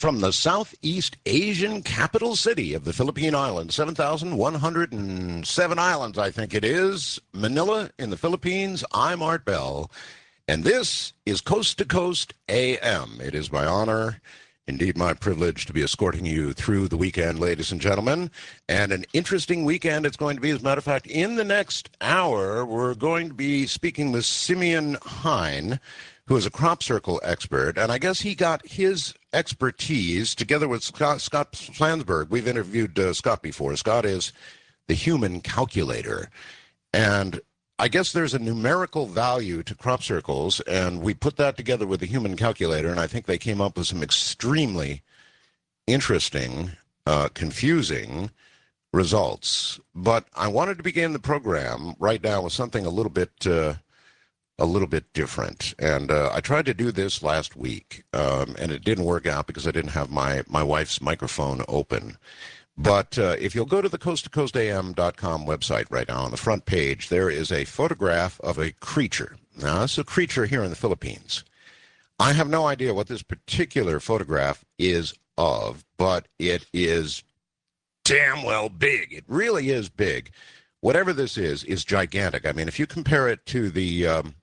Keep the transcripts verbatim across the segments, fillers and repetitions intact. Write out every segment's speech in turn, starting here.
From the Southeast Asian capital city of the Philippine Islands, seven thousand one hundred seven islands, I think it is, Manila in the Philippines, I'm Art Bell, and this is Coast to Coast A M. It is my honor, indeed my privilege, to be escorting you through the weekend, ladies and gentlemen, and an interesting weekend it's going to be. As a matter of fact, in the next hour, we're going to be speaking with Simeon Hein, who is a crop circle expert, and I guess he got his expertise together with Scott, Scott Flansburgh. We've interviewed uh, Scott before. Scott is the human calculator, and I guess there's a numerical value to crop circles, and we put that together with the human calculator, and I think they came up with some extremely interesting, uh, confusing results. But I wanted to begin the program right now with something a little bit uh, a little bit different. And uh, I tried to do this last week, um, and it didn't work out because I didn't have my, my wife's microphone open. But uh, if you'll go to the coast to coast A M dot com website right now, on the front page, there is a photograph of a creature. Now, it's a creature here in the Philippines. I have no idea what this particular photograph is of, but it is damn well big. It really is big. Whatever this is, is gigantic. I mean, if you compare it to the... Um,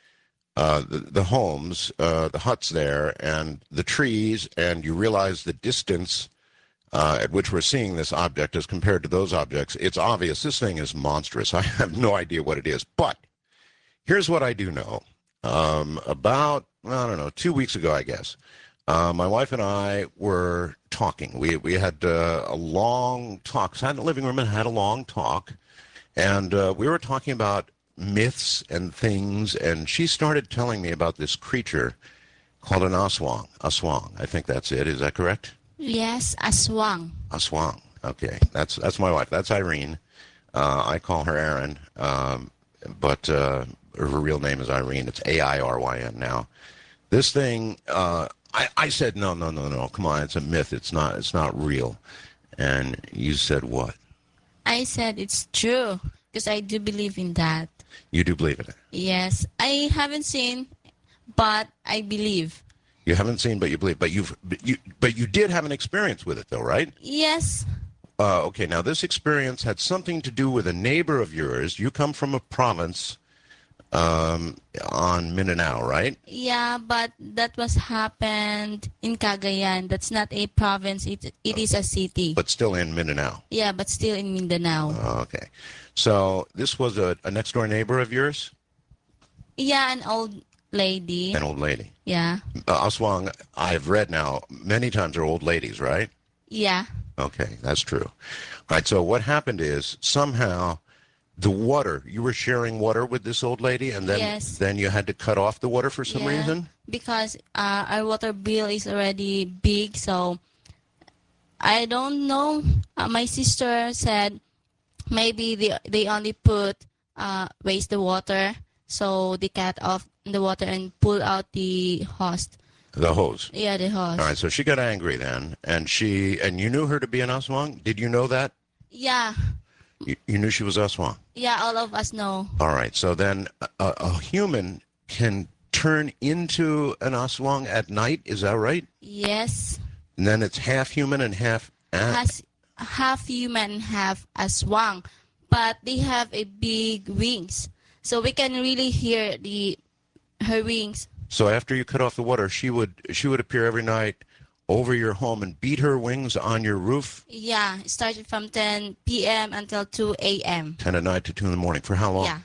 Uh, the, the homes, uh, the huts there, and the trees, and you realize the distance uh, at which we're seeing this object as compared to those objects, it's obvious this thing is monstrous. I have no idea what it is. But here's what I do know. Um, about, I don't know, two weeks ago, I guess, uh, my wife and I were talking. We, we had uh, a long talk. Sat in the living room and had a long talk. And uh, we were talking about myths and things, and she started telling me about this creature called an aswang. Aswang, I think that's it. Is that correct? Yes, aswang. Aswang. Okay, that's that's my wife. That's Irene. Uh, I call her Aaron, um, but uh, her real name is Irene. It's A I R Y N now. This thing, uh, I, I said, no, no, no, no. Come on, it's a myth. It's not. It's not real. And you said what? I said it's true because I do believe in that. You do believe in it? Yes. I haven't seen, but I believe. You haven't seen, but you believe. But you've, but you, but you did have an experience with it, though, right? Yes. Uh, okay. Now, this experience had something to do with a neighbor of yours. You come from a province um, on Mindanao, right? Yeah, but that was happened in Cagayan. That's not a province. It it is a city. But still in Mindanao. Yeah, but still in Mindanao. Oh, okay. So this was a, a next door neighbor of yours? Yeah, an old lady. An old lady. Yeah. Uh, Aswang, I've read now many times are old ladies, right? Yeah. Okay, that's true. All right, so what happened is somehow the water, you were sharing water with this old lady, and then Yes. then you had to cut off the water for some Yeah, reason? because uh, our water bill is already big, so I don't know. Uh, my sister said maybe they, they only put uh, waste the water, so they cut off the water and pull out the hose. The hose. Yeah, the hose. All right, so she got angry then, and she and you knew her to be an Aswang? Did you know that? Yeah, You, you knew she was Aswang? yeah, all of us know. All right, so then a, a human can turn into an Aswang at night, is that right? Yes, And then it's half human and half... has half human, half aswang, but they have a big wings, so we can really hear the her wings. So after you cut off the water, she would she would appear every night over your home and beat her wings on your roof? Yeah, it started from ten p.m. until two a.m. ten at night to two in the morning. For how long? Yeah.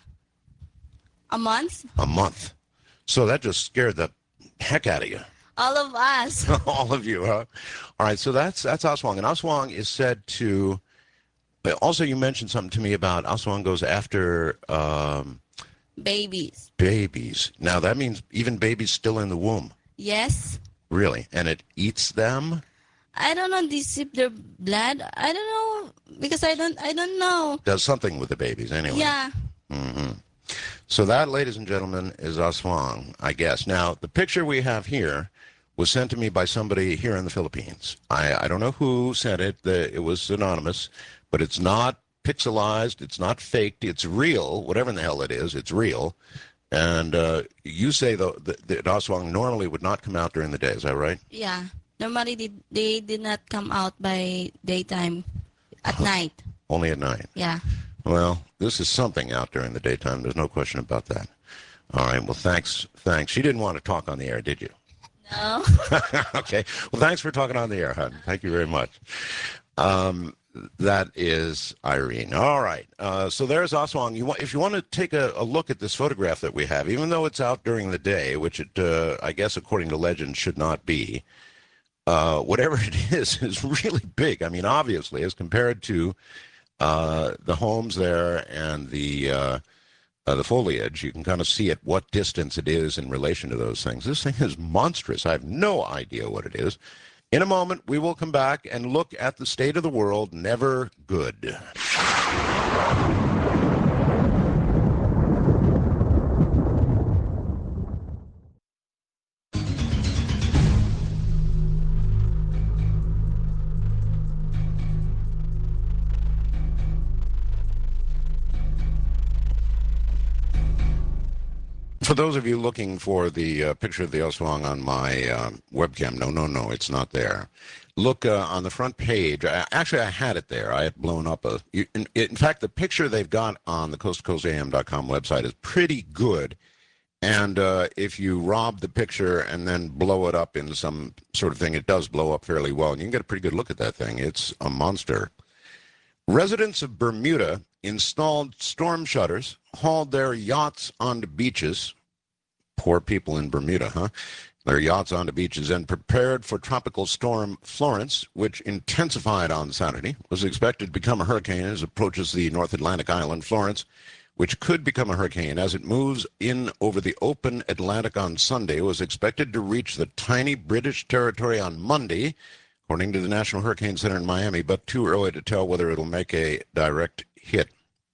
A month? A month. So that just scared the heck out of you. All of us. All of you, huh? All right, so that's that's Aswang. And Aswang is said to... But also, you mentioned something to me about Aswang goes after um, Babies. babies. Now, that means even babies still in the womb. Yes. Really? And it eats them? I don't know, they sip their blood. I don't know, because I don't, I don't know. Does something with the babies anyway. Yeah. Mm-hmm. So that, ladies and gentlemen, is Aswang, I guess. Now, the picture we have here was sent to me by somebody here in the Philippines. I, I don't know who sent it. The, it was anonymous, but it's not pixelized. It's not faked. It's real. Whatever in the hell it is, it's real. And uh, you say, though, that, that Aswang normally would not come out during the day. Is that right? Yeah. normally they, they did not come out by daytime, at night. Only at night. Yeah. Well, this is something out during the daytime. There's no question about that. All right. Well, thanks. Thanks. You didn't want to talk on the air, did you? No. Okay. Well, thanks for talking on the air, hon. Thank you very much. Um, that is Irene. All right. Uh, so there's Aswang. You want, if you want to take a, a look at this photograph that we have, even though it's out during the day, which it, uh, I guess, according to legend, should not be, uh, whatever it is, is really big. I mean, obviously, as compared to uh, the homes there and the uh, uh, the foliage, you can kind of see at what distance it is in relation to those things. This thing is monstrous. I have no idea what it is. In a moment, we will come back and look at the state of the world. Never good. For those of you looking for the uh, picture of the Oswang on my uh, webcam, no, no, no, it's not there. Look uh, on the front page. I, actually, I had it there. I had blown up a. You, in, in fact, the picture they've got on the coast to coast A M dot com website is pretty good. And uh, if you rob the picture and then blow it up in some sort of thing, it does blow up fairly well. And you can get a pretty good look at that thing. It's a monster. Residents of Bermuda installed storm shutters, hauled their yachts onto beaches. Poor people in Bermuda, huh? Their yachts onto beaches and prepared for Tropical Storm Florence, which intensified on Saturday, was expected to become a hurricane as it approaches the North Atlantic island Florence, which could become a hurricane as it moves in over the open Atlantic on Sunday, was expected to reach the tiny British territory on Monday, according to the National Hurricane Center in Miami, but too early to tell whether it'll make a direct hit.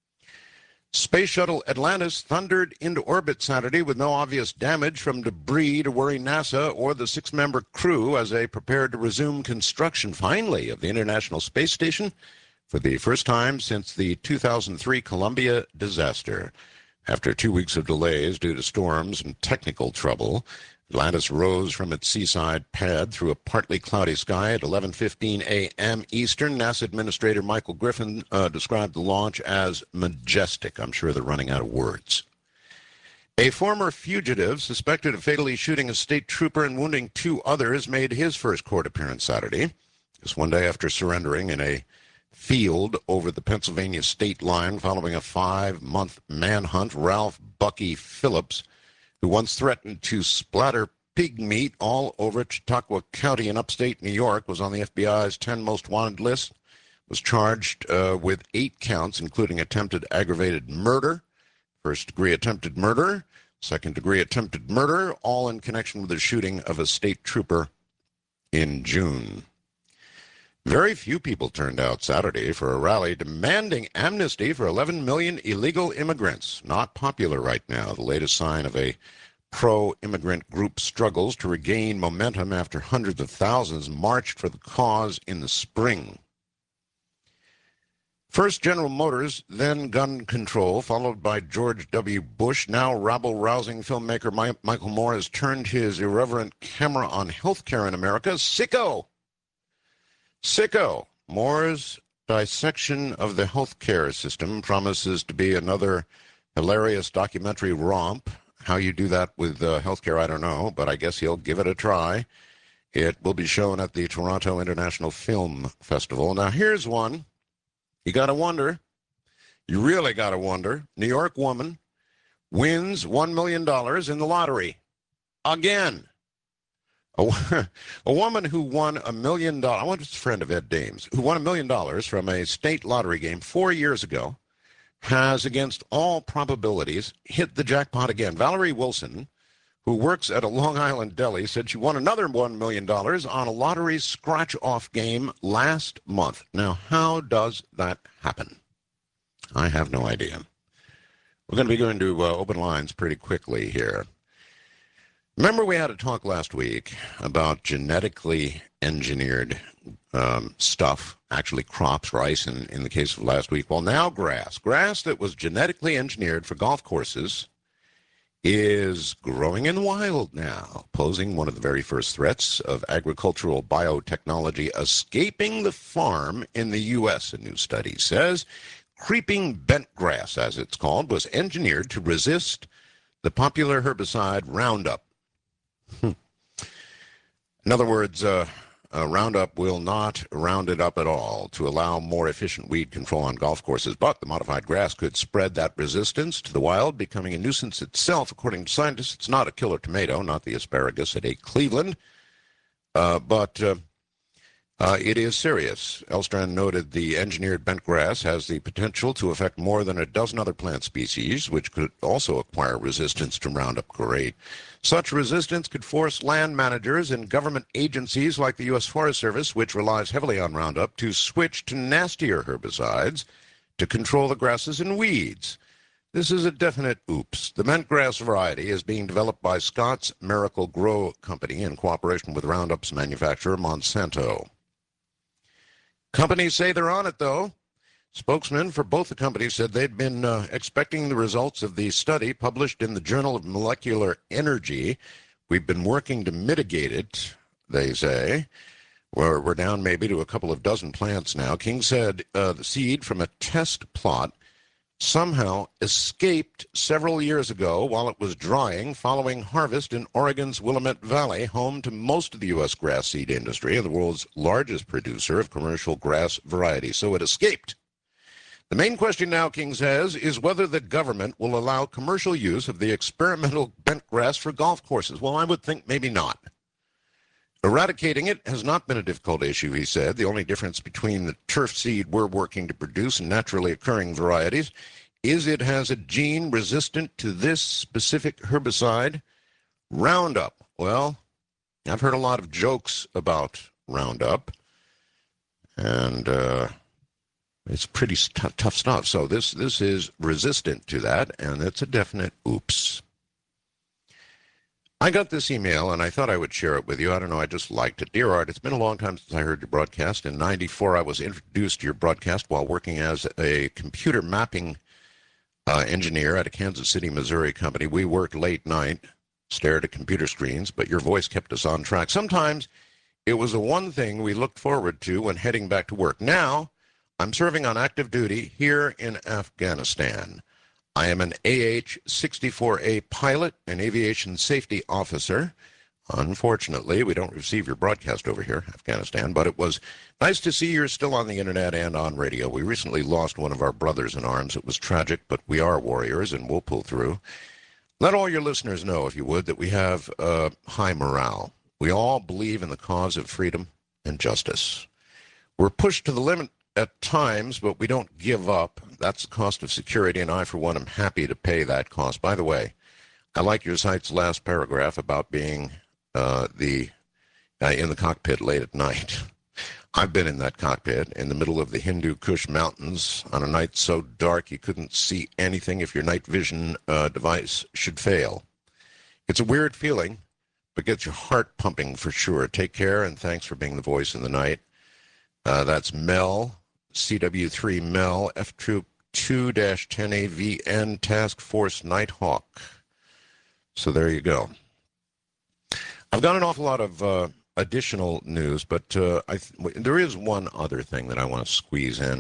Space Shuttle Atlantis thundered into orbit Saturday with no obvious damage from debris to worry NASA or the six-member crew as they prepared to resume construction, finally, of the International Space Station for the first time since the two thousand three Columbia disaster. After two weeks of delays due to storms and technical trouble, Atlantis rose from its seaside pad through a partly cloudy sky at eleven fifteen a m Eastern. NASA Administrator Michael Griffin uh, described the launch as majestic. I'm sure they're running out of words. A former fugitive suspected of fatally shooting a state trooper and wounding two others made his first court appearance Saturday, just one day after surrendering in a field over the Pennsylvania state line following a five-month manhunt. Ralph Bucky Phillips, who once threatened to splatter pig meat all over Chautauqua County in upstate New York, was on the F B I's ten most wanted list, was charged uh, with eight counts, including attempted aggravated murder, first-degree attempted murder, second-degree attempted murder, all in connection with the shooting of a state trooper in June. Very few people turned out Saturday for a rally demanding amnesty for eleven million illegal immigrants. Not popular right now, the latest sign of a pro-immigrant group struggles to regain momentum after hundreds of thousands marched for the cause in the spring. First General Motors, then gun control, followed by George W. Bush. Now rabble-rousing filmmaker My- Michael Moore has turned his irreverent camera on healthcare in America. Sicko! Sicko. Moore's dissection of the healthcare system promises to be another hilarious documentary romp. How you do that with uh, healthcare, I don't know, but I guess he'll give it a try. It will be shown at the Toronto International Film Festival. Now, here's one. You got to wonder. You really got to wonder. New York woman wins one million dollars in the lottery. Again. A, a woman who won a million dollars, I was a friend of Ed Dames, who won a million dollars from a state lottery game four years ago, has, against all probabilities, hit the jackpot again. Valerie Wilson, who works at a Long Island deli, said she won another one million dollars on a lottery scratch-off game last month. Now, how does that happen? I have no idea. We're going to be going to uh, open lines pretty quickly here. Remember we had a talk last week about genetically engineered um, stuff, actually crops, rice in, in the case of last week. Well, now grass. Grass that was genetically engineered for golf courses is growing in the wild now, posing one of the very first threats of agricultural biotechnology escaping the farm in the U S, a new study says. Creeping bentgrass, as it's called, was engineered to resist the popular herbicide Roundup. In other words, uh, uh, Roundup will not round it up at all to allow more efficient weed control on golf courses, but the modified grass could spread that resistance to the wild, becoming a nuisance itself. According to scientists, it's not a killer tomato, not the asparagus at A. Cleveland, uh, but uh, uh, it is serious. Elstrand noted the engineered bentgrass has the potential to affect more than a dozen other plant species, which could also acquire resistance to Roundup. Great. Such resistance could force land managers and government agencies like the U S Forest Service, which relies heavily on Roundup, to switch to nastier herbicides to control the grasses and weeds. This is a definite oops. The bentgrass variety is being developed by Scott's Miracle Grow Company in cooperation with Roundup's manufacturer, Monsanto. Companies say they're on it, though. Spokesman for both the companies said they'd been uh, expecting the results of the study published in the Journal of Molecular Energy. We've been working to mitigate it, they say. We're, we're down maybe to a couple of dozen plants now. King said uh, the seed from a test plot somehow escaped several years ago while it was drying following harvest in Oregon's Willamette Valley, home to most of the U S grass seed industry and the world's largest producer of commercial grass varieties. So it escaped. The main question now, King says, is whether the government will allow commercial use of the experimental bentgrass for golf courses. Well, I would think maybe not. Eradicating it has not been a difficult issue, he said. The only difference between the turf seed we're working to produce and naturally occurring varieties is it has a gene resistant to this specific herbicide, Roundup. Well, I've heard a lot of jokes about Roundup, and uh, it's pretty t- tough stuff. So this, this is resistant to that, and it's a definite oops. I got this email, and I thought I would share it with you. I don't know, I just liked it. Dear Art, it's been a long time since I heard your broadcast. In ninety-four, I was introduced to your broadcast while working as a computer mapping uh, engineer at a Kansas City, Missouri company. We worked late night, stared at computer screens, but your voice kept us on track. Sometimes it was the one thing we looked forward to when heading back to work. Now, I'm serving on active duty here in Afghanistan. I am an A H sixty-four A pilot, an aviation safety officer. Unfortunately, we don't receive your broadcast over here, Afghanistan, but it was nice to see you're still on the internet and on radio. We recently lost one of our brothers in arms. It was tragic, but we are warriors, and we'll pull through. Let all your listeners know, if you would, that we have uh, high morale. We all believe in the cause of freedom and justice. We're pushed to the limit at times, but we don't give up. That's the cost of security, and I, for one, am happy to pay that cost. By the way, I like your site's last paragraph about being uh, the uh, in the cockpit late at night. I've been in that cockpit in the middle of the Hindu Kush Mountains on a night so dark you couldn't see anything if your night vision uh, device should fail. It's a weird feeling, but gets your heart pumping for sure. Take care, and thanks for being the voice in the night. Uh, that's Mel. C W three Mel, F Troop two ten A V N, Task Force Nighthawk. So there you go. I've got an awful lot of uh, additional news, but uh, I th- there is one other thing that I want to squeeze in.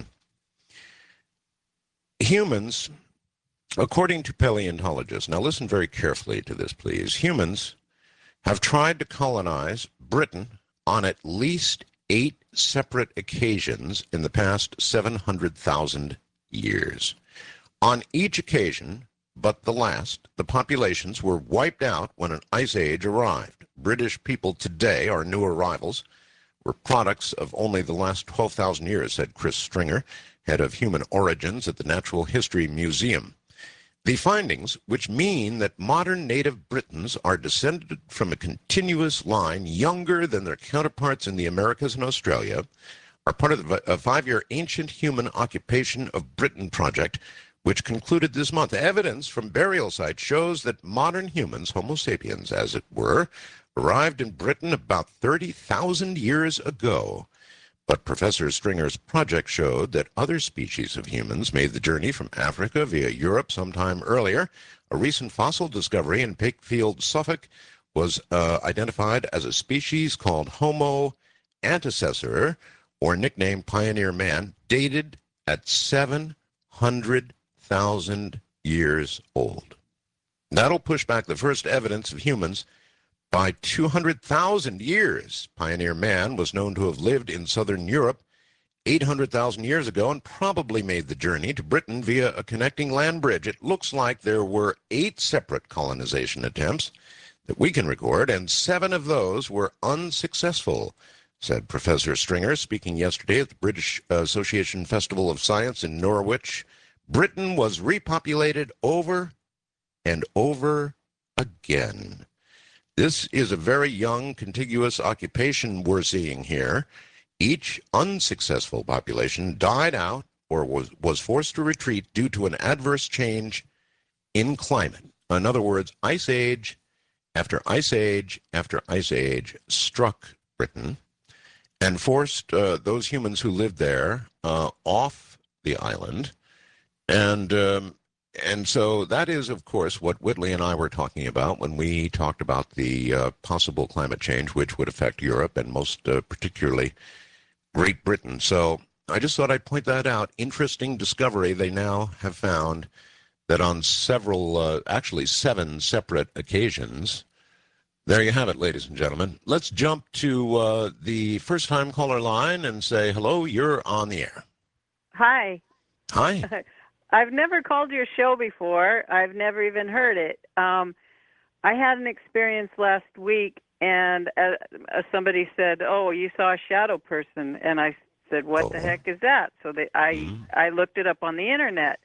Humans, according to paleontologists, now listen very carefully to this, please. Humans have tried to colonize Britain on at least eight separate occasions in the past seven hundred thousand years. On each occasion, but the last, the populations were wiped out when an ice age arrived. British people today, our new arrivals, were products of only the last twelve thousand years, said Chris Stringer, head of human origins at the Natural History Museum. The findings, which mean that modern native Britons are descended from a continuous line younger than their counterparts in the Americas and Australia, are part of a five-year ancient human occupation of Britain project, which concluded this month. Evidence from burial sites shows that modern humans, Homo sapiens as it were, arrived in Britain about thirty thousand years ago. But Professor Stringer's project showed that other species of humans made the journey from Africa via Europe sometime earlier. A recent fossil discovery in Pakefield, Suffolk, was uh, identified as a species called Homo antecessor, or nicknamed Pioneer Man, dated at seven hundred thousand years old. That'll push back the first evidence of humans by two hundred thousand years. Pioneer Man was known to have lived in southern Europe eight hundred thousand years ago and probably made the journey to Britain via a connecting land bridge. It looks like there were eight separate colonization attempts that we can record, and seven of those were unsuccessful, said Professor Stringer, speaking yesterday at the British Association Festival of Science in Norwich. Britain was repopulated over and over again. This is a very young, contiguous occupation we're seeing here. Each unsuccessful population died out or was, was forced to retreat due to an adverse change in climate. In other words, ice age after ice age after ice age struck Britain and forced uh, those humans who lived there uh, off the island. And um, and so that is, of course, what Whitley and I were talking about when we talked about the uh, possible climate change, which would affect Europe and most uh, particularly Great Britain. So I just thought I'd point that out. Interesting discovery. They now have found that on several, uh, actually seven separate occasions. There you have it, ladies and gentlemen. Let's jump to uh, the first-time caller line and say, hello, you're on the air. Hi. Hi. I've never called your show before. I've never even heard it. Um, I had an experience last week, and uh, uh, somebody said, "Oh, you saw a shadow person," and I said, "What oh. the heck is that?" So they, I mm. I looked it up on the internet,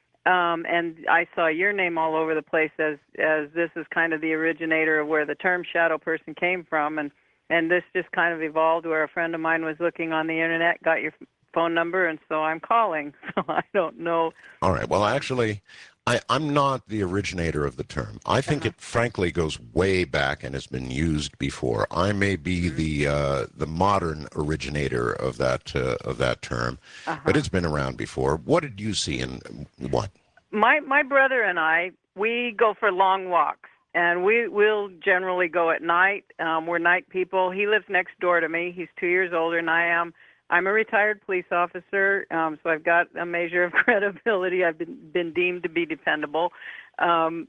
um, and I saw your name all over the place as as this is kind of the originator of where the term shadow person came from, and and this just kind of evolved where a friend of mine was looking on the internet, got your phone number, and so I'm calling. So I don't know. All right. Well, actually, I, I'm not the originator of the term. I think Uh-huh. it frankly goes way back and has been used before. I may be Mhm. the uh, the modern originator of that uh, of that term, Uh-huh. but it's been around before. What did you see in what? My my brother and I, we go for long walks, and we will generally go at night. Um, we're night people. He lives next door to me. He's two years older than I am. I'm a retired police officer, um, so I've got a measure of credibility. I've been been deemed to be dependable. Um,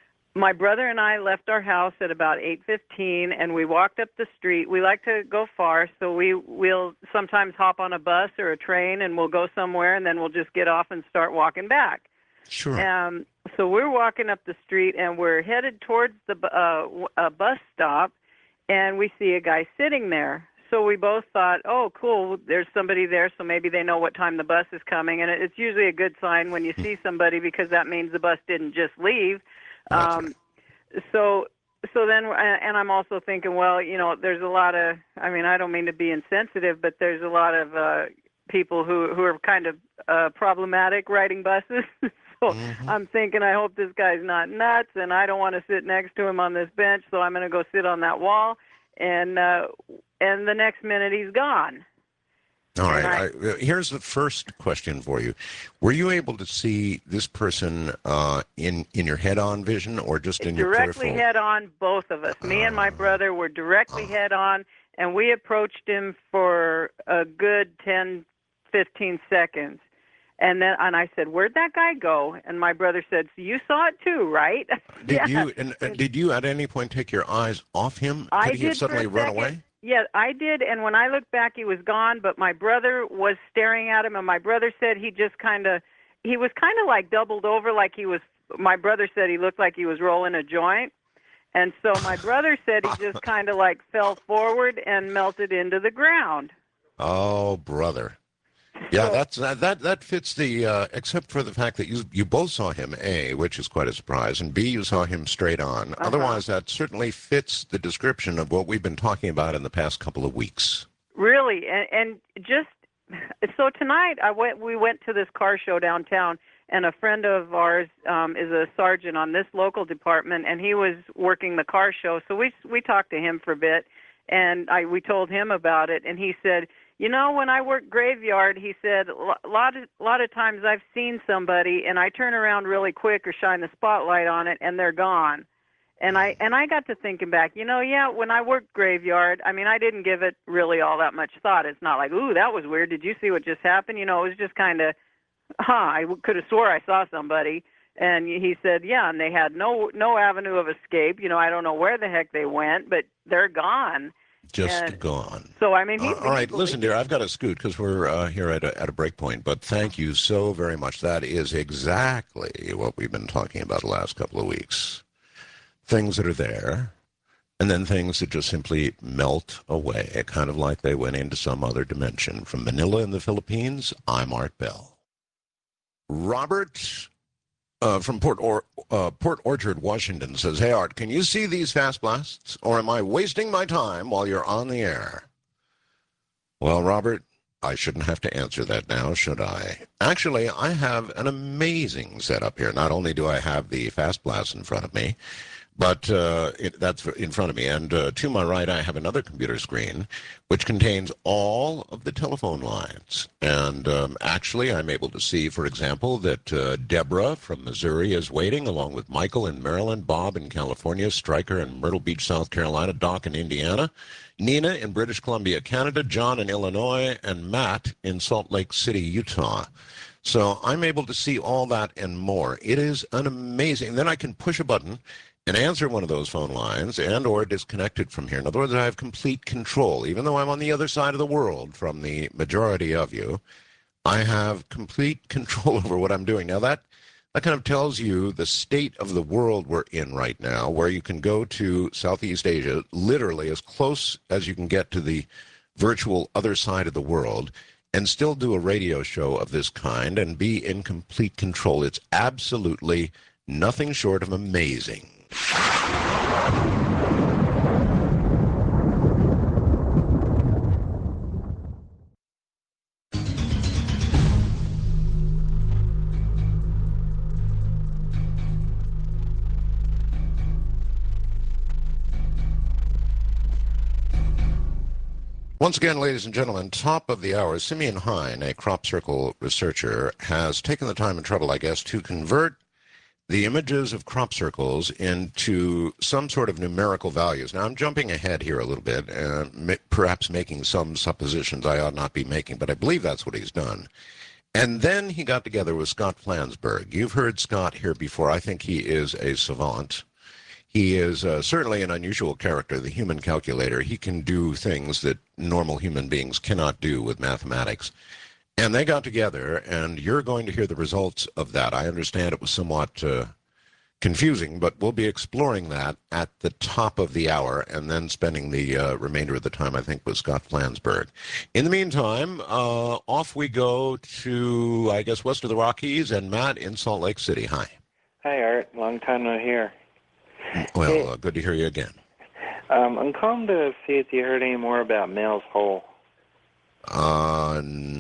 my brother and I left our house at about eight fifteen, and we walked up the street. We like to go far, so we will sometimes hop on a bus or a train, and we'll go somewhere, and then we'll just get off and start walking back. Sure. Um, so we're walking up the street, and we're headed towards the uh, a bus stop, and we see a guy sitting there. So we both thought, oh, cool, there's somebody there, so maybe they know what time the bus is coming. And it's usually a good sign when you see somebody because that means the bus didn't just leave. That's Um, right. so so then, and I'm also thinking, well, you know, there's a lot of, I mean, I don't mean to be insensitive, but there's a lot of uh, people who, who are kind of uh, problematic riding buses. So Mhm. I'm thinking, I hope this guy's not nuts, and I don't want to sit next to him on this bench, so I'm going to go sit on that wall. And uh, and the next minute he's gone. All And right. I, uh, here's the first question for you. Were you able to see this person uh, in in your head-on vision or just in your Directly peripheral? head on, both of us. Me and my Uh, brother were directly uh. head on, and we approached him for a good ten, fifteen seconds. And then, and I said, "Where'd that guy go?" And my brother said, "So you saw it too, right?" Did Yeah. you and uh, did you at any point take your eyes off him? I Could he have did for a suddenly run second. away? Yeah, I did, and when I looked back, he was gone. But my brother was staring at him, and my brother said he just kind of, he was kind of like doubled over, like he was. My brother said he looked like he was rolling a joint, and so my brother said he just kind of like fell forward and melted into the ground. Oh, brother. Yeah, So- that's that that, that fits the uh, except for the fact that you you both saw him, A, which is quite a surprise, and B, you saw him straight on. Uh-huh. Otherwise, that certainly fits the description of what we've been talking about in the past couple of weeks. Really, and, and just so tonight, I went. We went to this car show downtown, and a friend of ours um, is a sergeant on this local department, and he was working the car show. So we we talked to him for a bit, and I we told him about it, and he said, You know, when I work graveyard, he said, a lot of, lot of times I've seen somebody and I turn around really quick or shine the spotlight on it and they're gone. And I and I got to thinking back, you know, yeah, when I worked graveyard, I mean, I didn't give it really all that much thought. It's not like, ooh, that was weird. Did you see what just happened? You know, it was just kind of, huh, I could have swore I saw somebody. And he said, yeah, and they had no no avenue of escape. You know, I don't know where the heck they went, but they're gone. Just and gone. So, I mean, he, uh, all right, he listen, dear, I've got to scoot because we're uh, here at a, at a break point, but thank you so very much. That is exactly what we've been talking about the last couple of weeks. Things that are there, and then things that just simply melt away, kind of like they went into some other dimension. From Manila in the Philippines, I'm Art Bell. Robert uh, from Port, or, uh, Port Orchard, Washington says, hey, Art, can you see these fast blasts, or am I wasting my time while you're on the air? Well, Robert, I shouldn't have to answer that now, should I? Actually, I have an amazing setup here. Not only do I have the fast blast in front of me, But uh, it, that's in front of me. And uh, to my right, I have another computer screen, which contains all of the telephone lines. And um, actually, I'm able to see, for example, that uh, Deborah from Missouri is waiting, along with Michael in Maryland, Bob in California, Stryker in Myrtle Beach, South Carolina, Doc in Indiana, Nina in British Columbia, Canada, John in Illinois, and Matt in Salt Lake City, Utah. So I'm able to see all that and more. It is an amazing. Then I can push a button and answer one of those phone lines and or disconnect it from here. In other words, I have complete control. Even though I'm on the other side of the world from the majority of you, I have complete control over what I'm doing. Now, that, that kind of tells you the state of the world we're in right now, where you can go to Southeast Asia, literally as close as you can get to the virtual other side of the world, and still do a radio show of this kind and be in complete control. It's absolutely nothing short of amazing. Once again, ladies and gentlemen, top of the hour, Simeon Hein, a crop circle researcher, has taken the time and trouble, I guess, to convert the images of crop circles into some sort of numerical values. Now, I'm jumping ahead here a little bit, uh, perhaps making some suppositions I ought not be making, but I believe that's what he's done. And then he got together with Scott Flansburgh. You've heard Scott here before. I think he is a savant. He is uh, certainly an unusual character, the human calculator. He can do things that normal human beings cannot do with mathematics. And they got together, and you're going to hear the results of that. I understand it was somewhat uh, confusing, but we'll be exploring that at the top of the hour and then spending the uh, remainder of the time, I think, with Scott Flansburgh. In the meantime, uh, off we go to, I guess, west of the Rockies, and Matt in Salt Lake City. Hi. Hi, Art. Long time no hear. Well, hey, uh, good to hear you again. Um, I'm calling to see if you heard any more about Mel's Hole. Uh,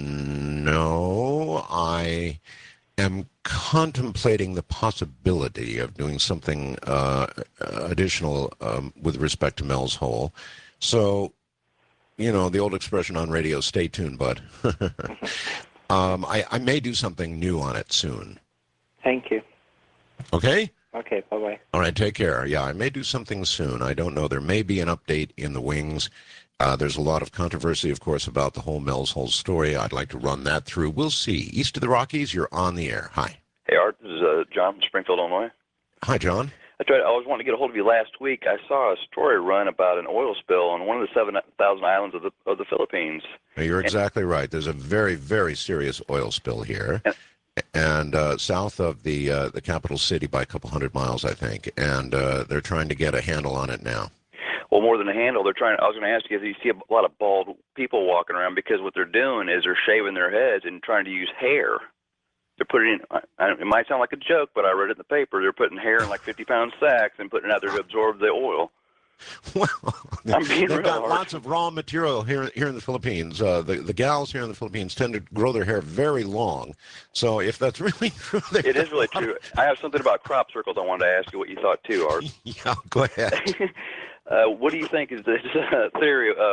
no, I am contemplating the possibility of doing something uh, additional um, with respect to Mel's Hole. So, you know, the old expression on radio, stay tuned, bud. um, I, I may do something new on it soon. Thank you. Okay? Okay, bye-bye. All right, take care. Yeah, I may do something soon. I don't know. There may be an update in the wings. Uh, there's a lot of controversy, of course, about the whole Mel's Hole story. I'd like to run that through. We'll see. East of the Rockies, you're on the air. Hi. Hey, Art. This is uh, John from Springfield, Illinois. Hi, John. I tried. I was wanting to get a hold of you last week. I saw a story run about an oil spill on one of the seven thousand islands of the of the Philippines. You're exactly and, right. There's a very, very serious oil spill here. And, and uh, south of the uh, the capital city by a couple hundred miles, I think, and uh, they're trying to get a handle on it now. Well, more than a handle, they're trying. I was going to ask you if you see a lot of bald people walking around, because what they're doing is they're shaving their heads and trying to use hair. They're putting in. I, it might sound like a joke, but I read it in the paper. They're putting hair in like fifty pound sacks and putting it out there to absorb the oil. Well, I'm being they've real got hard. lots of raw material here here in the Philippines. Uh, the the gals here in the Philippines tend to grow their hair very long. So if that's really true, it is really true. I have something about crop circles. I wanted to ask you what you thought too, Art. Yeah, go ahead. uh, what do you think is this uh, theory? Uh,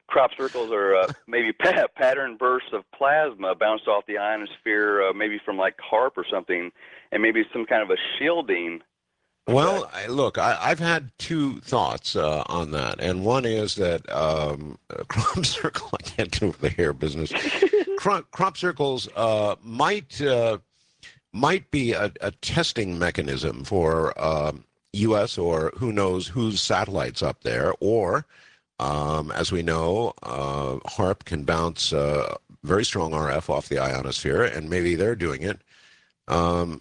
crop circles are uh, maybe pa- pattern bursts of plasma bounced off the ionosphere, uh, maybe from like HAARP or something, and maybe some kind of a shielding. Well, I, look, I, I've had two thoughts uh, on that, and one is that um, uh, crop circle. I can't get over the hair business. crop, crop circles uh, might uh, might be a, a testing mechanism for um, U S or who knows whose satellites up there, or um, as we know, uh, HAARP can bounce uh, very strong R F off the ionosphere, and maybe they're doing it. Um,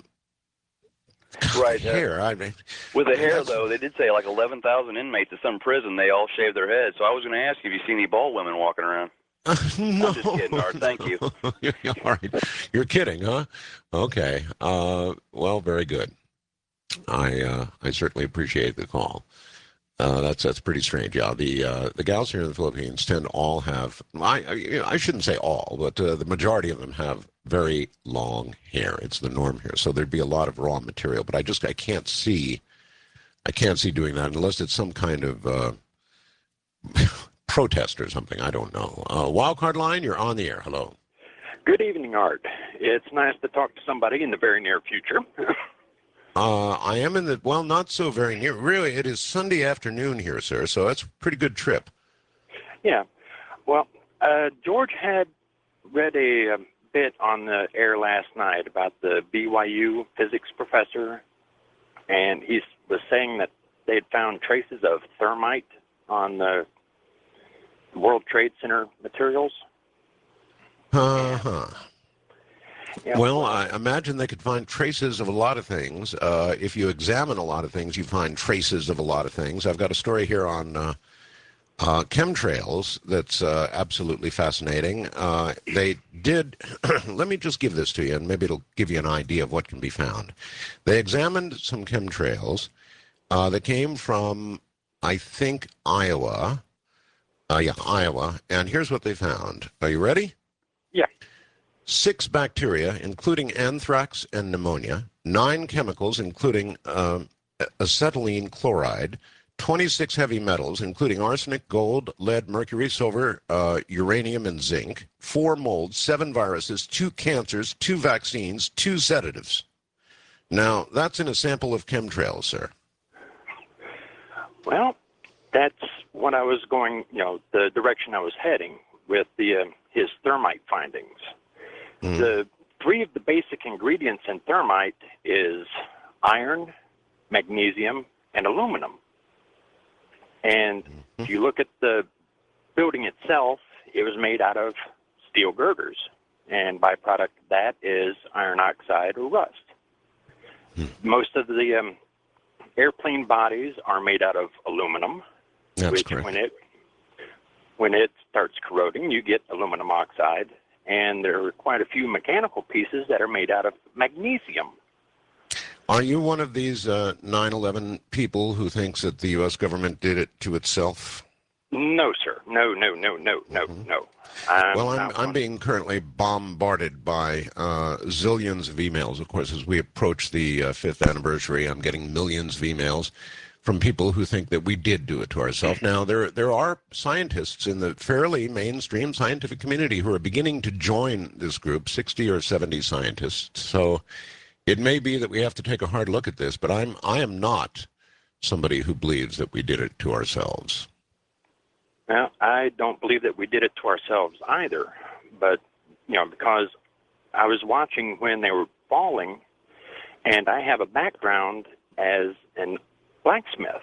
Right. Hair. I mean, With the I mean, hair, that's- though, they did say like eleven thousand inmates at some prison, they all shave their heads. So I was going to ask you if you see any bald women walking around. no, I'm just kidding, Art. Thank you. You're- all right. You're kidding, huh? Okay. Uh, well, very good. I uh, I certainly appreciate the call. Uh, that's that's pretty strange. Yeah, the uh, the gals here in the Philippines tend to all have. I I, I shouldn't say all, but uh, the majority of them have very long hair. It's the norm here. So there'd be a lot of raw material, but I just I can't see. I can't see doing that unless it's some kind of uh, protest or something. I don't know. Uh, Wildcard line, you're on the air. Hello. Good evening, Art. It's nice to talk to somebody in the very near future. Uh, I am in the, well, not so very near. Really, it is Sunday afternoon here, sir, so that's a pretty good trip. Yeah. Well, uh, George had read a, um bit on the air last night about the B Y U physics professor, and he was saying that they had found traces of thermite on the World Trade Center materials. Uh-huh. Yeah. Well, I imagine they could find traces of a lot of things. Uh, if you examine a lot of things, you find traces of a lot of things. I've got a story here on uh, uh, chemtrails that's uh, absolutely fascinating. Uh, they did, let me just give this to you, and maybe it'll give you an idea of what can be found. They examined some chemtrails uh, that came from, I think, Iowa. Uh, yeah, Iowa. And here's what they found. Are you ready? Yeah. Six bacteria, including anthrax and pneumonia, nine chemicals, including um, acetylene chloride, twenty-six heavy metals, including arsenic, gold, lead, mercury, silver, uh, uranium, and zinc, four molds, seven viruses, two cancers, two vaccines, two sedatives. Now, that's in a sample of chemtrails, sir. Well, that's what I was going, you know, the direction I was heading with the uh, his thermite findings. Mm. The three of the basic ingredients in thermite is iron, magnesium, and aluminum. And if you look at the building itself, it was made out of steel girders, and byproduct of that is iron oxide or rust. Hmm. Most of the um, airplane bodies are made out of aluminum, That's which correct. when it when it starts corroding, you get aluminum oxide, and there are quite a few mechanical pieces that are made out of magnesium. Are you one of these uh, nine eleven people who thinks that the U S government did it to itself? No, sir. No, no, no, no, no, Mhm. no. I'm Well, I'm not I'm one. being currently bombarded by uh, zillions of emails. Of course, as we approach the uh, fifth anniversary, I'm getting millions of emails from people who think that we did do it to ourselves. Now, there there are scientists in the fairly mainstream scientific community who are beginning to join this group, sixty or seventy scientists. So it may be that we have to take a hard look at this, but I'm I am not somebody who believes that we did it to ourselves. Well, I don't believe that we did it to ourselves either. But, you know, because I was watching when they were falling, and I have a background as an blacksmith.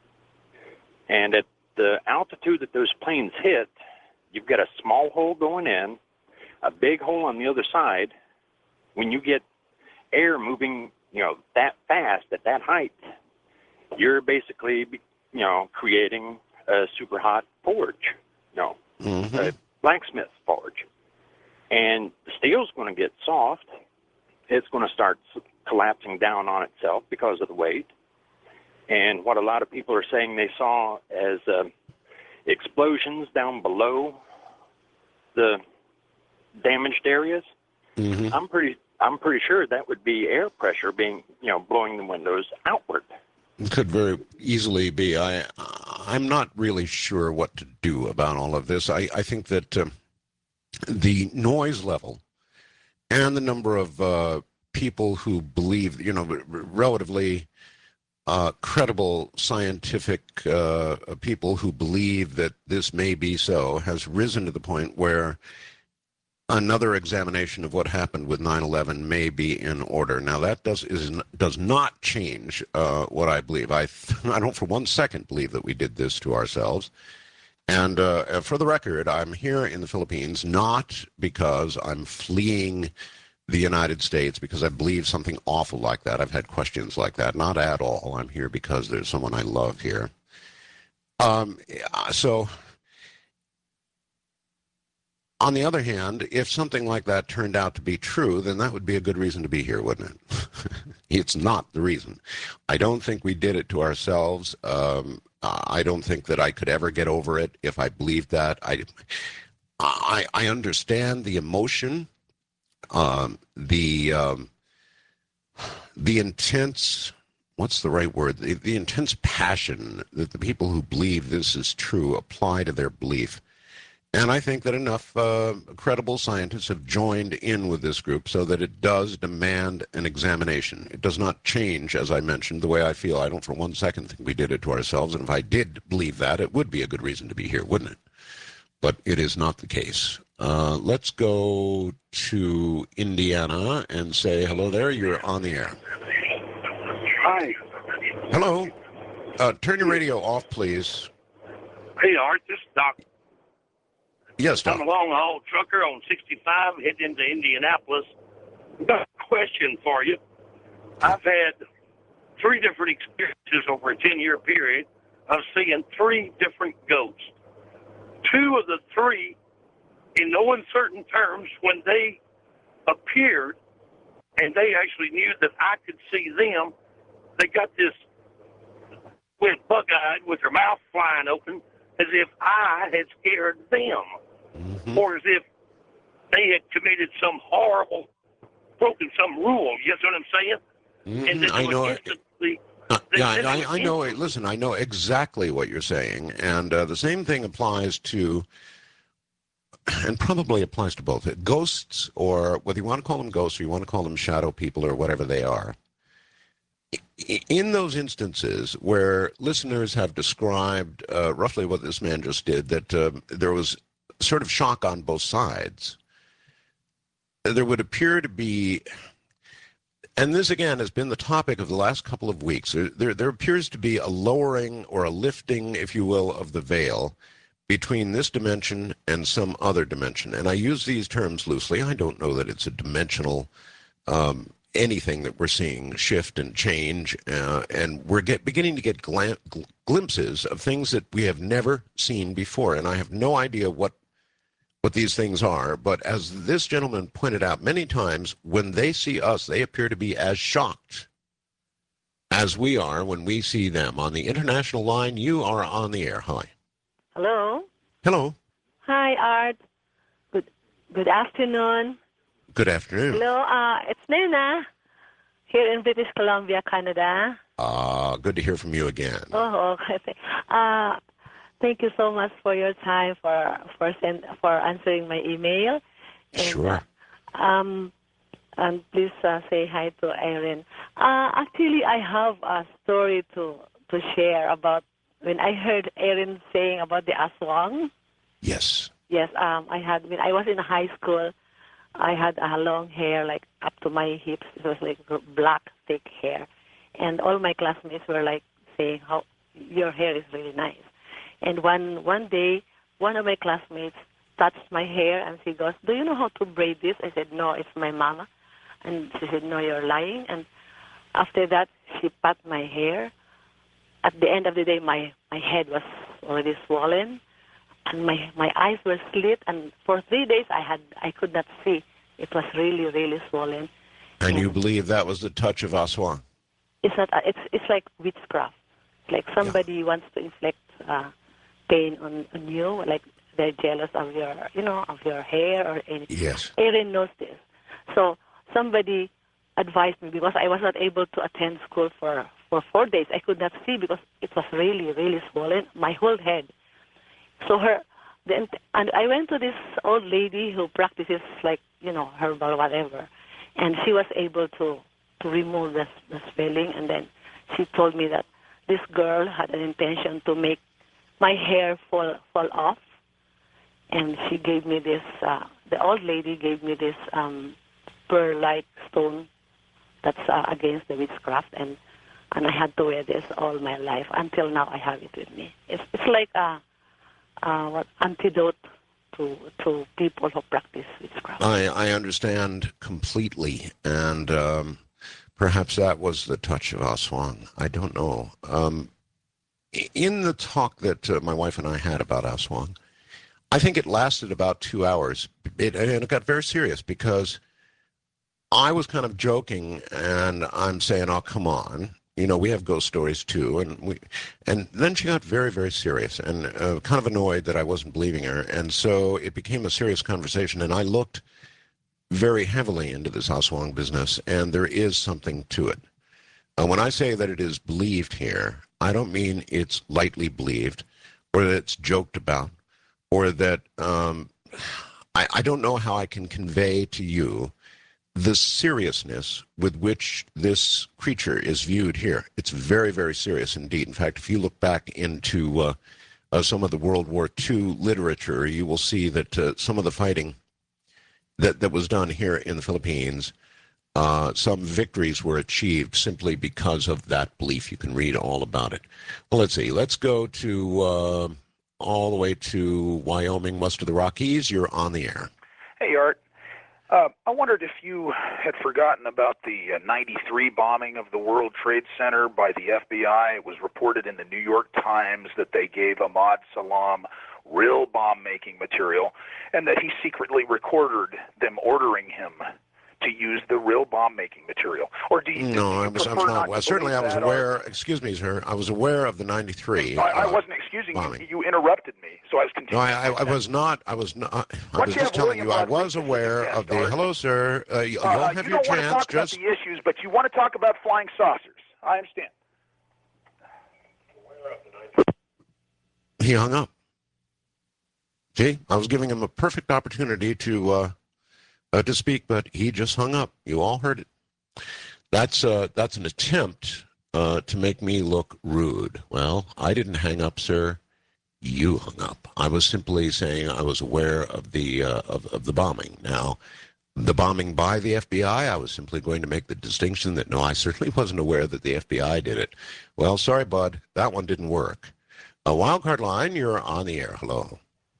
And at the altitude that those planes hit, you've got a small hole going in, a big hole on the other side. When you get air moving, you know, that fast at that height, you're basically, you know, creating a super hot forge, you know, Mm-hmm. a blacksmith forge. And the steel's going to get soft. It's going to start collapsing down on itself because of the weight. And what a lot of people are saying they saw as uh, explosions down below the damaged areas, Mm-hmm. I'm pretty I'm pretty sure that would be air pressure being, you know, blowing the windows outward. Could very easily be. I, I'm not really sure what to do about all of this. I, I think that uh, the noise level and the number of uh, people who believe, you know, r- relatively uh, credible scientific uh, people who believe that this may be so has risen to the point where another examination of what happened with nine eleven may be in order. Now, that does is does not change uh, what I believe. I I don't for one second believe that we did this to ourselves. And uh, for the record, I'm here in the Philippines not because I'm fleeing the United States because I believe something awful like that. I've had questions like that. Not at all. I'm here because there's someone I love here. Um, so. On the other hand, if something like that turned out to be true, then that would be a good reason to be here, wouldn't it? It's not the reason. I don't think we did it to ourselves. Um, I don't think that I could ever get over it if I believed that. I, I, I understand the emotion, um, the um, the intense. What's the right word? The, the intense passion that the people who believe this is true apply to their belief. And I think that enough uh, credible scientists have joined in with this group so that it does demand an examination. It does not change, as I mentioned, the way I feel. I don't for one second think we did it to ourselves. And if I did believe that, it would be a good reason to be here, wouldn't it? But it is not the case. Uh, let's go to Indiana and say hello there. You're on the air. Hi. Hello. Uh, turn your radio off, please. Hey, Art, this is Doc. Yes, Doc. I'm a long-haul trucker on sixty-five heading into Indianapolis. Got a question for you. I've had three different experiences over a ten-year period of seeing three different ghosts. Two of the three, in no uncertain terms, when they appeared and they actually knew that I could see them, they got this, went bug-eyed with their mouth flying open as if I had scared them. Mm-hmm. Or as if they had committed some horrible, broken some rule. You know what I'm saying? Mm-hmm. And then I know. Instantly, uh, they, yeah, I, I know. instantly, Listen, I know exactly what you're saying, and uh, the same thing applies to, and probably applies to both ghosts, or whether you want to call them ghosts or you want to call them shadow people or whatever they are. In those instances where listeners have described uh, roughly what this man just did, that uh, there was sort of shock on both sides, there would appear to be, and this again has been the topic of the last couple of weeks, there, there, there appears to be a lowering or a lifting, if you will, of the veil between this dimension and some other dimension. And I use these terms loosely. I don't know that it's a dimensional um, anything that we're seeing shift and change, uh, and we're get, beginning to get gla- gl- glimpses of things that we have never seen before. And I have no idea what what these things are, but as this gentleman pointed out many times, when they see us, they appear to be as shocked as we are when we see them. On the international line, you are on the air. Hi. Hello. Hello. Hi, Art. Good good afternoon. Good afternoon. Hello, uh, it's Nina here in British Columbia, Canada. Uh, good to hear from you again. Oh, okay. Uh, thank you so much for your time for for send, for answering my email. And, Sure. Uh, um, and please uh, say hi to Erin. Uh, actually, I have a story to to share about when I heard Erin saying about the aswang. Yes. Yes. Um, I had when I was in high school. I had a long hair, like up to my hips. It was like black, thick hair. And all my classmates were like saying, "How your hair is really nice." And one one day, one of my classmates touched my hair and she goes, "Do you know how to braid this?" I said, "No, it's my mama." And she said, "No, you're lying." And after that, she pat my hair. At the end of the day, my, my head was already swollen. And my, my eyes were slit, and for three days I had I could not see. It was really, really swollen. And, and you believe that was the touch of Aswang? It's not. It's it's like witchcraft. Like somebody yeah. wants to inflict uh, pain on, on you. Like they're jealous of your, you know, of your hair or anything. Yes. Erin knows this. So somebody advised me because I was not able to attend school for for four days. I could not see because it was really, really swollen, my whole head. So her, then, and I went to this old lady who practices like, you know, herbal whatever, and she was able to, to remove the, the swelling, and then she told me that this girl had an intention to make my hair fall, fall off, and she gave me this, uh, the old lady gave me this um, pearl-like stone that's uh, against the witchcraft, and, and I had to wear this all my life. Until now, I have it with me. It's, it's like a, uh, what antidote to to people who practice witchcraft. I, I understand completely, and um, perhaps that was the touch of Aswang. I don't know. Um, in the talk that uh, my wife and I had about Aswang, I think it lasted about two hours, it, and it got very serious because I was kind of joking, and I'm saying, "Oh, come on." You know, we have ghost stories too, and we, and then she got very, very serious, and uh, kind of annoyed that I wasn't believing her, and so it became a serious conversation. And I looked very heavily into this Aswang business, and there is something to it. Uh, when I say that it is believed here, I don't mean it's lightly believed, or that it's joked about, or that um, I, I don't know how I can convey to you the seriousness with which this creature is viewed here. It's very, very serious indeed. In fact, if you look back into uh, uh, some of the World War Two literature, you will see that uh, some of the fighting that, that was done here in the Philippines, uh, some victories were achieved simply because of that belief. You can read all about it. Well, let's see. Let's go to uh, all the way to Wyoming, west of the Rockies. You're on the air. Hey, Art. Uh, I wondered if you had forgotten about the uh, ninety-three bombing of the World Trade Center by the F B I. It was reported in the New York Times that they gave Ahmad Salam real bomb-making material, and that he secretly recorded them ordering him to use the real bomb-making material. Or do you? No, do you I was, I was prefer not. to Well, certainly, I was believe that, aware. or- Excuse me, sir. I was aware of the ninety-three. I, I uh, wasn't excusing bombing. you. You interrupted me, so I was No, continuing. I, I, I was not. I was not. I Why don't was you just have telling William you. I Buckley was sit as a aware guest, of the. Art? Hello, sir. Uh, you, Uh, you'll uh, have you your don't want to chance. talk Just about the issues, but you want to talk about flying saucers. I understand. he hung up. See, I was giving him a perfect opportunity to uh, uh, to speak, but he just hung up. You all heard it. That's uh, that's an attempt uh, to make me look rude. Well, I didn't hang up, sir. You hung up. I was simply saying I was aware of the uh, of, of the bombing. Now, the bombing by the F B I, I was simply going to make the distinction that no, I certainly wasn't aware that the F B I did it. Well, sorry, bud, that one didn't work. A wildcard line, you're on the air. Hello.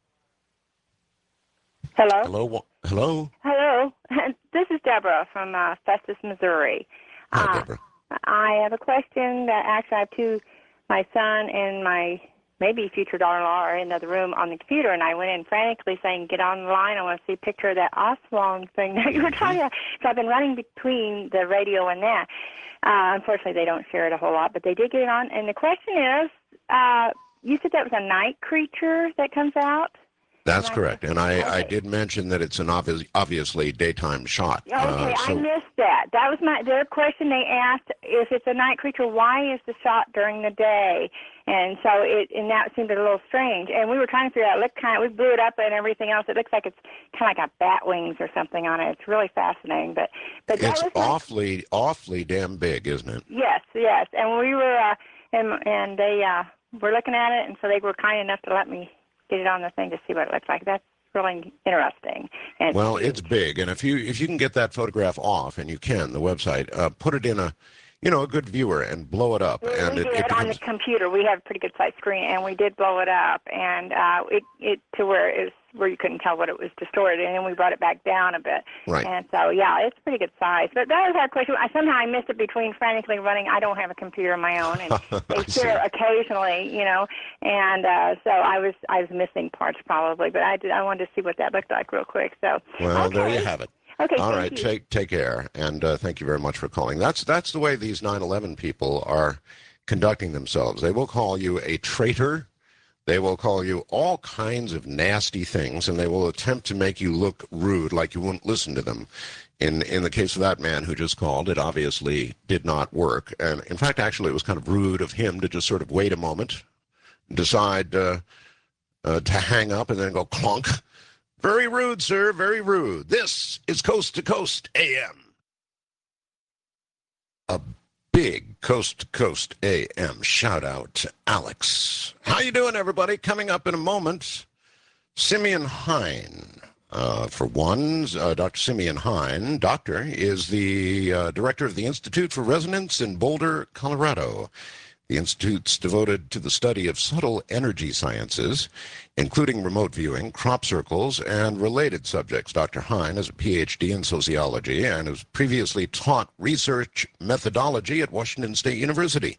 Hello. Hello. Hello. Hello. This is Deborah from uh, Festus, Missouri. Hi, uh, Deborah. I have a question that actually I have two, my son and my maybe future daughter-in-law are in the other room on the computer, and I went in frantically saying, get on the line, I want to see a picture of that Aswang thing that you were talking about. So I've been running between the radio and that. Uh, unfortunately, they don't share it a whole lot, but they did get it on. And the question is, uh, you said that was a night creature that comes out? That's Am I- correct. And I, I Okay. did mention that it's an obvious, obviously daytime shot. Okay, Uh, I so missed that. That was my their question. They asked if it's a night creature, why is the shot during the day? And so it and that seemed a little strange. And we were trying to figure out. Look, kind of, we blew it up and everything else. It looks like it's kind of like a bat wings or something on it. It's really fascinating. But but that it's was my, awfully, awfully damn big, isn't it? yes, yes. And we were uh, and and they uh, were looking at it, and so they were kind enough to let me get it on the thing to see what it looks like. That's really interesting. And Well, it's big, and if you if you can get that photograph off, and you can, the website, uh, put it in a, you know, a good viewer and blow it up, We, and we it, did it on the becomes computer. We have a pretty good size screen, and we did blow it up, and uh, it it to where it was where you couldn't tell what it was distorted, and then we brought it back down a bit. Right. And so yeah, it's pretty good size. But that was our question. I somehow I missed it between frantically running. I don't have a computer of my own, and I they see. share occasionally, you know. And uh, so I was I was missing parts probably, but I did I wanted to see what that looked like real quick. So well, there you okay. have it. Okay, All thank right, you. take take care, and uh, thank you very much for calling. That's that's the way these nine eleven people are conducting themselves. They will call you a traitor, They will call you all kinds of nasty things, and they will attempt to make you look rude, like you wouldn't listen to them. In in the case of that man who just called, it obviously did not work. And in fact, actually, it was kind of rude of him to just sort of wait a moment, decide uh, uh, to hang up, and then go clunk. Very rude, sir, very rude. This is Coast to Coast A M. A big Coast to Coast A M shout out to Alex. How you doing, everybody? Coming up in a moment, Simeon Hein. Uh, for one, uh, Doctor Simeon Hein, doctor, is the uh, director of the Institute for Resonance in Boulder, Colorado. The Institute's devoted to the study of subtle energy sciences, including remote viewing, crop circles, and related subjects. Doctor Hein has a P H D in sociology and has previously taught research methodology at Washington State University.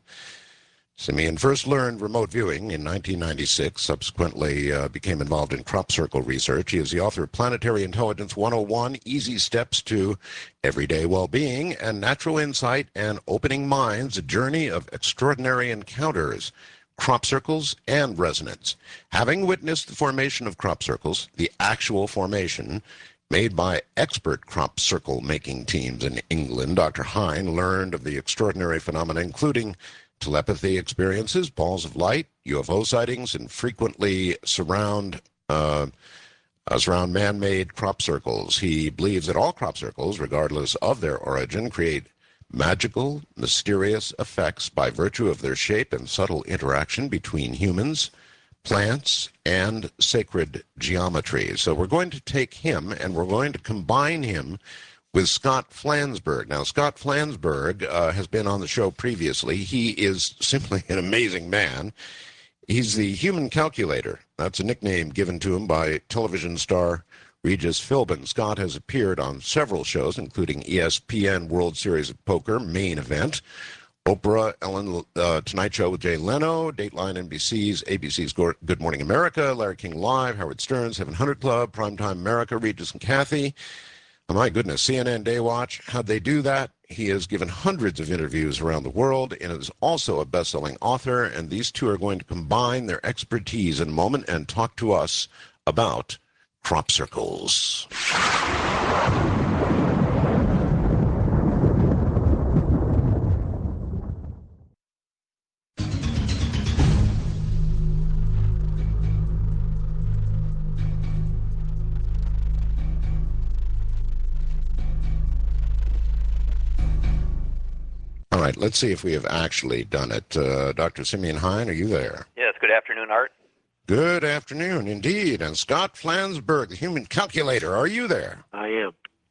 Simeon first learned remote viewing in nineteen ninety-six, subsequently uh, became involved in crop circle research. He is the author of Planetary Intelligence one oh one, Easy Steps to Everyday Well-Being and Natural Insight and Opening Minds, A Journey of Extraordinary Encounters, Crop Circles and Resonance. Having witnessed the formation of crop circles, the actual formation made by expert crop circle making teams in England, Doctor Hein learned of the extraordinary phenomena, including telepathy experiences, balls of light, U F O sightings, and frequently surround uh, uh, surround man-made crop circles. He believes that all crop circles, regardless of their origin, create magical, mysterious effects by virtue of their shape and subtle interaction between humans, plants, and sacred geometry. So we're going to take him and we're going to combine him with Scott Flansburgh. Now, Scott Flansburgh uh, has been on the show previously. He is simply an amazing man. He's the human calculator. That's a nickname given to him by television star Regis Philbin. Scott has appeared on several shows, including E S P N World Series of Poker, Main Event, Oprah, Ellen uh, Tonight Show with Jay Leno, Dateline N B C's, A B C's Good Morning America, Larry King Live, Howard Stern, seven hundred Club, Primetime America, Regis and Kathy. Oh, my goodness, C N N Daywatch. How'd they do that? He has given hundreds of interviews around the world and is also a best-selling author, and these two are going to combine their expertise in a moment and talk to us about crop circles. All right, let's see if we have actually done it. Uh, Doctor Simeon Hein, are you there? Yes, good afternoon, Art. Good afternoon, indeed. And Scott Flansburgh, the human calculator, are you there? I am.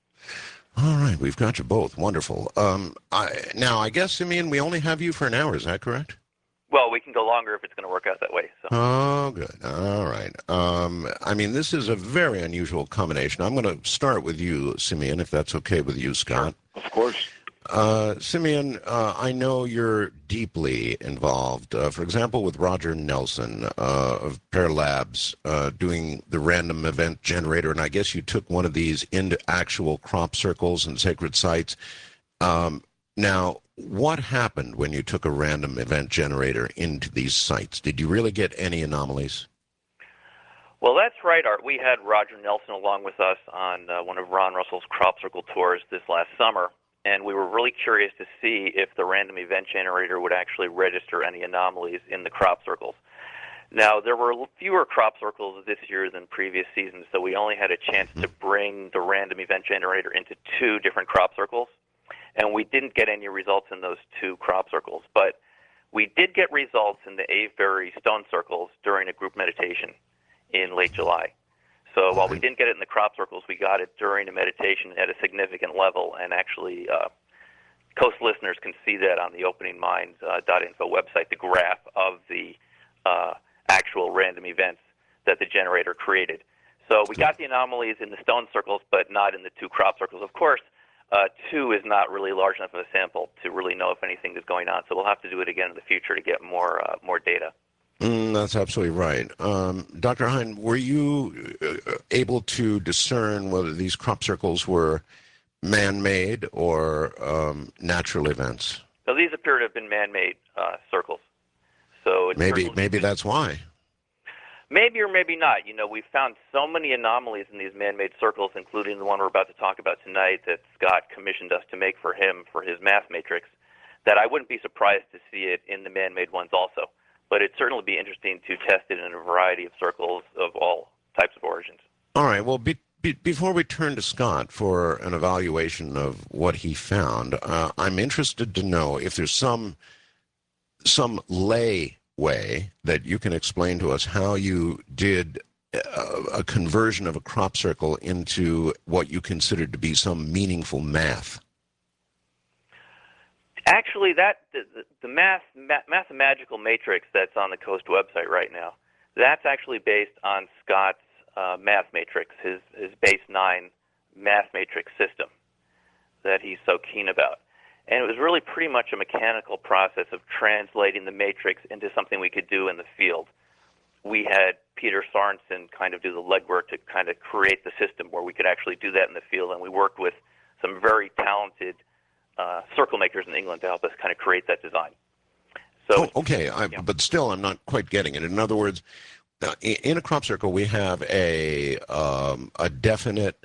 All right, we've got you both. Wonderful. Um, I, now, I guess, Simeon, we only have you for an hour. Is that correct? Well, we can go longer if it's going to work out that way. So. Oh, good. All right. Um, I mean, this is a very unusual combination. I'm going to start with you, Simeon, if that's okay with you, Scott. Of course. Uh, Simeon, uh, I know you're deeply involved, uh, for example, with Roger Nelson uh, of Pear Labs uh, doing the random event generator, and I guess you took one of these into actual crop circles and sacred sites. Um, now, what happened when you took a random event generator into these sites? Did you really get any anomalies? Well, that's right, Art. We had Roger Nelson along with us on uh, one of Ron Russell's crop circle tours this last summer. And we were really curious to see if the random event generator would actually register any anomalies in the crop circles. Now, there were fewer crop circles this year than previous seasons, so we only had a chance to bring the random event generator into two different crop circles, and we didn't get any results in those two crop circles. But we did get results in the Avebury stone circles during a group meditation in late July. So while we didn't get it in the crop circles, we got it during a meditation at a significant level, and actually uh, Coast listeners can see that on the opening minds dot info website, the graph of the uh, actual random events that the generator created. So we got the anomalies in the stone circles, but not in the two crop circles. Of course, uh, two is not really large enough of a sample to really know if anything is going on, so we'll have to do it again in the future to get more uh, more data. Mm, that's absolutely right. Um, Doctor Hein, were you uh, able to discern whether these crop circles were man-made or um, natural events? So these appear to have been man-made uh, circles. So it maybe maybe that's why. Maybe or maybe not. You know, we've found so many anomalies in these man-made circles, including the one we're about to talk about tonight that Scott commissioned us to make for him for his math matrix, that I wouldn't be surprised to see it in the man-made ones also. But it'd certainly be interesting to test it in a variety of circles of all types of origins. All right. Well, be, be, before we turn to Scott for an evaluation of what he found, uh, I'm interested to know if there's some some lay way that you can explain to us how you did a, a conversion of a crop circle into what you considered to be some meaningful math. Actually, that the, the math, math, mathemagical matrix that's on the Coast website right now, that's actually based on Scott's uh, math matrix, his, his base nine math matrix system that he's so keen about. And it was really pretty much a mechanical process of translating the matrix into something we could do in the field. We had Peter Sorensen kind of do the legwork to kind of create the system where we could actually do that in the field, and we worked with some very talented Uh, circle makers in England to help us kind of create that design. So, oh, okay, I, yeah. but still, I'm not quite getting it. In other words, uh, in a crop circle, we have a um, a definite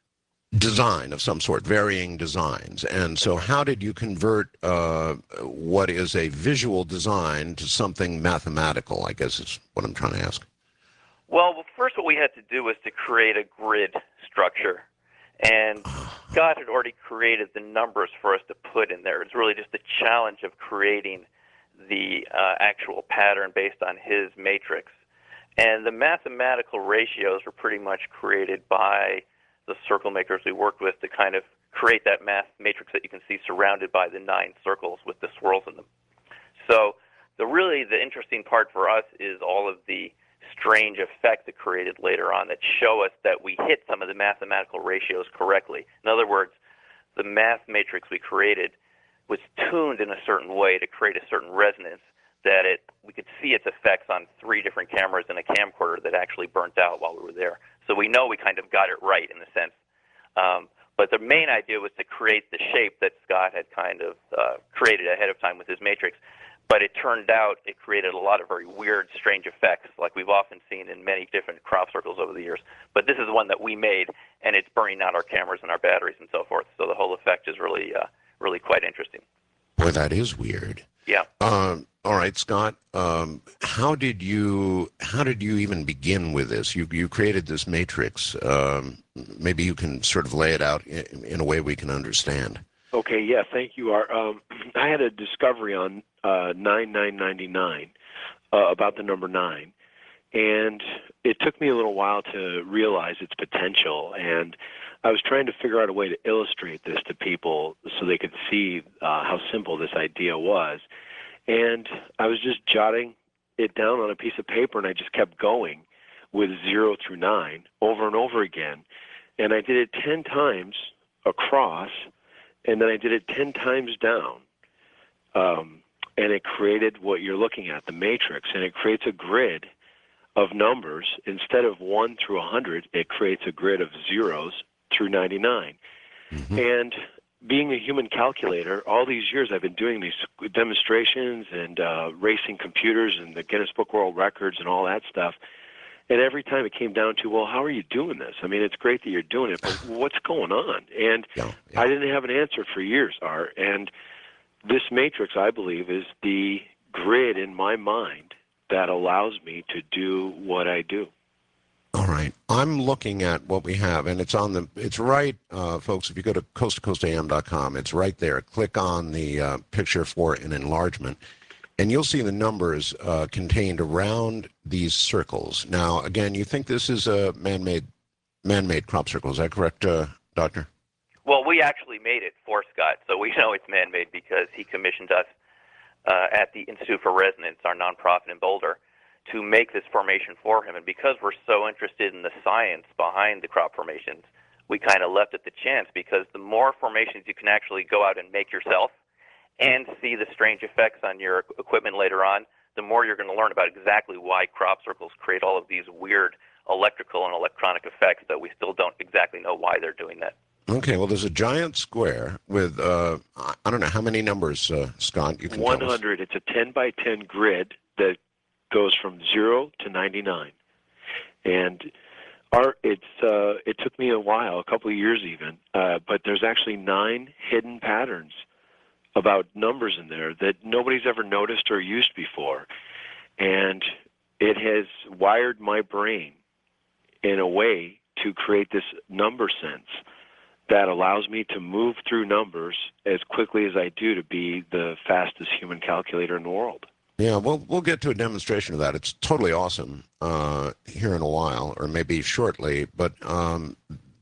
design of some sort, varying designs. And so, how did you convert uh, what is a visual design to something mathematical? I guess is what I'm trying to ask. Well, first, what we had to do was to create a grid structure. And Scott had already created the numbers for us to put in there. It's really just the challenge of creating the uh, actual pattern based on his matrix. And the mathematical ratios were pretty much created by the circle makers we worked with to kind of create that math matrix that you can see surrounded by the nine circles with the swirls in them. So the really the interesting part for us is all of the strange effects it created later on that show us that we hit some of the mathematical ratios correctly. In other words, the math matrix we created was tuned in a certain way to create a certain resonance that it we could see its effects on three different cameras and a camcorder that actually burnt out while we were there. So we know we kind of got it right in a sense. Um, but the main idea was to create the shape that Scott had kind of uh, created ahead of time with his matrix. But it turned out it created a lot of very weird, strange effects, like we've often seen in many different crop circles over the years. But this is the one that we made, and it's burning out our cameras and our batteries and so forth. So the whole effect is really, uh, really quite interesting. Boy, that is weird. Yeah. Um, all right, Scott. Um, how did you how did you even begin with this? You you created this matrix. Um, maybe you can sort of lay it out in, in a way we can understand. Okay, yeah, thank you, Art. Um, I had a discovery on uh, nine nine ninety-nine uh, about the number nine, and it took me a little while to realize its potential, and I was trying to figure out a way to illustrate this to people so they could see uh, how simple this idea was, and I was just jotting it down on a piece of paper, and I just kept going with zero through nine over and over again, and I did it ten times across, and then I did it ten times down, um, and it created what you're looking at, the matrix, and it creates a grid of numbers. Instead of one through one hundred, it creates a grid of zeros through ninety-nine. Mm-hmm. And being a human calculator, all these years I've been doing these demonstrations and uh, racing computers and the Guinness Book World Records and all that stuff. And every time it came down to, well, how are you doing this? I mean, it's great that you're doing it, but what's going on? And yeah, yeah. I didn't have an answer for years, Art. And this matrix, I believe, is the grid in my mind that allows me to do what I do. All right. I'm looking at what we have, and it's on the, it's right, uh, folks, if you go to coast to coast a m dot com, it's right there. Click on the uh, picture for an enlargement. And you'll see the numbers uh, contained around these circles. Now, again, you think this is a man-made man-made crop circle. Is that correct, uh, Doctor? Well, we actually made it for Scott, so we know it's man-made because he commissioned us uh, at the Institute for Resonance, our nonprofit in Boulder, to make this formation for him. And because we're so interested in the science behind the crop formations, we kind of left it to chance, because the more formations you can actually go out and make yourself and see the strange effects on your equipment later on, the more you're going to learn about exactly why crop circles create all of these weird electrical and electronic effects that we still don't exactly know why they're doing that. Okay, well, there's a giant square with, uh, I don't know, how many numbers, uh, Scott, you can one hundred. tell us? It's a ten by ten grid that goes from zero to ninety-nine. And our, it's uh, it took me a while, a couple of years even, uh, but there's actually nine hidden patterns about numbers in there that nobody's ever noticed or used before. And it has wired my brain in a way to create this number sense that allows me to move through numbers as quickly as I do to be the fastest human calculator in the world. Yeah, we'll we'll get to a demonstration of that. It's totally awesome uh, here in a while, or maybe shortly. But um,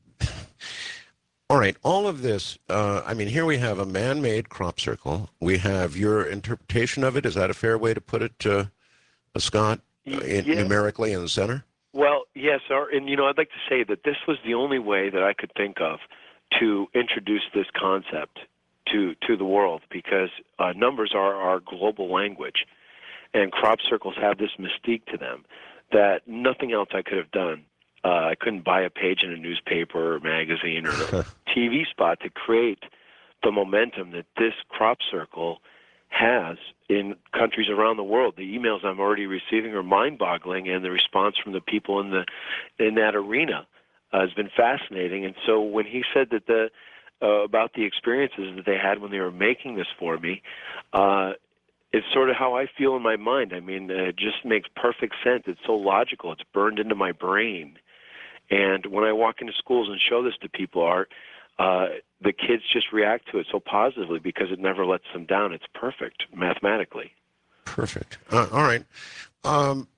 all right, all of this. Uh, I mean, here we have a man-made crop circle. We have your interpretation of it. Is that a fair way to put it, uh, Scott? Uh, in, Yeah. Numerically in the center. Well, yes, our, and you know, I'd like to say that this was the only way that I could think of to introduce this concept to to the world, because uh, numbers are our global language, and crop circles have this mystique to them that nothing else I could have done. Uh, I couldn't buy a page in a newspaper or magazine or a T V spot to create the momentum that this crop circle has in countries around the world. The emails I'm already receiving are mind-boggling, and the response from the people in the in that arena uh, has been fascinating. And so when he said that the uh, about the experiences that they had when they were making this for me, uh, it's sort of how I feel in my mind. I mean, uh, it just makes perfect sense. It's so logical. It's burned into my brain. And when I walk into schools and show this to people, Art, uh, the kids just react to it so positively because it never lets them down. It's perfect mathematically. Perfect. Uh, all right. Um,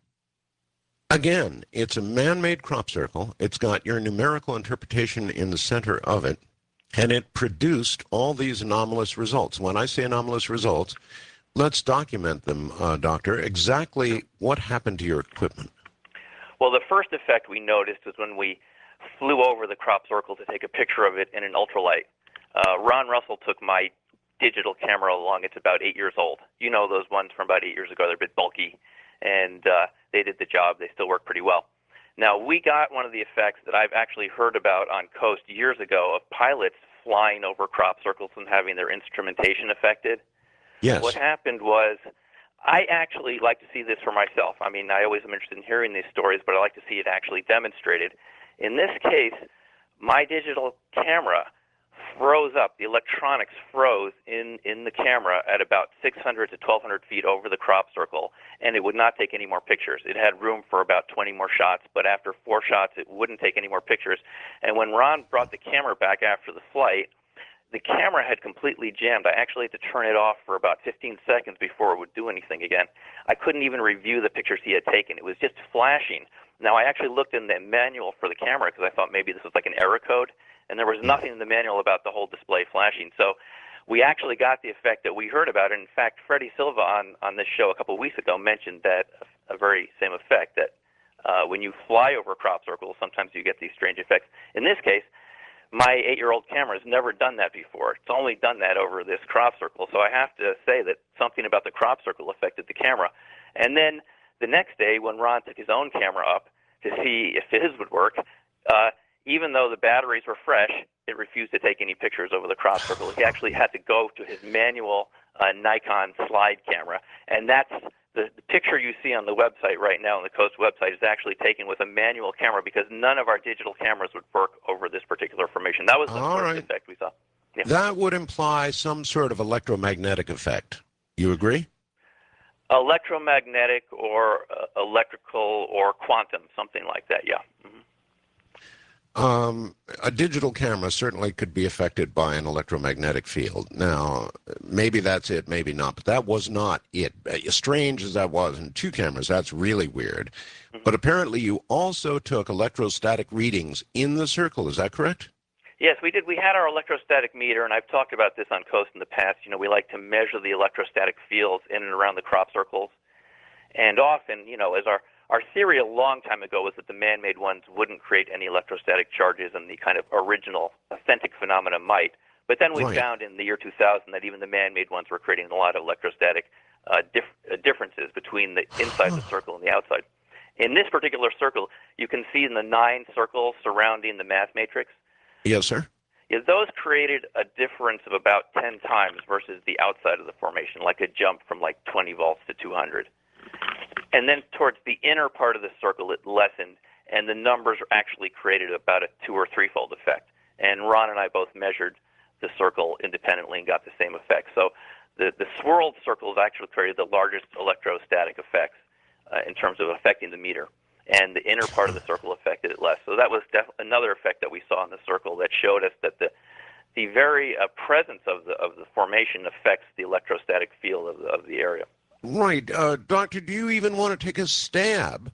again, it's a man-made crop circle. It's got your numerical interpretation in the center of it, and it produced all these anomalous results. When I say anomalous results, let's document them, uh, Doctor. Exactly what happened to your equipment? Well, the first effect we noticed was when we flew over the crop circle to take a picture of it in an ultralight. Uh, Ron Russell took my digital camera along. It's about eight years old. You know those ones from about eight years ago. They're a bit bulky, and uh, they did the job. They still work pretty well. Now, we got one of the effects that I've actually heard about on Coast years ago of pilots flying over crop circles and having their instrumentation affected. Yes. What happened was, I actually like to see this for myself. I mean, I always am interested in hearing these stories, but I like to see it actually demonstrated. In this case, my digital camera froze up. The electronics froze in, in the camera at about six hundred to twelve hundred feet over the crop circle, and it would not take any more pictures. It had room for about twenty more shots, but after four shots, it wouldn't take any more pictures. And when Ron brought the camera back after the flight, the camera had completely jammed. I actually had to turn it off for about fifteen seconds before it would do anything again. I couldn't even review the pictures he had taken. It was just flashing. Now, I actually looked in the manual for the camera because I thought maybe this was like an error code, and there was nothing in the manual about the whole display flashing. So we actually got the effect that we heard about. And in fact, Freddie Silva on, on this show a couple of weeks ago mentioned that a, a very same effect, that uh, when you fly over crop circles, sometimes you get these strange effects. In this case, my eight-year-old camera has never done that before. It's only done that over this crop circle. So I have to say that something about the crop circle affected the camera. And then the next day, when Ron took his own camera up to see if his would work, uh, even though the batteries were fresh, it refused to take any pictures over the crop circle. He actually had to go to his manual uh, Nikon slide camera. And that's the, the picture you see on the website right now, on the Coast website, is actually taken with a manual camera because none of our digital cameras would work over this particular formation. That was the All first right. effect we saw. Yeah. That would imply some sort of electromagnetic effect. You agree? Electromagnetic or uh, electrical or quantum, something like that, yeah. Mm-hmm. Um, a digital camera certainly could be affected by an electromagnetic field. Now, maybe that's it, maybe not, but that was not it. As strange as that was in two cameras, that's really weird. Mm-hmm. But apparently you also took electrostatic readings in the circle. Is that correct? Yes, we did. We had our electrostatic meter, and I've talked about this on Coast in the past. You know, we like to measure the electrostatic fields in and around the crop circles. And often, you know, as our, our theory a long time ago was that the man-made ones wouldn't create any electrostatic charges and the kind of original, authentic phenomena might. But then we Right. found in the year two thousand that even the man-made ones were creating a lot of electrostatic uh, dif- uh, differences between the inside the circle and the outside. In this particular circle, you can see in the nine circles surrounding the math matrix, Yes, sir. yeah, those created a difference of about ten times versus the outside of the formation, like a jump from like twenty volts to two hundred. And then towards the inner part of the circle, it lessened. and the numbers actually created about a two or threefold effect. And Ron and I both measured the circle independently and got the same effect. So the, the swirled circles actually created the largest electrostatic effects uh, in terms of affecting the meter, and the inner part of the circle affected it less. So that was def- another effect that we saw in the circle that showed us that the the very uh, presence of the of the formation affects the electrostatic field of the, of the area. Right. Uh, Doctor, do you even want to take a stab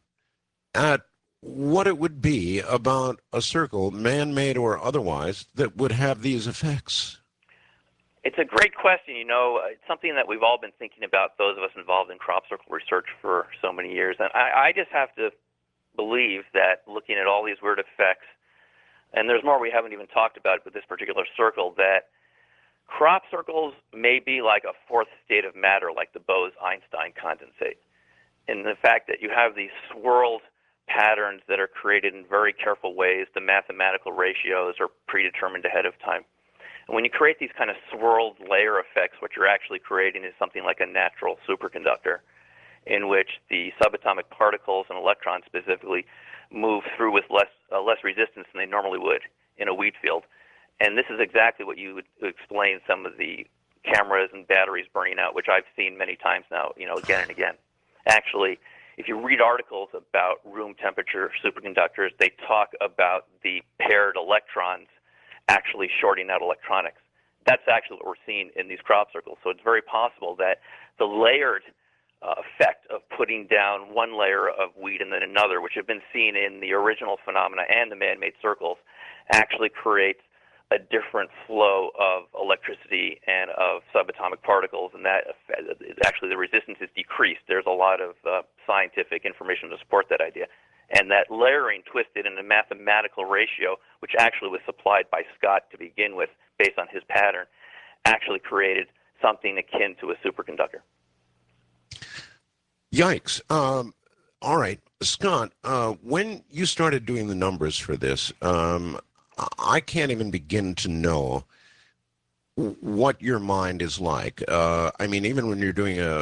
at what it would be about a circle, man-made or otherwise, that would have these effects? It's a great question. You know, it's something that we've all been thinking about, those of us involved in crop circle research for so many years. And I, I just have to believe that looking at all these weird effects, and there's more we haven't even talked about with this particular circle, that crop circles may be like a fourth state of matter, like the Bose-Einstein condensate. In the fact that you have these swirled patterns that are created in very careful ways, the mathematical ratios are predetermined ahead of time. And when you create these kind of swirled layer effects, what you're actually creating is something like a natural superconductor, in which the subatomic particles and electrons specifically move through with less uh, less resistance than they normally would in a wheat field. And this is exactly what you would explain some of the cameras and batteries burning out, which I've seen many times now, you know, again and again. Actually, if you read articles about room temperature superconductors, they talk about the paired electrons actually shorting out electronics. That's actually what we're seeing in these crop circles. So it's very possible that the layered uh, effect of putting down one layer of wheat and then another, which have been seen in the original phenomena and the man-made circles, actually creates a different flow of electricity and of subatomic particles, and that actually the resistance is decreased. There's a lot of uh, scientific information to support that idea. And that layering twisted in a mathematical ratio, which actually was supplied by Scott to begin with based on his pattern, actually created something akin to a superconductor. Yikes. Um, all right. Scott, uh, when you started doing the numbers for this, um, I can't even begin to know what your mind is like. Uh, I mean, even when you're doing a,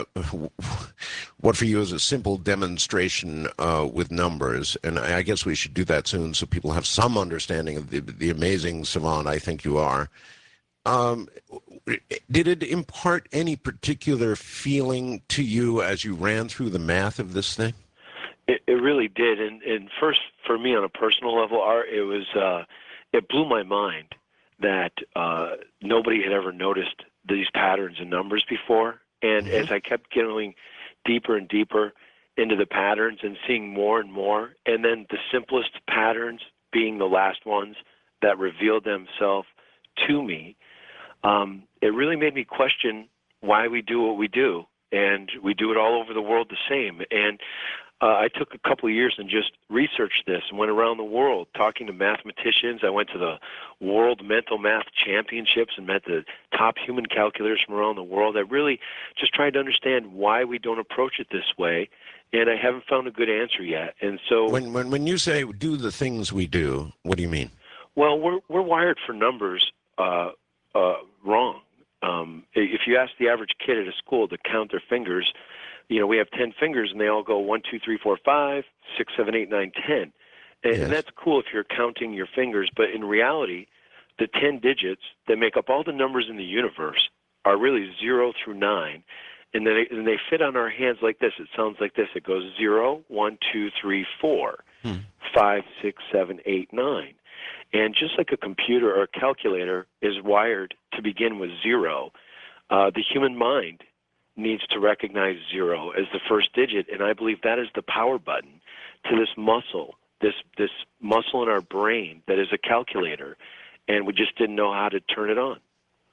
what for you is a simple demonstration uh, with numbers, and I guess we should do that soon so people have some understanding of the, the amazing savant I think you are. Um, did it impart any particular feeling to you as you ran through the math of this thing? It, it really did. And, and first, for me on a personal level, Art, it was, uh, it blew my mind that uh, nobody had ever noticed these patterns and numbers before. And mm-hmm. as I kept going deeper and deeper into the patterns and seeing more and more, and then the simplest patterns being the last ones that revealed themselves to me, um, it really made me question why we do what we do. And we do it all over the world the same. And Uh, I took a couple of years and just researched this and went around the world talking to mathematicians. I went to the World Mental Math Championships and met the top human calculators from around the world. I really just tried to understand why we don't approach it this way, and I haven't found a good answer yet. And so, when when when you say do the things we do, what do you mean? Well, we're we're wired for numbers uh, uh, wrong. Um, if you ask the average kid at a school to count their fingers, you know, we have ten fingers, and they all go one, two, three, four, five, six, seven, eight, nine, ten. And, yes. and that's cool if you're counting your fingers, but in reality, the ten digits that make up all the numbers in the universe are really zero through nine, and then they, and they fit on our hands like this. It sounds like this. It goes zero, one, two, three, four, hmm. five, six, seven, eight, nine. And just like a computer or a calculator is wired to begin with zero, uh, the human mind needs to recognize zero as the first digit, and I believe that is the power button to this muscle, this this muscle in our brain that is a calculator, and we just didn't know how to turn it on.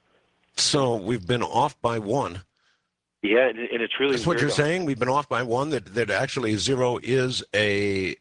So we've been off by one. Yeah, and, and it's really That's what you're saying? We've been off by one, that, that actually zero is a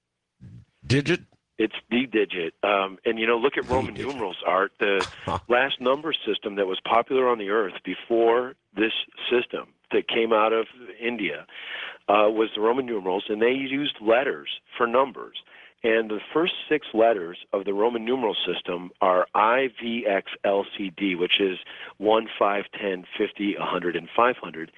digit? It's the digit. Um, and, you know, look at the Roman digit. numerals, Art. The huh. last number system that was popular on the earth before this system that came out of India uh, was the Roman numerals, and they used letters for numbers. And the first six letters of the Roman numeral system are I V X L C D, which is one, five, ten, fifty, one hundred, and five hundred.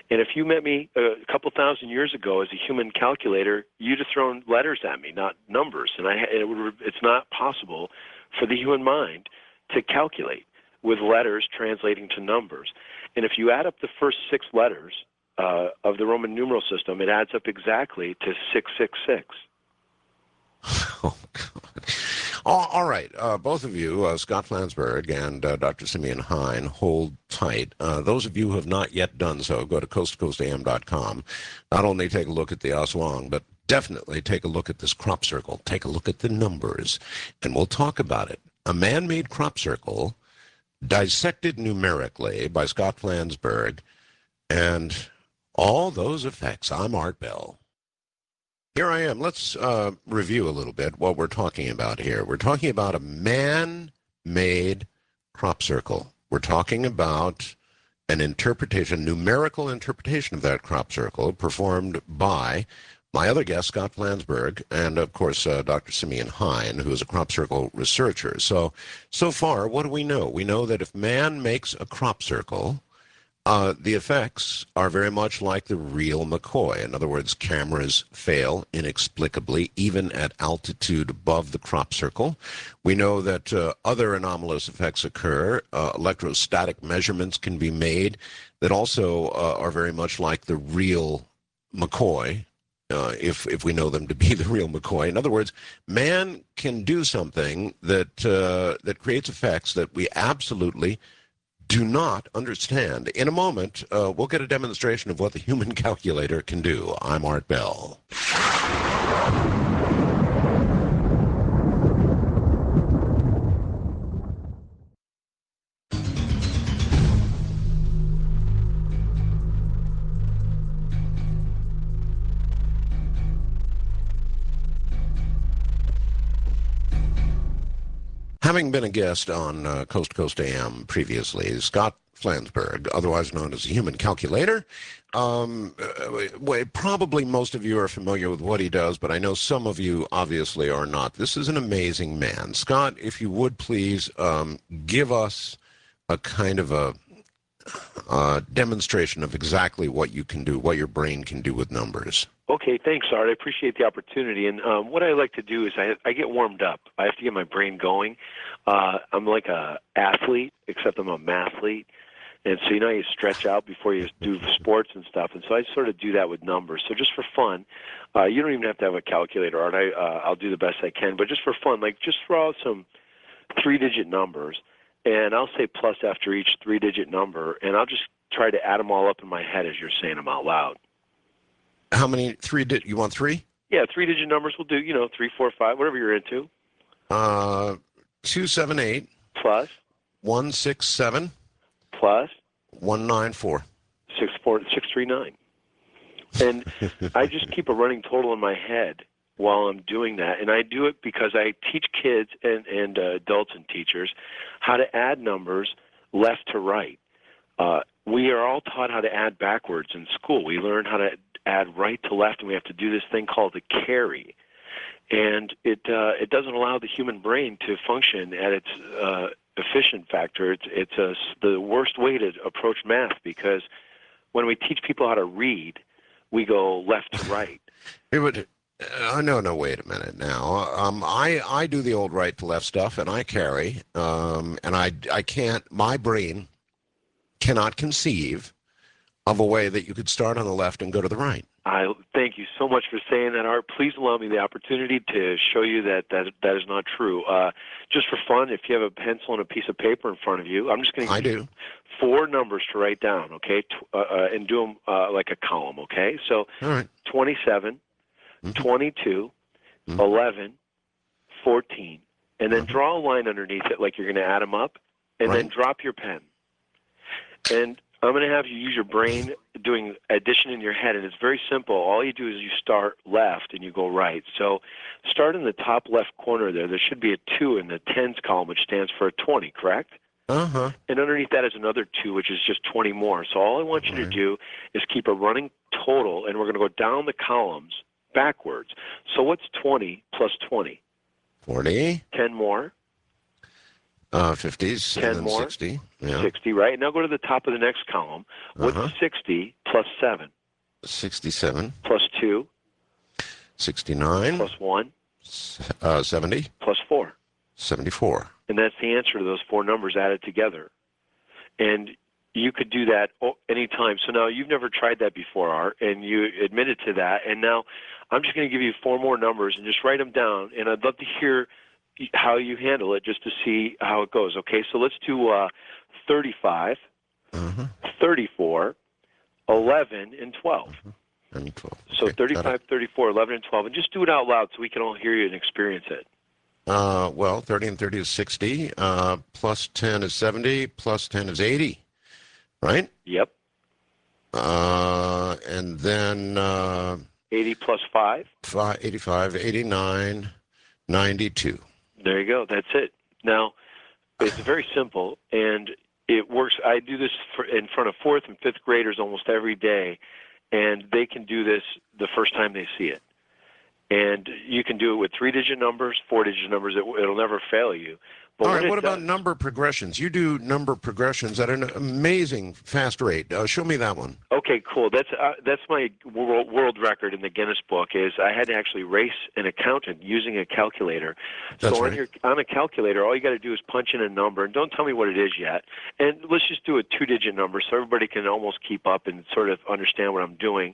And if you met me a couple thousand years ago as a human calculator, you'd have thrown letters at me, not numbers. And I, it would, it's not possible for the human mind to calculate with letters translating to numbers. And if you add up the first six letters uh, of the Roman numeral system, it adds up exactly to six six six. Oh, God. All, all right. Uh, both of you, uh, Scott Flansburgh and uh, Doctor Simeon Hein, hold tight. Uh, those of you who have not yet done so, go to coast to coast a m dot com. Not only take a look at the Aswang, but definitely take a look at this crop circle. Take a look at the numbers, and we'll talk about it. A man-made crop circle dissected numerically by Scott Flansburgh, and all those effects. I'm Art Bell. Here I am. Let's uh, review a little bit what we're talking about here. We're talking about a man-made crop circle. We're talking about an interpretation, numerical interpretation of that crop circle performed by my other guest, Scott Flansburgh, and, of course, uh, Doctor Simeon Hein, who is a crop circle researcher. So, so far, what do we know? We know that if man makes a crop circle, Uh, the effects are very much like the real McCoy. In other words, cameras fail inexplicably, even at altitude above the crop circle. We know that uh, other anomalous effects occur. Uh, electrostatic measurements can be made that also uh, are very much like the real McCoy, uh, if, if we know them to be the real McCoy. In other words, man can do something that, uh, that creates effects that we absolutely do not understand. In a moment, uh, we'll get a demonstration of what the human calculator can do. I'm Art Bell. Having been a guest on uh, Coast to Coast A M previously, Scott Flansburgh, otherwise known as the Human Calculator, um, uh, probably most of you are familiar with what he does, but I know some of you obviously are not. This is an amazing man. Scott, if you would please um, give us a kind of a uh, demonstration of exactly what you can do, what your brain can do with numbers. Okay, thanks, Art. I appreciate the opportunity. And um, what I like to do is I, I get warmed up. I have to get my brain going. Uh, I'm like a athlete, except I'm a mathlete. And so, you know, you stretch out before you do sports and stuff. And so I sort of do that with numbers. So just for fun, uh, you don't even have to have a calculator, Art. I, uh, I'll do the best I can. But just for fun, like just throw out some three-digit numbers, and I'll say plus after each three-digit number, and I'll just try to add them all up in my head as you're saying them out loud. How many? Three? Di- you want three? Yeah, three-digit numbers will do. You know, three, four, five, whatever you're into. Uh, two, seven, eight. Plus. One, six, seven. Plus. One, nine, four. Six, four, six, three, nine. And I just keep a running total in my head while I'm doing that, and I do it because I teach kids and and uh, adults and teachers how to add numbers left to right. Uh, we are all taught how to add backwards in school. We learn how to add right to left, and we have to do this thing called the carry. And it uh, it doesn't allow the human brain to function at its uh, efficient factor. It's it's a, the worst way to approach math, because when we teach people how to read, we go left to right. It would. Uh, no, no, wait a minute now. Um, I, I do the old right to left stuff, and I carry, um, and I, I can't, my brain cannot conceive of a way that you could start on the left and go to the right. I thank you so much for saying that, Art. Please allow me the opportunity to show you that that, that is not true. Uh, just for fun, if you have a pencil and a piece of paper in front of you, I'm just going to I do. four numbers to write down, okay, T- uh, uh, and do them uh, like a column, okay? So All right. twenty-seven, mm-hmm. twenty-two, mm-hmm. eleven, fourteen, and then mm-hmm. draw a line underneath it like you're going to add them up, and right. then drop your pen. And I'm going to have you use your brain doing addition in your head, and it's very simple. All you do is you start left and you go right. So start in the top left corner there. There should be a two in the tens column, which stands for a twenty, correct? Uh-huh. And underneath that is another two, which is just twenty more. So all I want you right. to do is keep a running total, and we're going to go down the columns backwards. So what's twenty plus twenty? forty. ten more. Uh, fifties, ten and then more. sixty. Yeah. sixty, right? Now go to the top of the next column. What's Uh-huh. sixty plus seven? sixty-seven. Plus two? sixty-nine. Plus one? Uh, seventy. Plus four. seventy-four. And that's the answer to those four numbers added together. And you could do that anytime. So now you've never tried that before, Art, and you admitted to that. And now I'm just going to give you four more numbers and just write them down. And I'd love to hear how you handle it just to see how it goes. Okay, so let's do uh, thirty-five, uh-huh. thirty-four, eleven, and twelve. Uh-huh. And twelve. So Okay, thirty-five, thirty-four, eleven, and twelve. And just do it out loud so we can all hear you and experience it. Uh, well, thirty and thirty is sixty. Uh, plus ten is seventy. Plus ten is eighty. Right? Yep. Uh, and then uh, eighty plus five? Five, eighty-five, eighty-nine, ninety-two. There you go. That's it. Now, it's very simple, and it works. I do this for, in front of fourth and fifth graders almost every day, and they can do this the first time they see it. And you can do it with three-digit numbers, four-digit numbers. It, it'll never fail you. But All when right, it what does- about number progressions? You do number progressions at an amazing fast rate. Uh, show me that one. Okay, cool. That's uh, that's my world, world record in the Guinness Book. Is I had to actually race an accountant using a calculator. That's so on right. your on a calculator, all you got to do is punch in a number, and don't tell me what it is yet. And let's just do a two-digit number so everybody can almost keep up and sort of understand what I'm doing.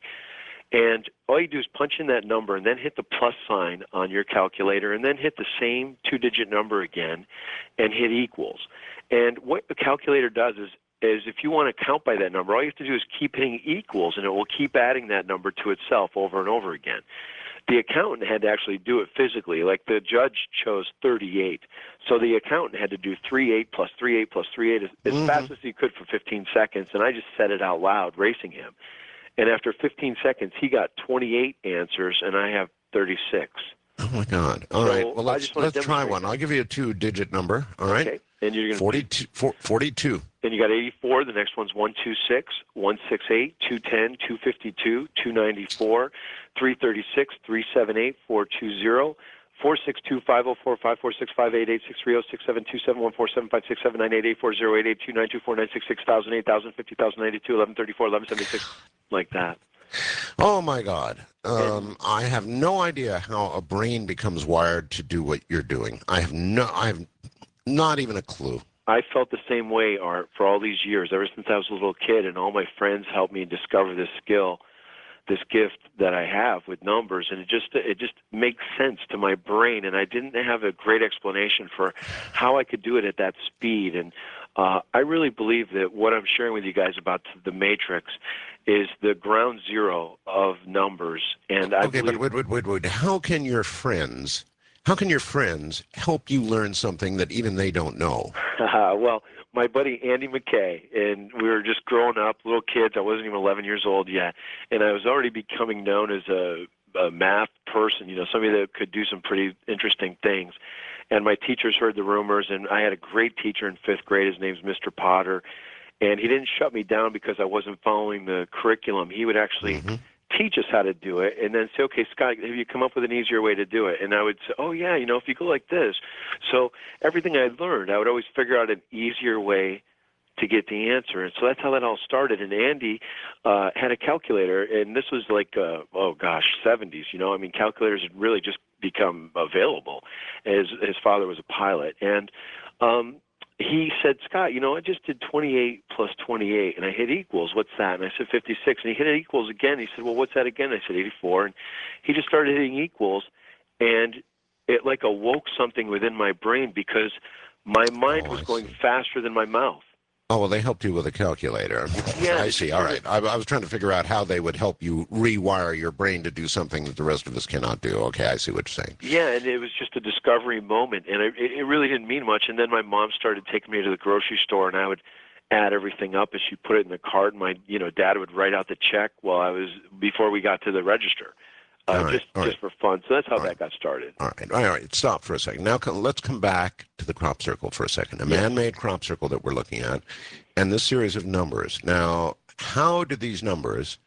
And all you do is punch in that number and then hit the plus sign on your calculator and then hit the same two-digit number again and hit equals. And what the calculator does is, is if you want to count by that number, all you have to do is keep hitting equals, and it will keep adding that number to itself over and over again. The accountant had to actually do it physically. Like the judge chose thirty-eight. So the accountant had to do thirty-eight plus thirty-eight plus thirty-eight as, as Mhm. fast as he could for fifteen seconds, and I just said it out loud, racing him. And after fifteen seconds, he got twenty-eight answers, and I have thirty-six. Oh, my God. All So right, well, I let's, just wanna let's try demonstrate one. I'll give you a two-digit number, all right? Okay. And you're going to forty-two, four, forty-two. Then you got eighty-four. The next one's one twenty-six, one sixty-eight, two ten, two fifty-two, two ninety-four, three thirty-six, three seventy-eight, four twenty, four six two, five oh four, five four six, five eight eight, six three oh, six seven two seven, one four seven five six seven nine eight eight four zero eight eight two nine two four nine six six thousand eight thousand fifty thousand ninety-two eleven thirty-four eleven seventy-six, like that. Oh, my God. Um, I have no idea how a brain becomes wired to do what you're doing. I have no, I have not even a clue. I felt the same way, Art, for all these years, ever since I was a little kid, and all my friends helped me discover this skill, this gift that I have with numbers, and it just it just makes sense to my brain, and I didn't have a great explanation for how I could do it at that speed, and uh, I really believe that what I'm sharing with you guys about the Matrix is the ground zero of numbers, and I Okay, believe but wait, wait, wait, wait. How can your friends, how can your friends help you learn something that even they don't know? well, my buddy Andy McKay, and we were just growing up, little kids. I wasn't even eleven years old yet, and I was already becoming known as a, a math person, you know, somebody that could do some pretty interesting things. And my teachers heard the rumors, and I had a great teacher in fifth grade. His name's Mister Potter, and he didn't shut me down because I wasn't following the curriculum. He would actually Mm-hmm. teach us how to do it, and then say, okay, Scott, have you come up with an easier way to do it? And I would say, oh, yeah, you know, if you go like this. So everything I learned, I would always figure out an easier way to get the answer. And so that's how that all started. And Andy uh, had a calculator, and this was like, uh, oh, gosh, seventies, you know. I mean, calculators had really just become available. His, his father was a pilot. And um, he said, Scott, you know, I just did twenty-eight plus twenty-eight, and I hit equals. What's that? And I said fifty-six. And he hit equals again. He said, well, what's that again? I said eighty-four. And he just started hitting equals, and it like awoke something within my brain because my mind Oh, was I going see. faster than my mouth. Oh, well, they helped you with a calculator. Yeah. I see. All right. I, I was trying to figure out how they would help you rewire your brain to do something that the rest of us cannot do. Okay, I see what you're saying. Yeah, and it was just a discovery moment, and it, it really didn't mean much. And then my mom started taking me to the grocery store, and I would add everything up as she put it in the cart. And my, you know, dad would write out the check while I was before we got to the register, uh, All right, just all just for fun. So that's how All that right. got started. All right. All right. Stop for a second. Now, come, let's come back to the crop circle for a second. A Yeah. man-made crop circle that we're looking at, and this series of numbers. Now, how do these numbers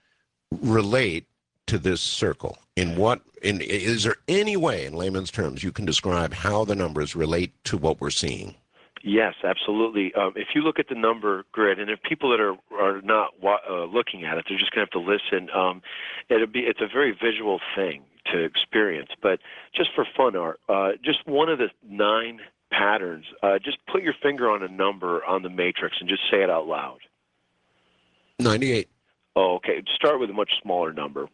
relate to this circle? In what? In is there any way, in layman's terms, you can describe how the numbers relate to what we're seeing? Yes, absolutely. Um, if you look at the number grid, and if people that are are not wa- uh, looking at it, they're just going to have to listen. Um, it'll be it's a very visual thing to experience. But just for fun, Art, uh, just one of the nine patterns. Uh, just put your finger on a number on the matrix and just say it out loud. ninety-eight. Oh, okay. Start with a much smaller number.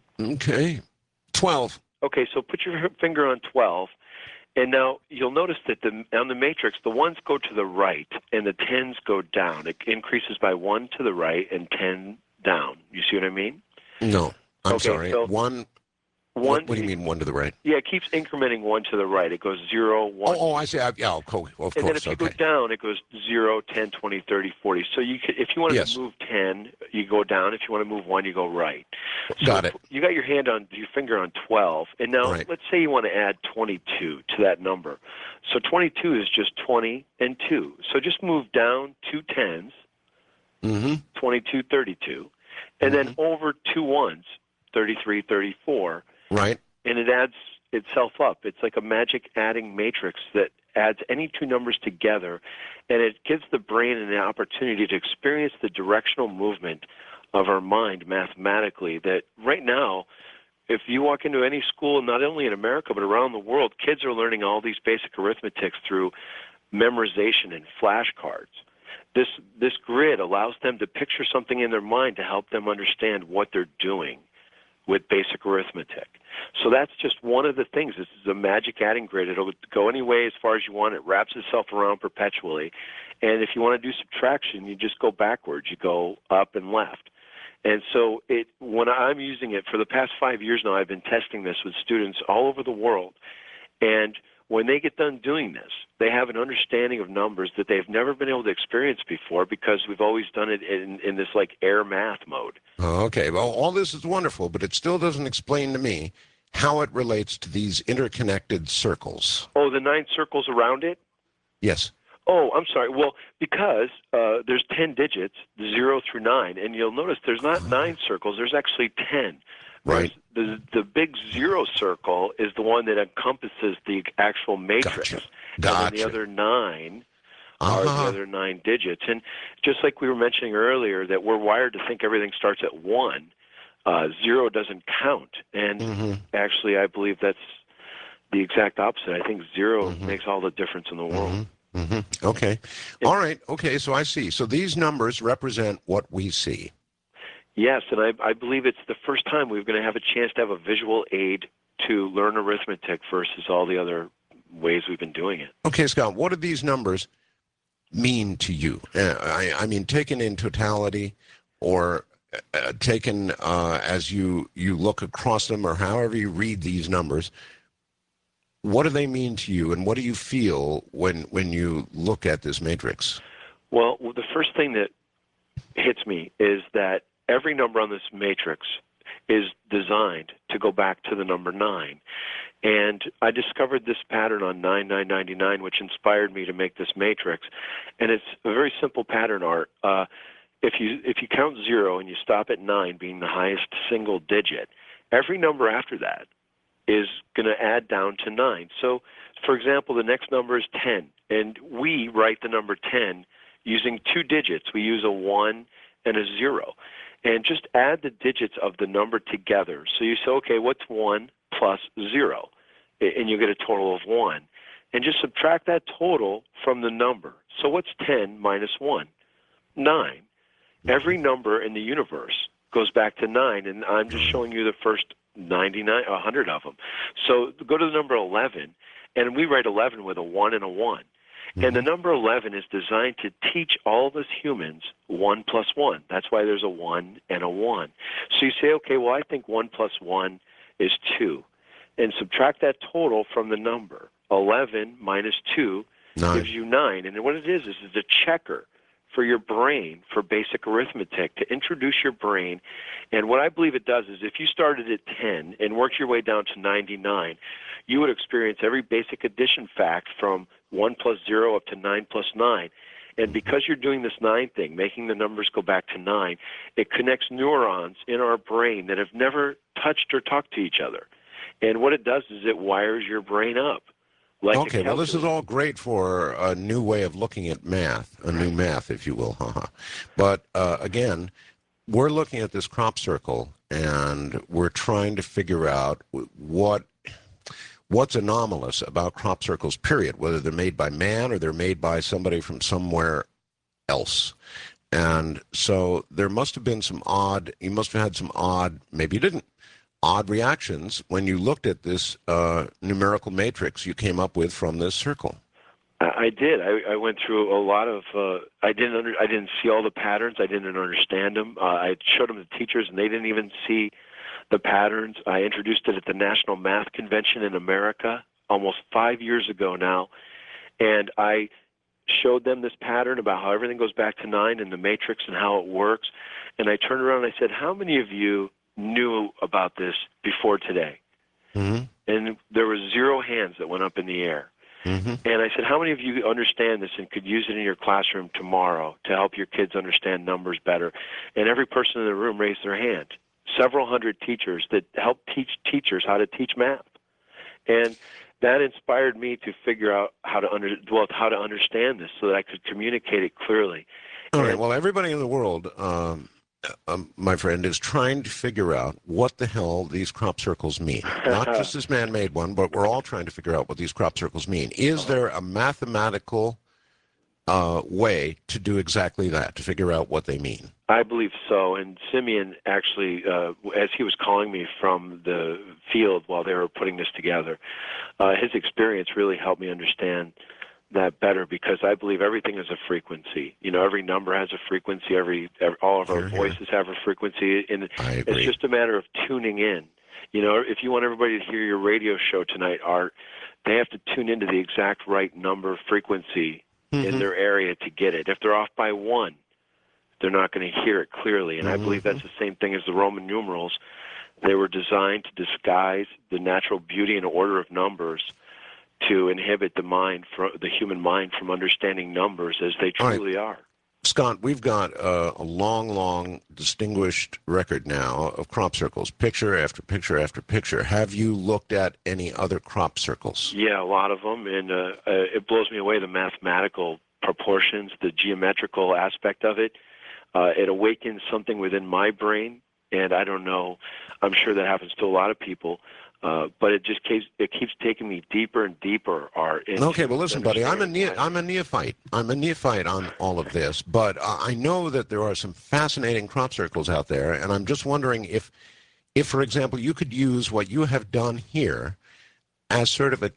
Okay. twelve. Okay, so put your finger on twelve. And now you'll notice that the, on the matrix, the ones go to the right and the tens go down. It increases by one to the right and ten down. You see what I mean? No, I'm Okay, sorry. so one. One. What, what do you mean one to the right? Yeah, it keeps incrementing one to the right. It goes zero, one. Oh, oh I see. I, yeah, of course. Of and then course. if you Okay. go down, it goes zero, ten, twenty, thirty, forty. So you could, if you wanted Yes. to move ten, you go down. If you want to move one, you go right. So Got it. You got your hand on your finger on twelve, and now Right. let's say you want to add twenty-two to that number. So twenty-two is just twenty and two. So just move down two tens, Mm-hmm. twenty-two, thirty-two, and then over two ones, thirty-three, thirty-four. Right. And it adds itself up. It's like a magic adding matrix that adds any two numbers together, and it gives the brain an opportunity to experience the directional movement of our mind mathematically. That right now, if you walk into any school, not only in America but around the world, kids are learning all these basic arithmetics through memorization and flashcards. This this grid allows them to picture something in their mind to help them understand what they're doing with basic arithmetic. So that's just one of the things. This is a magic adding grid. It'll go any way as far as you want. It wraps itself around perpetually. And if you want to do subtraction, you just go backwards. You go up and left. And so it, when I'm using it for the past five years now, I've been testing this with students all over the world. And when they get done doing this, they have an understanding of numbers that they've never been able to experience before because we've always done it in, in this like air math mode. Oh, okay. Well, all this is wonderful, but it still doesn't explain to me how it relates to these interconnected circles. Oh, the nine circles around it? Yes. Oh, I'm sorry. Well, because uh, there's ten digits, zero through nine, and you'll notice there's not nine circles, there's actually ten. Right. The, the big zero circle is the one that encompasses the actual matrix. Gotcha. And then Gotcha. the other nine are Uh-huh. the other nine digits. And just like we were mentioning earlier, that we're wired to think everything starts at one, uh, zero doesn't count. And Mm-hmm. actually, I believe that's the exact opposite. I think 0 makes all the difference in the world. Mm-hmm. Okay. All right. Okay. So I see. So these numbers represent what we see. Yes, and I, I believe it's the first time we're going to have a chance to have a visual aid to learn arithmetic versus all the other ways we've been doing it. Okay, Scott, what do these numbers mean to you? Uh, I, I mean, taken in totality or uh, taken uh, as you, you look across them or however you read these numbers, what do they mean to you and what do you feel when, when you look at this matrix? Well, the first thing that hits me is that every number on this matrix is designed to go back to the number nine. And I discovered this pattern on nine nine ninety-nine, which inspired me to make this matrix. And it's a very simple pattern, Art. Uh, if you if you count zero and you stop at nine being the highest single digit, every number after that is going to add down to nine. So, for example, the next number is ten. And we write the number ten using two digits. We use a one and a zero. And just add the digits of the number together. So you say, okay, what's one plus zero? And you get a total of one. And just subtract that total from the number. So what's ten minus one? nine. Every number in the universe goes back to nine, and I'm just showing you the first ninety-nine, one hundred of them. So go to the number eleven, and we write eleven with a one and a one. And the number eleven is designed to teach all of us humans one plus one. That's why there's a one and a one. So you say, okay, well, I think one plus one is two. And subtract that total from the number. eleven minus two Nine. gives you nine. And what it is, is it's a checker for your brain for basic arithmetic, to introduce your brain. And what I believe it does is if you started at ten and worked your way down to ninety-nine, you would experience every basic addition fact from one plus zero up to nine plus nine. And because you're doing this nine thing, making the numbers go back to nine, it connects neurons in our brain that have never touched or talked to each other. And what it does is it wires your brain up Like a Okay, well, this is calculator. all great for a new way of looking at math, a new math, if you will. haha. But uh, again, we're looking at this crop circle, and we're trying to figure out what what's anomalous about crop circles, period, whether they're made by man or they're made by somebody from somewhere else. And so there must have been some odd, you must have had some odd, maybe you didn't, odd reactions when you looked at this uh, numerical matrix you came up with from this circle. I I did. I, I went through a lot of. Uh, I didn't. Under, I didn't see all the patterns. I didn't understand them. Uh, I showed them to teachers, and they didn't even see the patterns. I introduced it at the National Math Convention in America almost five years ago now, and I showed them this pattern about how everything goes back to nine in the matrix and how it works. And I turned around and I said, "How many of you knew about this before today?" Mm-hmm. And there were zero hands that went up in the air. Mm-hmm. And I said, how many of you understand this and could use it in your classroom tomorrow to help your kids understand numbers better? And every person in the room raised their hand. Several hundred teachers that help teach teachers how to teach math. And that inspired me to figure out how to under, well, how to understand this so that I could communicate it clearly. All right, well, everybody in the world, um, um, my friend, is trying to figure out what the hell these crop circles mean. Not just this man-made one, but we're all trying to figure out what these crop circles mean. Is there a mathematical uh, way to do exactly that, to figure out what they mean? I believe so. And Simeon actually, uh, as he was calling me from the field while they were putting this together, uh, his experience really helped me understand that better, because I believe everything is a frequency. You know, every number has a frequency. Every, every all of our Here, here. voices have a frequency, and I it's agree. just a matter of tuning in. You know, if you want everybody to hear your radio show tonight, Art, they have to tune into the exact right number frequency Mhm. in their area to get it. If they're off by one, they're not going to hear it clearly. And I believe that's the same thing as the Roman numerals. They were designed to disguise the natural beauty and order of numbers, to inhibit the mind, from the human mind, from understanding numbers as they All right. truly are. Scott, we've got uh, a long, long, distinguished record now of crop circles, picture after picture after picture. Have you looked at any other crop circles? Yeah, a lot of them, and uh, uh, it blows me away, the mathematical proportions, the geometrical aspect of it. Uh, it awakens something within my brain, and I don't know, I'm sure that happens to a lot of people, uh, but it just keeps, it keeps taking me deeper and deeper. Art, into Okay, well, listen, buddy, I'm a understanding ne- I'm a neophyte. I'm a neophyte on all of this, but uh, I know that there are some fascinating crop circles out there, and I'm just wondering if, if, for example, you could use what you have done here as sort of a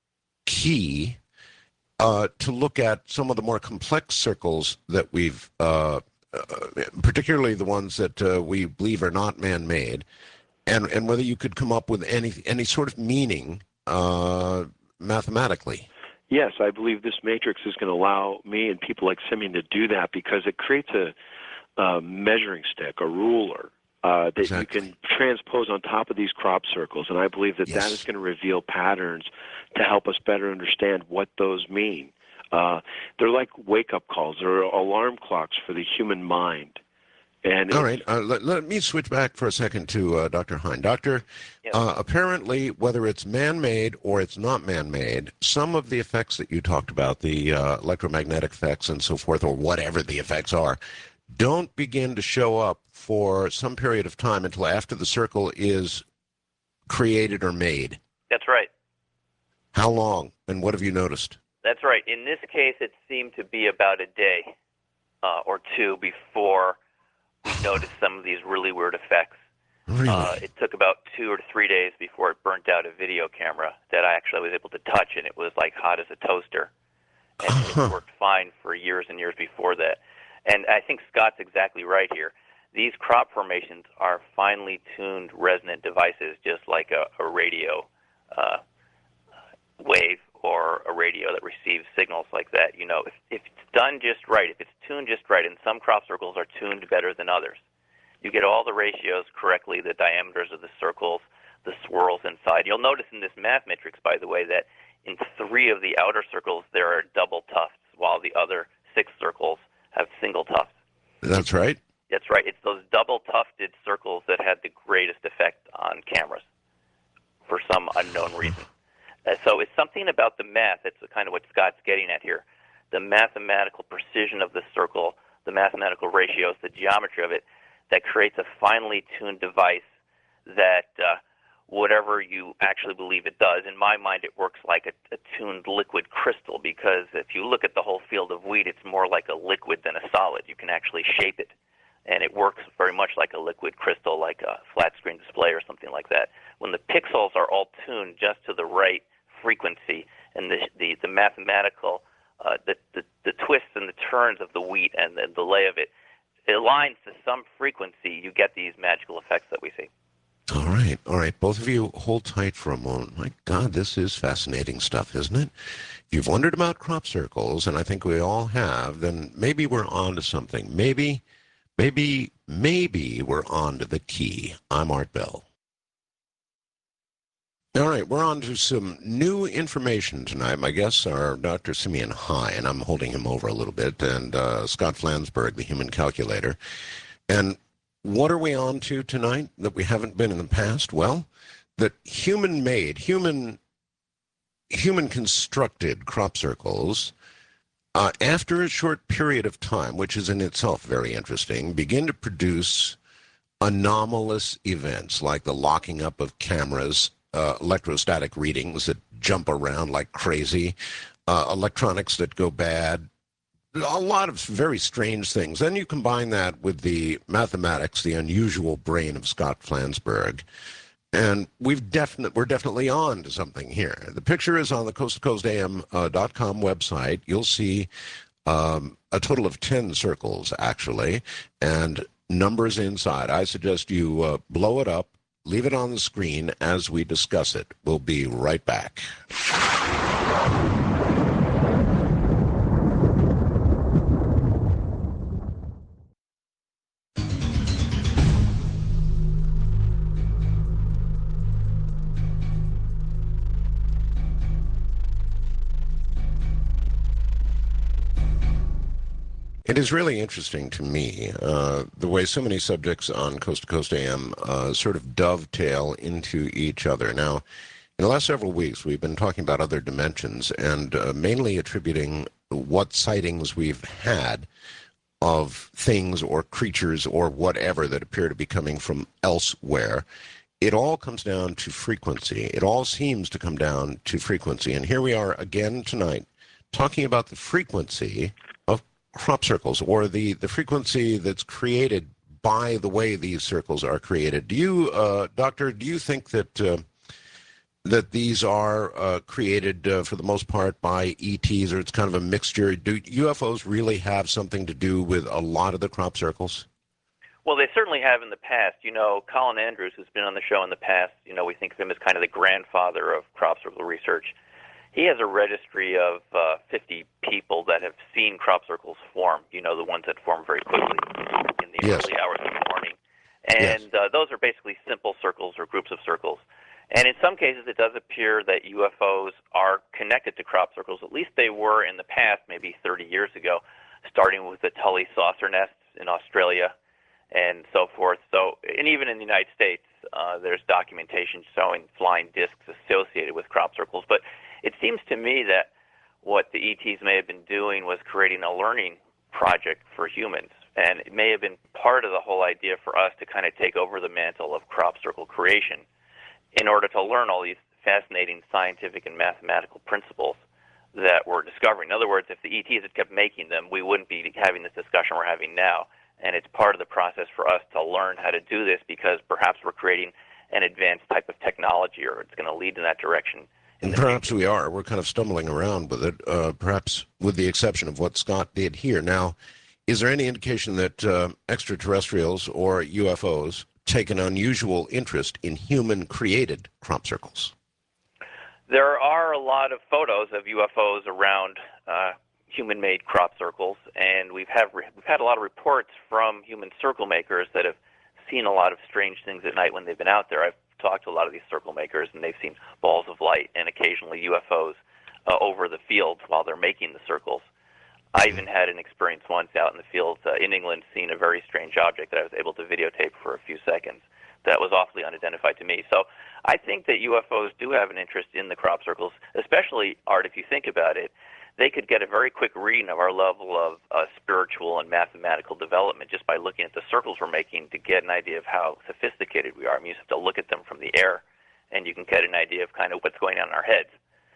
key uh, to look at some of the more complex circles that we've, uh, uh, particularly the ones that uh, we believe are not man-made, and and whether you could come up with any any sort of meaning uh, mathematically. Yes, I believe this matrix is going to allow me and people like Simeon to do that, because it creates a, a measuring stick, a ruler, uh, that Exactly. you can transpose on top of these crop circles. And I believe that Yes. that is going to reveal patterns to help us better understand what those mean. Uh, they're like wake-up calls. They're alarm clocks for the human mind. And All it's- right, uh, let, let me switch back for a second to uh, Doctor Hine. Doctor, Yes. uh, apparently, whether it's man-made or it's not man-made, some of the effects that you talked about, the uh, electromagnetic effects and so forth, or whatever the effects are, don't begin to show up for some period of time until after the circle is created or made. That's right. How long, and what have you noticed? That's right. In this case, it seemed to be about a day uh, or two before we noticed some of these really weird effects. Really? Uh, it took about two or three days before it burnt out a video camera that I actually was able to touch, and it was like hot as a toaster. And it worked fine for years and years before that. And I think Scott's exactly right here. These crop formations are finely tuned resonant devices, just like a, a radio uh, wave or a radio that receives signals like that. You know, if, if it's done just right, if it's tuned just right, and some crop circles are tuned better than others, you get all the ratios correctly, the diameters of the circles, the swirls inside. You'll notice in this math matrix, by the way, that in three of the outer circles there are double tufts, while the other six circles have single tufts. That's right. That's right. It's those double tufted circles that had the greatest effect on cameras for some unknown reason. Uh, so it's something something about the math. That's kind of what Scott's getting at here. The mathematical precision of the circle, the mathematical ratios, the geometry of it, that creates a finely tuned device that uh, whatever you actually believe it does, in my mind it works like a, a tuned liquid crystal, because if you look at the whole field of wheat, it's more like a liquid than a solid. You can actually shape it, and it works very much like a liquid crystal, like a flat screen display or something like that. When the pixels are all tuned just to the right frequency, and the the, the mathematical, uh, the, the the twists and the turns of the wheat and the delay of it, it aligns to some frequency, you get these magical effects that we see. All right, all right. Both of you hold tight for a moment. My God, this is fascinating stuff, isn't it? If you've wondered about crop circles, and I think we all have, then maybe we're on to something. Maybe, maybe, maybe we're on to the key. I'm Art Bell. All right, we're on to some new information tonight. My guests are Doctor Simeon High, and I'm holding him over a little bit, and uh, Scott Flansburgh, the human calculator. And what are we on to tonight that we haven't been in the past? Well, that human-made, human, human-constructed crop circles, uh, after a short period of time, which is in itself very interesting, begin to produce anomalous events like the locking up of cameras, uh, electrostatic readings that jump around like crazy, uh, electronics that go bad, a lot of very strange things. Then you combine that with the mathematics, the unusual brain of Scott Flansburgh, and we've definite, we're definitely on to something here. The picture is on the coast to coast A M dot com website. You'll see um, a total of ten circles, actually, and numbers inside. I suggest you uh, blow it up, leave it on the screen as we discuss it. We'll be right back. It is really interesting to me uh, the way so many subjects on Coast to Coast A M uh, sort of dovetail into each other. Now, in the last several weeks, we've been talking about other dimensions and uh, mainly attributing what sightings we've had of things or creatures or whatever that appear to be coming from elsewhere. It all comes down to frequency. It all seems to come down to frequency. And here we are again tonight talking about the frequency of crop circles, or the, the frequency that's created by the way these circles are created. Do you, uh, Doctor, do you think that uh, that these are uh, created uh, for the most part by E Ts, or it's kind of a mixture? Do U F Os really have something to do with a lot of the crop circles? Well, they certainly have in the past. You know, Colin Andrews, who's been on the show in the past, you know, we think of him as kind of the grandfather of crop circle research. He has a registry of uh, fifty people that have seen crop circles form, you know, the ones that form very quickly in the yes. early hours of the morning. And yes. uh, those are basically simple circles or groups of circles. And in some cases, it does appear that U F Os are connected to crop circles. At least they were in the past, maybe thirty years ago, starting with the Tully saucer nests in Australia and so forth. So, and even in the United States, uh, there's documentation showing flying discs associated with crop circles. But it seems to me that what the E Ts may have been doing was creating a learning project for humans. And it may have been part of the whole idea for us to kind of take over the mantle of crop circle creation in order to learn all these fascinating scientific and mathematical principles that we're discovering. In other words, if the E Ts had kept making them, we wouldn't be having this discussion we're having now. And it's part of the process for us to learn how to do this, because perhaps we're creating an advanced type of technology, or it's going to lead in that direction. And perhaps we are. We're kind of stumbling around with it, uh, perhaps with the exception of what Scott did here. Now, is there any indication that uh, extraterrestrials or U F Os take an unusual interest in human-created crop circles? There are a lot of photos of U F Os around uh, human-made crop circles, and we've, have re- we've had a lot of reports from human circle makers that have seen a lot of strange things at night when they've been out there. I've talked to a lot of these circle makers, and they've seen balls of light and occasionally U F Os uh, over the field while they're making the circles. I even had an experience once out in the field uh, in England seeing a very strange object that I was able to videotape for a few seconds. that was awfully unidentified to me. So I think that U F Os do have an interest in the crop circles, especially, Art, if you think about it. They could get a very quick reading of our level of uh, spiritual and mathematical development just by looking at the circles we're making to get an idea of how sophisticated we are. I mean, you just have to look at them from the air, and you can get an idea of kind of what's going on in our heads.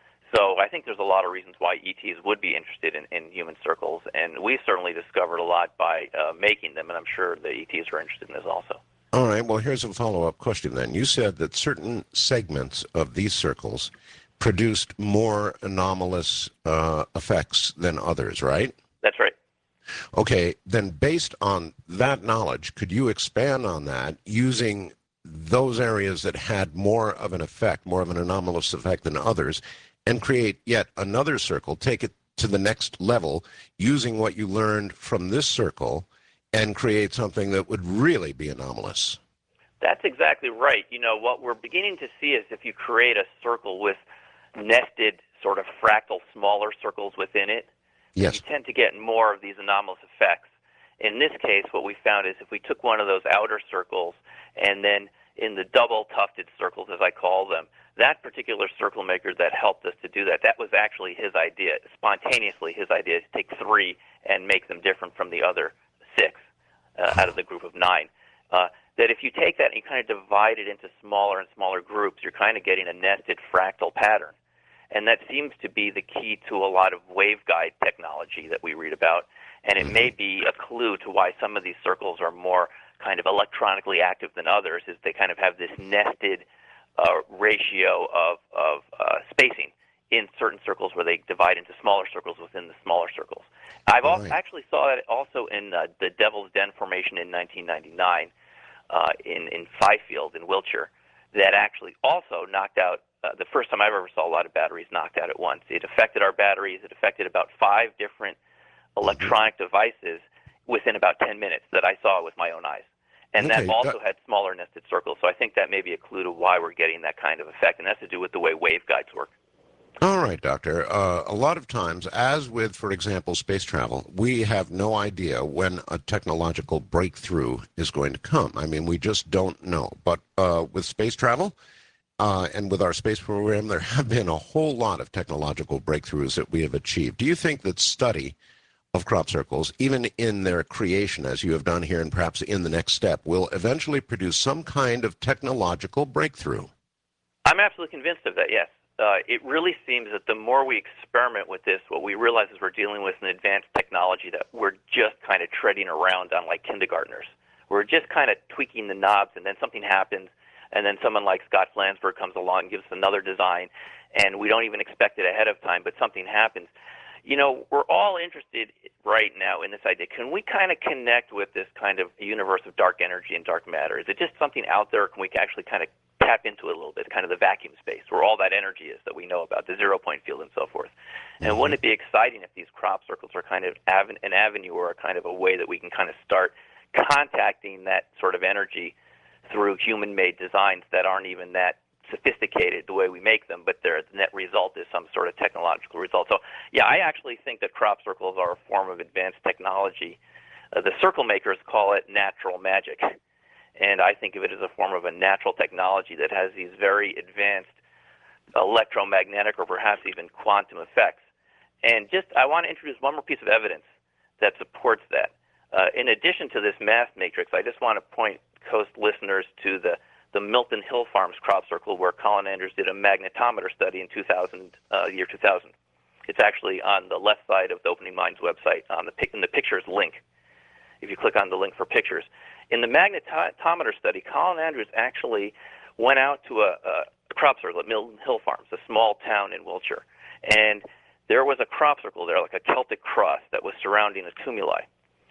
So I think there's a lot of reasons why E Ts would be interested in, in human circles, and we certainly discovered a lot by uh, making them, and I'm sure the E Ts are interested in this also. All right, well, here's a follow-up question then. You said that certain segments of these circles produced more anomalous uh, effects than others, right? That's right. Okay, then based on that knowledge, could you expand on that using those areas that had more of an effect, more of an anomalous effect than others, and create yet another circle, take it to the next level using what you learned from this circle and create something that would really be anomalous? That's exactly right. You know, what we're beginning to see is if you create a circle with nested sort of fractal smaller circles within it, yes, you tend to get more of these anomalous effects. In this case, what we found is if we took one of those outer circles and then in the double tufted circles, as I call them, that particular circle maker that helped us to do that, that was actually his idea, spontaneously his idea to take three and make them different from the other six uh, out of the group of nine. Uh, that if you take that and you kind of divide it into smaller and smaller groups, you're kind of getting a nested fractal pattern. And that seems to be the key to a lot of waveguide technology that we read about. And it may be a clue to why some of these circles are more kind of electronically active than others, is they kind of have this nested uh, ratio of, of uh, spacing in certain circles where they divide into smaller circles within the smaller circles. I've also actually saw that also in uh, the Devil's Den formation in nineteen ninety-nine uh, in, in Fifield in Wiltshire, that actually also knocked out Uh, the first time I ever saw a lot of batteries knocked out at once. It affected our batteries. It affected about five different electronic devices within about ten minutes that I saw with my own eyes. And Okay, that also uh, had smaller nested circles. So I think that may be a clue to why we're getting that kind of effect, and that's to do with the way waveguides work. All right, Doctor. Uh, a lot of times, as with, for example, space travel, we have no idea when a technological breakthrough is going to come. I mean, we just don't know. But uh, with space travel, Uh, and with our space program, there have been a whole lot of technological breakthroughs that we have achieved. Do you think that study of crop circles, even in their creation, as you have done here and perhaps in the next step, will eventually produce some kind of technological breakthrough? I'm absolutely convinced of that, yes. Uh, it really seems that the more we experiment with this, what we realize is we're dealing with an advanced technology that we're just kind of treading around on like kindergartners. We're just kind of tweaking the knobs, and then something happens, and then someone like Scott Flansburgh comes along and gives us another design, and we don't even expect it ahead of time, but something happens. You know, we're all interested right now in this idea. Can we kind of connect with this kind of universe of dark energy and dark matter? Is it just something out there, or can we actually kind of tap into it a little bit, kind of the vacuum space where all that energy is that we know about, the zero-point field and so forth? And wouldn't it be exciting if these crop circles are kind of av- an avenue or a kind of a way that we can kind of start contacting that sort of energy through human-made designs that aren't even that sophisticated the way we make them, but their net result is some sort of technological result. So, yeah, I actually think that crop circles are a form of advanced technology. Uh, the circle makers call it natural magic, and I think of it as a form of a natural technology that has these very advanced electromagnetic or perhaps even quantum effects. And just, I want to introduce one more piece of evidence that supports that. Uh, in addition to this math matrix, I just want to point Coast listeners to the, the Milton Hill Farms crop circle, where Colin Andrews did a magnetometer study in two thousand, uh, year two thousand. It's actually on the left side of the Opening Minds website on the in the pictures link. If you click on the link for pictures, in the magnetometer study, Colin Andrews actually went out to a, a crop circle at Milton Hill Farms, a small town in Wiltshire, and there was a crop circle there, like a Celtic cross, that was surrounding a tumuli.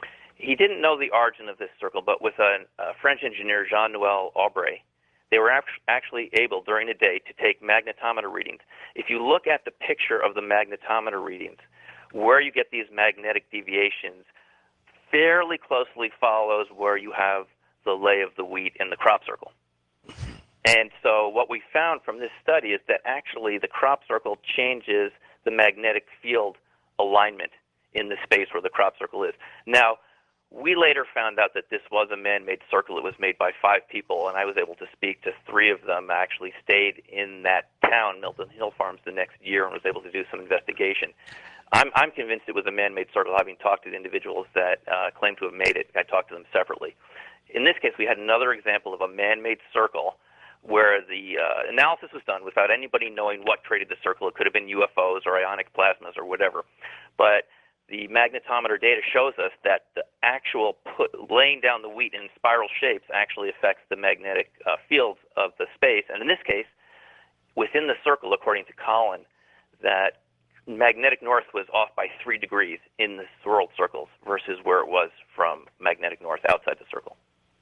He didn't know the origin of this circle, but with a, a French engineer, Jean-Noël Aubray, they were actually able, during the day, to take magnetometer readings. If you look at the picture of the magnetometer readings, where you get these magnetic deviations fairly closely follows where you have the lay of the wheat in the crop circle. And so what we found from this study is that actually the crop circle changes the magnetic field alignment in the space where the crop circle is. Now, we later found out that this was a man-made circle. It was made by five people, and I was able to speak to three of them. Actually stayed in that town, Milton Hill Farms, the next year and was able to do some investigation. I'm, I'm convinced it was a man-made circle, having talked to the individuals that uh, claimed to have made it. I talked to them separately. In this case, we had another example of a man-made circle where the uh, analysis was done without anybody knowing what created the circle. It could have been U F Os or ionic plasmas or whatever. But the magnetometer data shows us that the actual put, laying down the wheat in spiral shapes actually affects the magnetic uh, fields of the space. And in this case, within the circle, according to Colin, that magnetic north was off by three degrees in the world circles versus where it was from magnetic north outside the circle.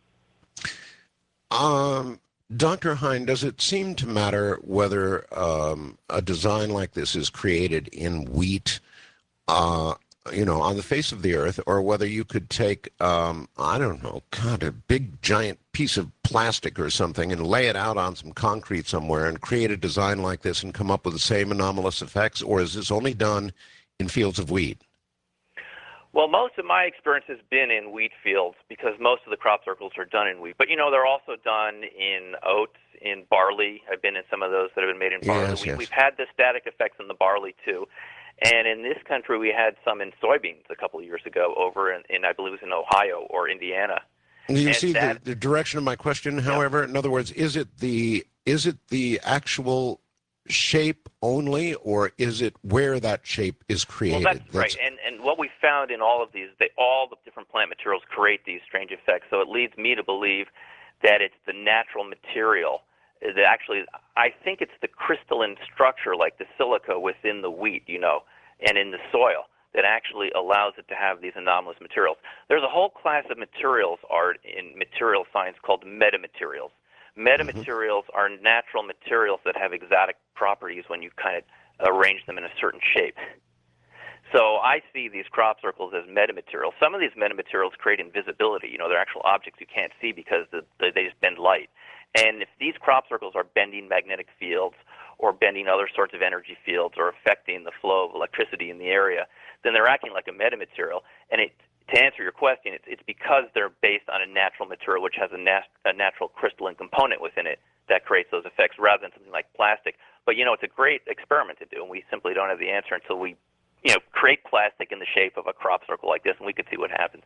Um, Doctor Hein, does it seem to matter whether um, a design like this is created in wheat, uh, you know, on the face of the earth, or whether you could take, um, I don't know, God, a big giant piece of plastic or something and lay it out on some concrete somewhere and create a design like this and come up with the same anomalous effects, or is this only done in fields of wheat? Well, most of my experience has been in wheat fields because most of the crop circles are done in wheat. But, you know, they're also done in oats, in barley. I've been in some of those that have been made in barley. Yes, we, yes. We've had the static effects in the barley, too. And in this country, we had some in soybeans a couple of years ago over in, in I believe it was in Ohio or Indiana. Do you And see that- the, the direction of my question, however? In other words, is it the is it the actual shape only, or is it where that shape is created? Well, that's, right. And and what we found in all of these, they all the different plant materials create these strange effects. So it leads me to believe that it's the natural material that actually, I think it's the crystalline structure like the silica within the wheat, you know, and in the soil that actually allows it to have these anomalous materials. There's a whole class of materials, Art, in material science called metamaterials. Metamaterials are natural materials that have exotic properties when you kind of arrange them in a certain shape. So I see these crop circles as metamaterials. Some of these metamaterials create invisibility. You know, they're actual objects you can't see because the, the, they just bend light. And if these crop circles are bending magnetic fields or bending other sorts of energy fields or affecting the flow of electricity in the area, then they're acting like a metamaterial. And it, to answer your question, it's, it's because they're based on a natural material which has a, nat- a natural crystalline component within it that creates those effects rather than something like plastic. But, you know, it's a great experiment to do, and we simply don't have the answer until we, you know, create plastic in the shape of a crop circle like this, and we could see what happens.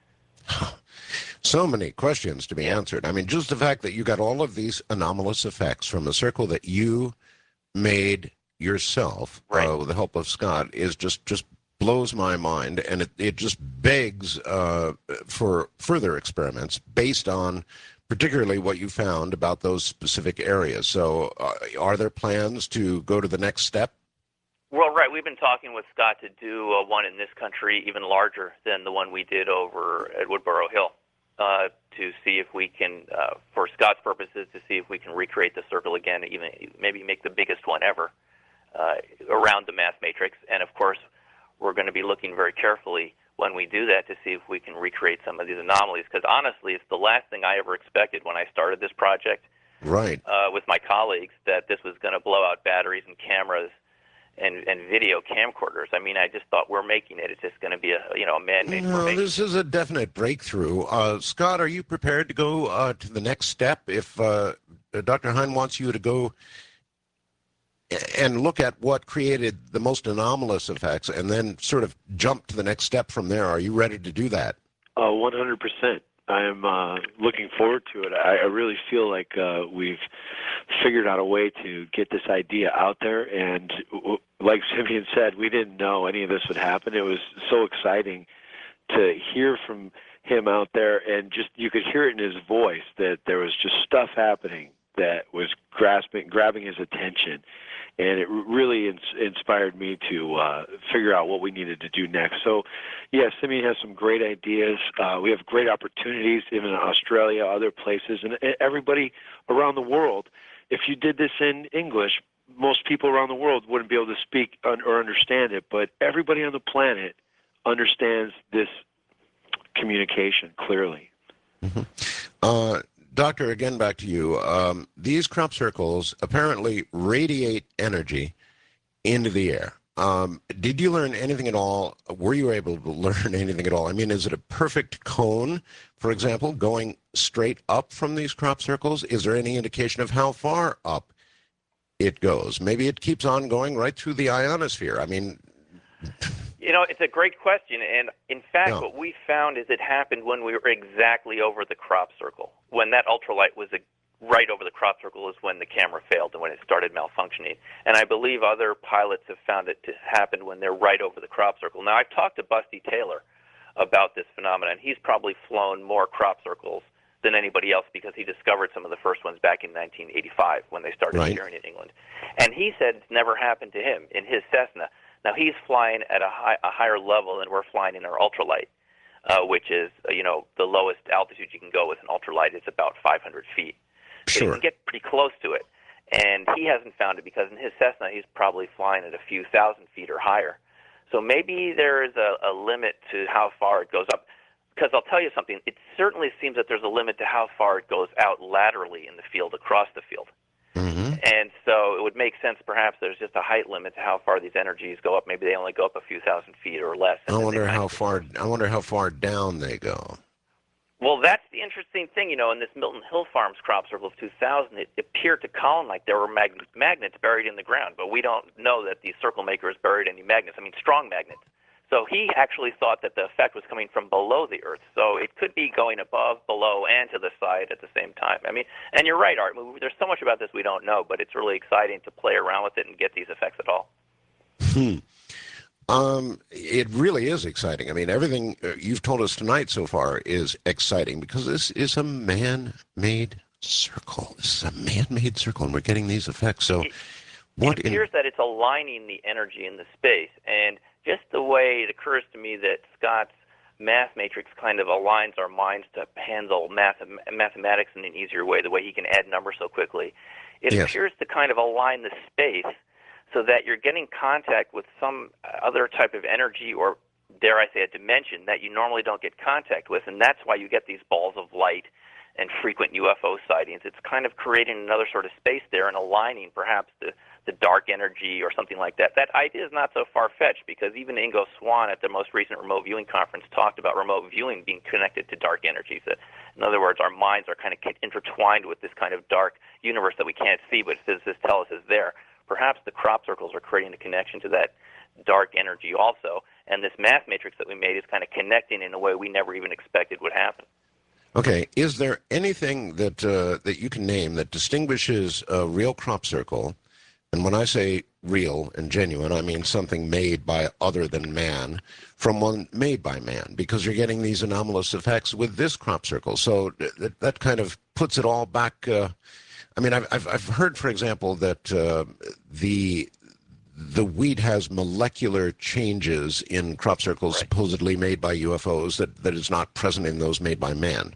So many questions to be answered. I mean, just the fact that you got all of these anomalous effects from a circle that you made yourself right. uh, with the help of Scott is just, just blows my mind, and it, it just begs uh, for further experiments based on particularly what you found about those specific areas. So uh, are there plans to go to the next step? Well, right. We've been talking with Scott to do uh, one in this country even larger than the one we did over at Woodborough Hill uh, to see if we can, uh, for Scott's purposes, to see if we can recreate the circle again, even maybe make the biggest one ever uh, around the mass matrix. And, of course, we're going to be looking very carefully when we do that to see if we can recreate some of these anomalies. Because, honestly, it's the last thing I ever expected when I started this project right. uh, with my colleagues, that this was going to blow out batteries and cameras and, and video camcorders. I mean, I just thought we're making it. It's just going to be a, you know, a man-made No, formation. this is a definite breakthrough. Uh, Scott, are you prepared to go uh, to the next step if uh, Doctor Hein wants you to go and look at what created the most anomalous effects and then sort of jump to the next step from there? Are you ready to do that? Uh, one hundred percent. I am uh, looking forward to it. I, I really feel like uh, we've figured out a way to get this idea out there. And w- like Simeon said, we didn't know any of this would happen. It was so exciting to hear from him out there, and just you could hear it in his voice that there was just stuff happening that was grasping, grabbing his attention. And it really ins- inspired me to uh, figure out what we needed to do next. So, yeah, Simeon has some great ideas. Uh, we have great opportunities, even in Australia, other places, and everybody around the world. If you did this in English, most people around the world wouldn't be able to speak or understand it, but everybody on the planet understands this communication clearly. Mm-hmm. Uh, Doctor, again, back to you. Um, these crop circles apparently radiate energy into the air. Um, did you learn anything at all? Were you able to learn anything at all? I mean, is it a perfect cone, for example, going straight up from these crop circles? Is there any indication of how far up it goes? Maybe it keeps on going right through the ionosphere. I mean, You know, it's a great question, and in fact, Yeah. what we found is it happened when we were exactly over the crop circle. When that ultralight was a, right over the crop circle is when the camera failed and when it started malfunctioning. And I believe other pilots have found it to happen when they're right over the crop circle. Now, I've talked to Busty Taylor about this phenomenon. He's probably flown more crop circles than anybody else because he discovered some of the first ones back in nineteen eighty-five when they started Right. appearing in England. And he said it's never happened to him in his Cessna. Now, he's flying at a, high, a higher level than we're flying in our ultralight, uh, which is, uh, you know, the lowest altitude you can go with an ultralight is about five hundred feet. So you Sure. can get pretty close to it. And he hasn't found it because in his Cessna, he's probably flying at a few thousand feet or higher. So maybe there is a, a limit to how far it goes up. Because I'll tell you something, it certainly seems that there's a limit to how far it goes out laterally in the field, across the field. Mhm. And so it would make sense perhaps there's just a height limit to how far these energies go up. Maybe they only go up a few thousand feet or less. I wonder how far. I wonder how far down they go. Well, that's the interesting thing, you know, in this Milton Hill Farms crop circle of two thousand, it appeared to Colin like there were mag- magnets buried in the ground, but we don't know that the circle maker has buried any magnets. I mean, strong magnets. So he actually thought that the effect was coming from below the Earth. So it could be going above, below, and to the side at the same time. I mean, and you're right, Art. There's so much about this we don't know, but it's really exciting to play around with it and get these effects at all. Hmm. Um, it really is exciting. I mean, everything uh, you've told us tonight so far is exciting because this is a man-made circle. This is a man-made circle, and we're getting these effects. So, what It in appears that it's aligning the energy in the space, and just the way it occurs to me that Scott's math matrix kind of aligns our minds to handle math- mathematics in an easier way, the way he can add numbers so quickly, it Yes. appears to kind of align the space so that you're getting contact with some other type of energy or, dare I say, a dimension that you normally don't get contact with, and that's why you get these balls of light and frequent U F O sightings. It's kind of creating another sort of space there and aligning perhaps the, the dark energy or something like that. That idea is not so far-fetched because even Ingo Swann at the most recent remote viewing conference talked about remote viewing being connected to dark energies. That, in other words, our minds are kind of intertwined with this kind of dark universe that we can't see, but physicists tell us is there. Perhaps the crop circles are creating a connection to that dark energy also, and this math matrix that we made is kind of connecting in a way we never even expected would happen. Okay, is there anything that uh, that you can name that distinguishes a real crop circle? And when I say real and genuine, I mean something made by other than man from one made by man, because you're getting these anomalous effects with this crop circle. So that, that kind of puts it all back. Uh, I mean, I've, I've I've heard, for example, that uh, the the wheat has molecular changes in crop circles Right. supposedly made by U F Os that, that is not present in those made by man.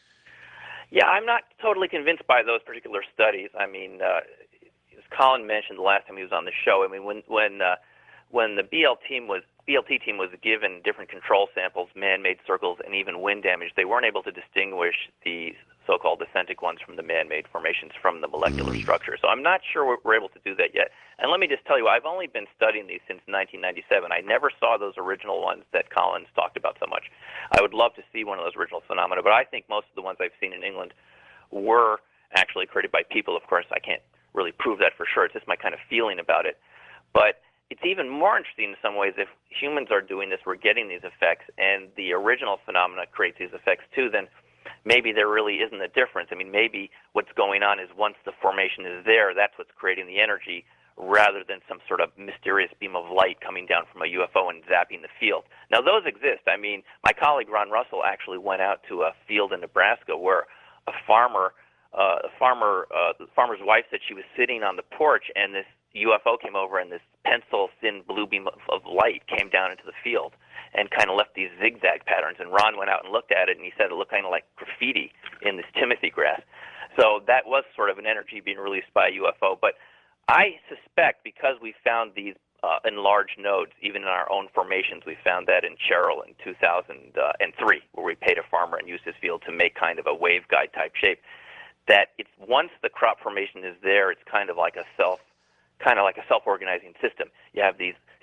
Yeah, I'm not totally convinced by those particular studies. I mean, uh, as Colin mentioned the last time he was on the show, I mean, when when uh, when the B L team was B L T team was given different control samples, man-made circles, and even wind damage, they weren't able to distinguish the so-called authentic ones from the man-made formations from the molecular structure. So I'm not sure we're, we're able to do that yet. And let me just tell you, I've only been studying these since nineteen ninety-seven. I never saw those original ones that Collins talked about so much. I would love to see one of those original phenomena, but I think most of the ones I've seen in England were actually created by people. Of course, I can't really prove that for sure. It's just my kind of feeling about it. But it's even more interesting in some ways if humans are doing this, we're getting these effects, and the original phenomena creates these effects too, then maybe there really isn't a difference. I mean, maybe what's going on is once the formation is there, that's what's creating the energy rather than some sort of mysterious beam of light coming down from a U F O and zapping the field. Now, those exist. I mean, my colleague Ron Russell actually went out to a field in Nebraska where a farmer, uh, a farmer, uh, the farmer's wife said she was sitting on the porch and this U F O came over and this pencil-thin blue beam of, of light came down into the field and kind of left these zigzag patterns. And Ron went out and looked at it, and he said it looked kind of like graffiti in this timothy grass. So that was sort of an energy being released by a U F O. But I suspect because we found these uh, enlarged nodes, even in our own formations, we found that in Cheryl in two thousand three, where we paid a farmer and used his field to make kind of a waveguide type shape, that it's once the crop formation is there, it's kind of like a self kind of like a self-organizing system. You have these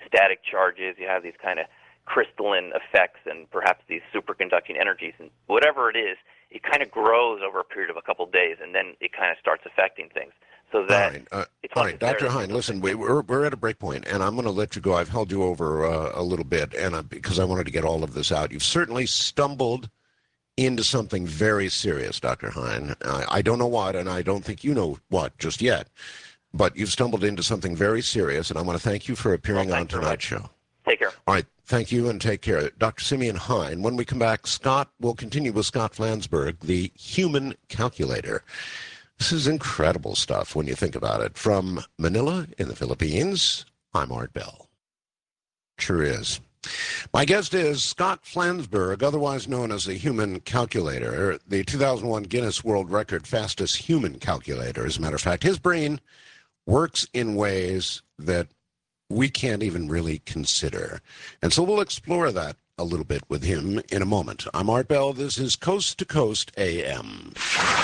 static charges, you have these kind of crystalline effects, and perhaps these superconducting energies, and whatever it is, it kind of grows over a period of a couple of days, and then it kind of starts affecting things. So that all right, uh, it's all not right. Doctor necessarily- Hine, listen, we, we're we're at a break point, and I'm going to let you go. I've held you over uh, a little bit, and I, because I wanted to get all of this out. You've certainly stumbled into something very serious, Doctor Hine. I, I don't know what, and I don't think you know what just yet, but you've stumbled into something very serious, and I want to thank you for appearing Well, on tonight's show. Take care. All right, thank you, and take care. Doctor Simeon Hine. When we come back, Scott, we'll continue with Scott Flansburgh, the human calculator. This is incredible stuff when you think about it. From Manila in the Philippines, I'm Art Bell. Sure is. My guest is Scott Flansburgh, otherwise known as the human calculator, the two thousand one Guinness World Record fastest human calculator. As a matter of fact, his brain works in ways that we can't even really consider. And so we'll explore that a little bit with him in a moment. I'm Art Bell. This is Coast to Coast A M.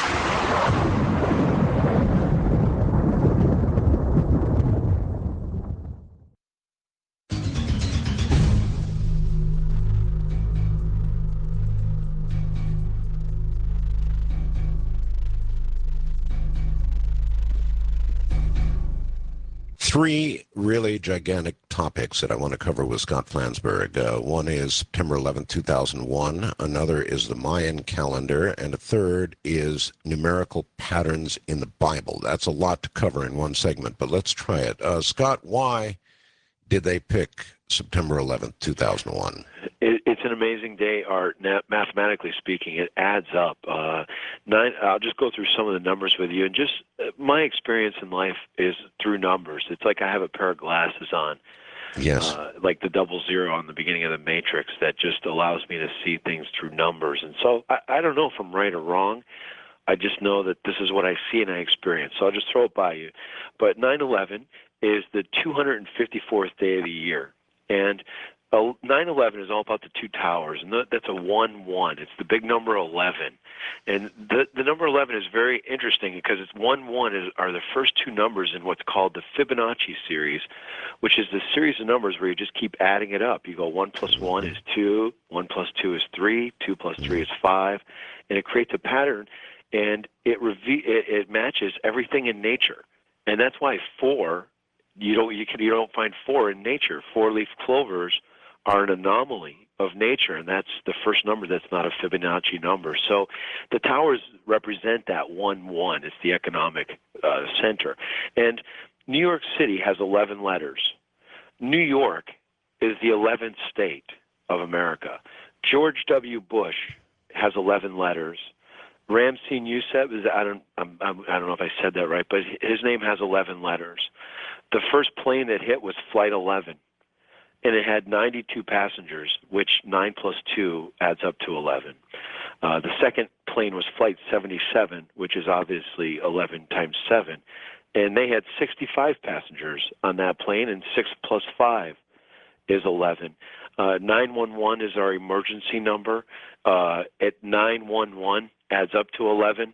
Three really gigantic topics that I want to cover with Scott Flansburgh. Uh, one is September eleventh, two thousand one. Another is the Mayan calendar. And a third is numerical patterns in the Bible. That's a lot to cover in one segment, but let's try it. Uh, Scott, why did they pick September eleventh, two thousand one? It, it's an amazing day, Art. Na- mathematically speaking, it adds up. Uh, nine. I'll just go through some of the numbers with you, and just uh, my experience in life is through numbers. It's like I have a pair of glasses on, yes, uh, like the double zero on the beginning of the Matrix, that just allows me to see things through numbers. And so I, I don't know if I'm right or wrong. I just know that this is what I see and I experience. So I'll just throw it by you. But nine eleven is the two hundred fifty-fourth day of the year, and nine eleven is all about the two towers, and that's a one one. It's the big number eleven. And the the number eleven is very interesting because it's one one is, are the first two numbers in what's called the Fibonacci series, which is the series of numbers where you just keep adding it up. You go one plus one is two, one plus two is three, two plus three is five, and it creates a pattern, and it, reve- it, it matches everything in nature. And that's why four, you don't, you, can, you don't find four in nature. Four-leaf clovers are an anomaly of nature, and that's the first number that's not a Fibonacci number. So the towers represent that one one. It's the economic uh, center. And New York City has eleven letters. New York is the eleventh state of America. George W. Bush has eleven letters. Ramsey Youssef, is, I don't, I'm, I'm, I don't know if I said that right, but his name has eleven letters. The first plane that hit was Flight eleven. And it had ninety-two passengers, which nine plus two adds up to eleven. Uh, the second plane was Flight seventy-seven, which is obviously eleven times seven. And they had sixty-five passengers on that plane, and six plus five is eleven. Uh, nine one one is our emergency number. Uh, at nine one one adds up to eleven.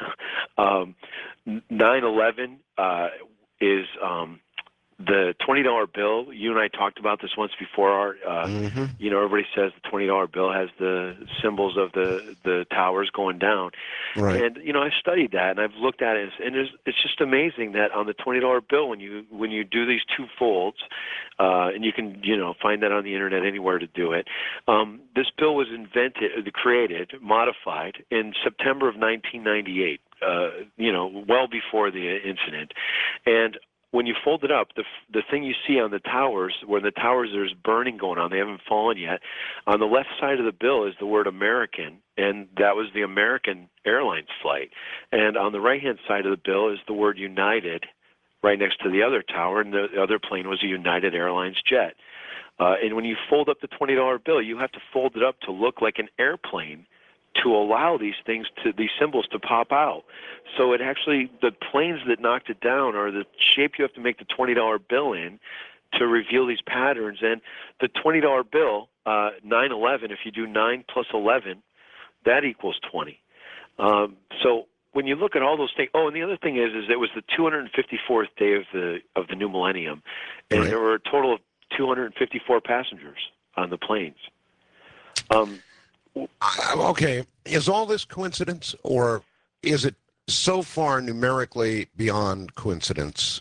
um, nine eleven uh, is... Um, The twenty dollar bill, you and I talked about this once before, Art. Uh, mm-hmm. You know, everybody says the twenty dollar bill has the symbols of the, the towers going down. Right. And, you know, I've studied that, and I've looked at it, and it's, it's just amazing that on the twenty dollar bill, when you when you do these two folds, uh, and you can, you know, find that on the Internet anywhere to do it, um, this bill was invented, created, modified in September of nineteen ninety-eight, uh, you know, well before the incident. And when you fold it up, the the thing you see on the towers, where the towers there's burning going on, they haven't fallen yet. On the left side of the bill is the word American, and that was the American Airlines flight. And on the right-hand side of the bill is the word United, right next to the other tower, and the other plane was a United Airlines jet. Uh, and when you fold up the twenty dollar bill, you have to fold it up to look like an airplane to allow these things to these symbols to pop out. So it actually, the planes that knocked it down are the shape you have to make the twenty dollar bill in to reveal these patterns. And the twenty dollar bill, uh, nine eleven, if you do nine plus eleven, that equals twenty. Um, so when you look at all those things, oh, and the other thing is, is it was the two hundred fifty-fourth day of the of the new millennium, and right. there were a total of two hundred fifty-four passengers on the planes. Um, I, okay, is all this coincidence, or is it so far numerically beyond coincidence?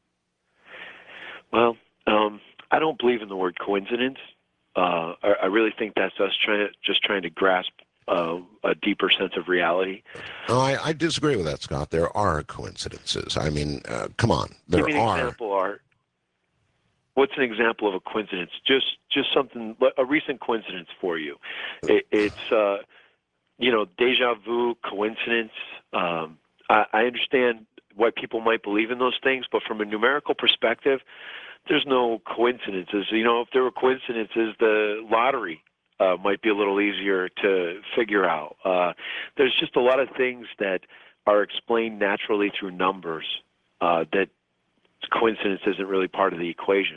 Well, um, I don't believe in the word coincidence. Uh, I, I really think that's us trying to just trying to grasp uh, a deeper sense of reality. No, I, I disagree with that, Scott. There are coincidences. I mean, uh, come on, there Give me an are. example, Art. What's an example of a coincidence? Just just something, a recent coincidence for you. It, it's, uh, you know, deja vu, coincidence. Um, I, I understand why people might believe in those things, but from a numerical perspective, there's no coincidences. You know, if there were coincidences, the lottery uh, might be a little easier to figure out. Uh, there's just a lot of things that are explained naturally through numbers uh, that coincidence isn't really part of the equation.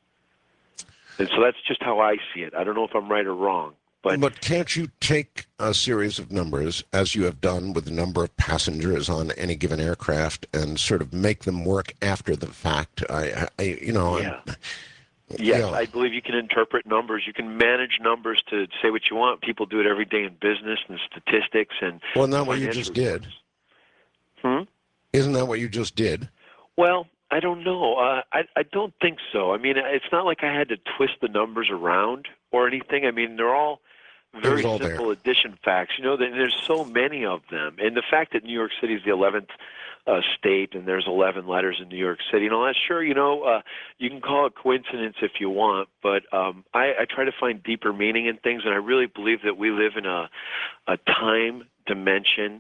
And so that's just how I see it. I don't know if I'm right or wrong. But, but can't you take a series of numbers, as you have done with the number of passengers on any given aircraft, and sort of make them work after the fact? I, I you know... Yeah. I'm, Yes, you know, I believe you can interpret numbers. You can manage numbers to say what you want. People do it every day in business and statistics and well, isn't that what you financial just did? Hmm? Isn't that what you just did? Well, I don't know. Uh, I I don't think so. I mean, it's not like I had to twist the numbers around or anything. I mean, they're all very all simple there. addition facts. You know, there's so many of them, and the fact that New York City is the eleventh uh, state and there's eleven letters in New York City, and all that. Sure, you know, uh, you can call it coincidence if you want, but um, I, I try to find deeper meaning in things, and I really believe that we live in a a time dimension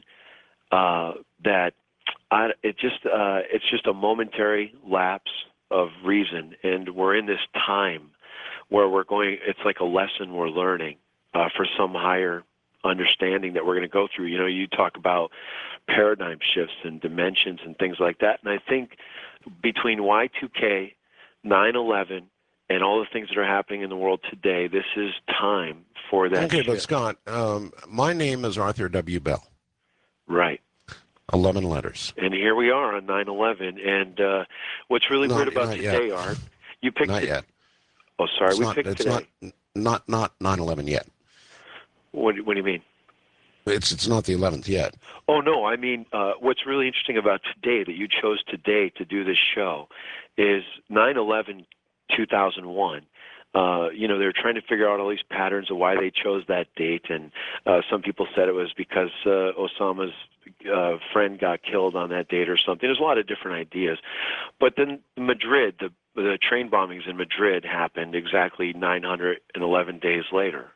uh, that. I, it just uh, it's just a momentary lapse of reason, and we're in this time where we're going. It's like a lesson we're learning uh, for some higher understanding that we're going to go through. You know, you talk about paradigm shifts and dimensions and things like that, and I think between Y two K, nine eleven, and all the things that are happening in the world today, this is time for that. Okay, shift. but Scott, um, my name is Arthur W. Bell. Right. eleven letters. And here we are on nine eleven. And uh, what's really Not- weird about not today, yet. Art, you picked Not it- yet. Oh, sorry, It's we not, picked it's today. not not not nine eleven yet. What, what do you mean? It's it's not the eleventh yet. Oh, no, I mean, uh, what's really interesting about today, that you chose today to do this show, is nine eleven two thousand one. Uh, you know, they're trying to figure out all these patterns of why they chose that date, and uh, some people said it was because uh, Osama's uh, friend got killed on that date or something. There's a lot of different ideas. But then Madrid, the, the train bombings in Madrid happened exactly nine hundred eleven days later.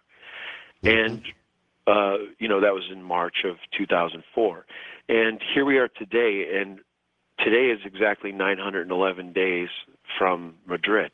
And, uh, you know, that was in March of two thousand four. And here we are today, and today is exactly nine hundred eleven days from Madrid.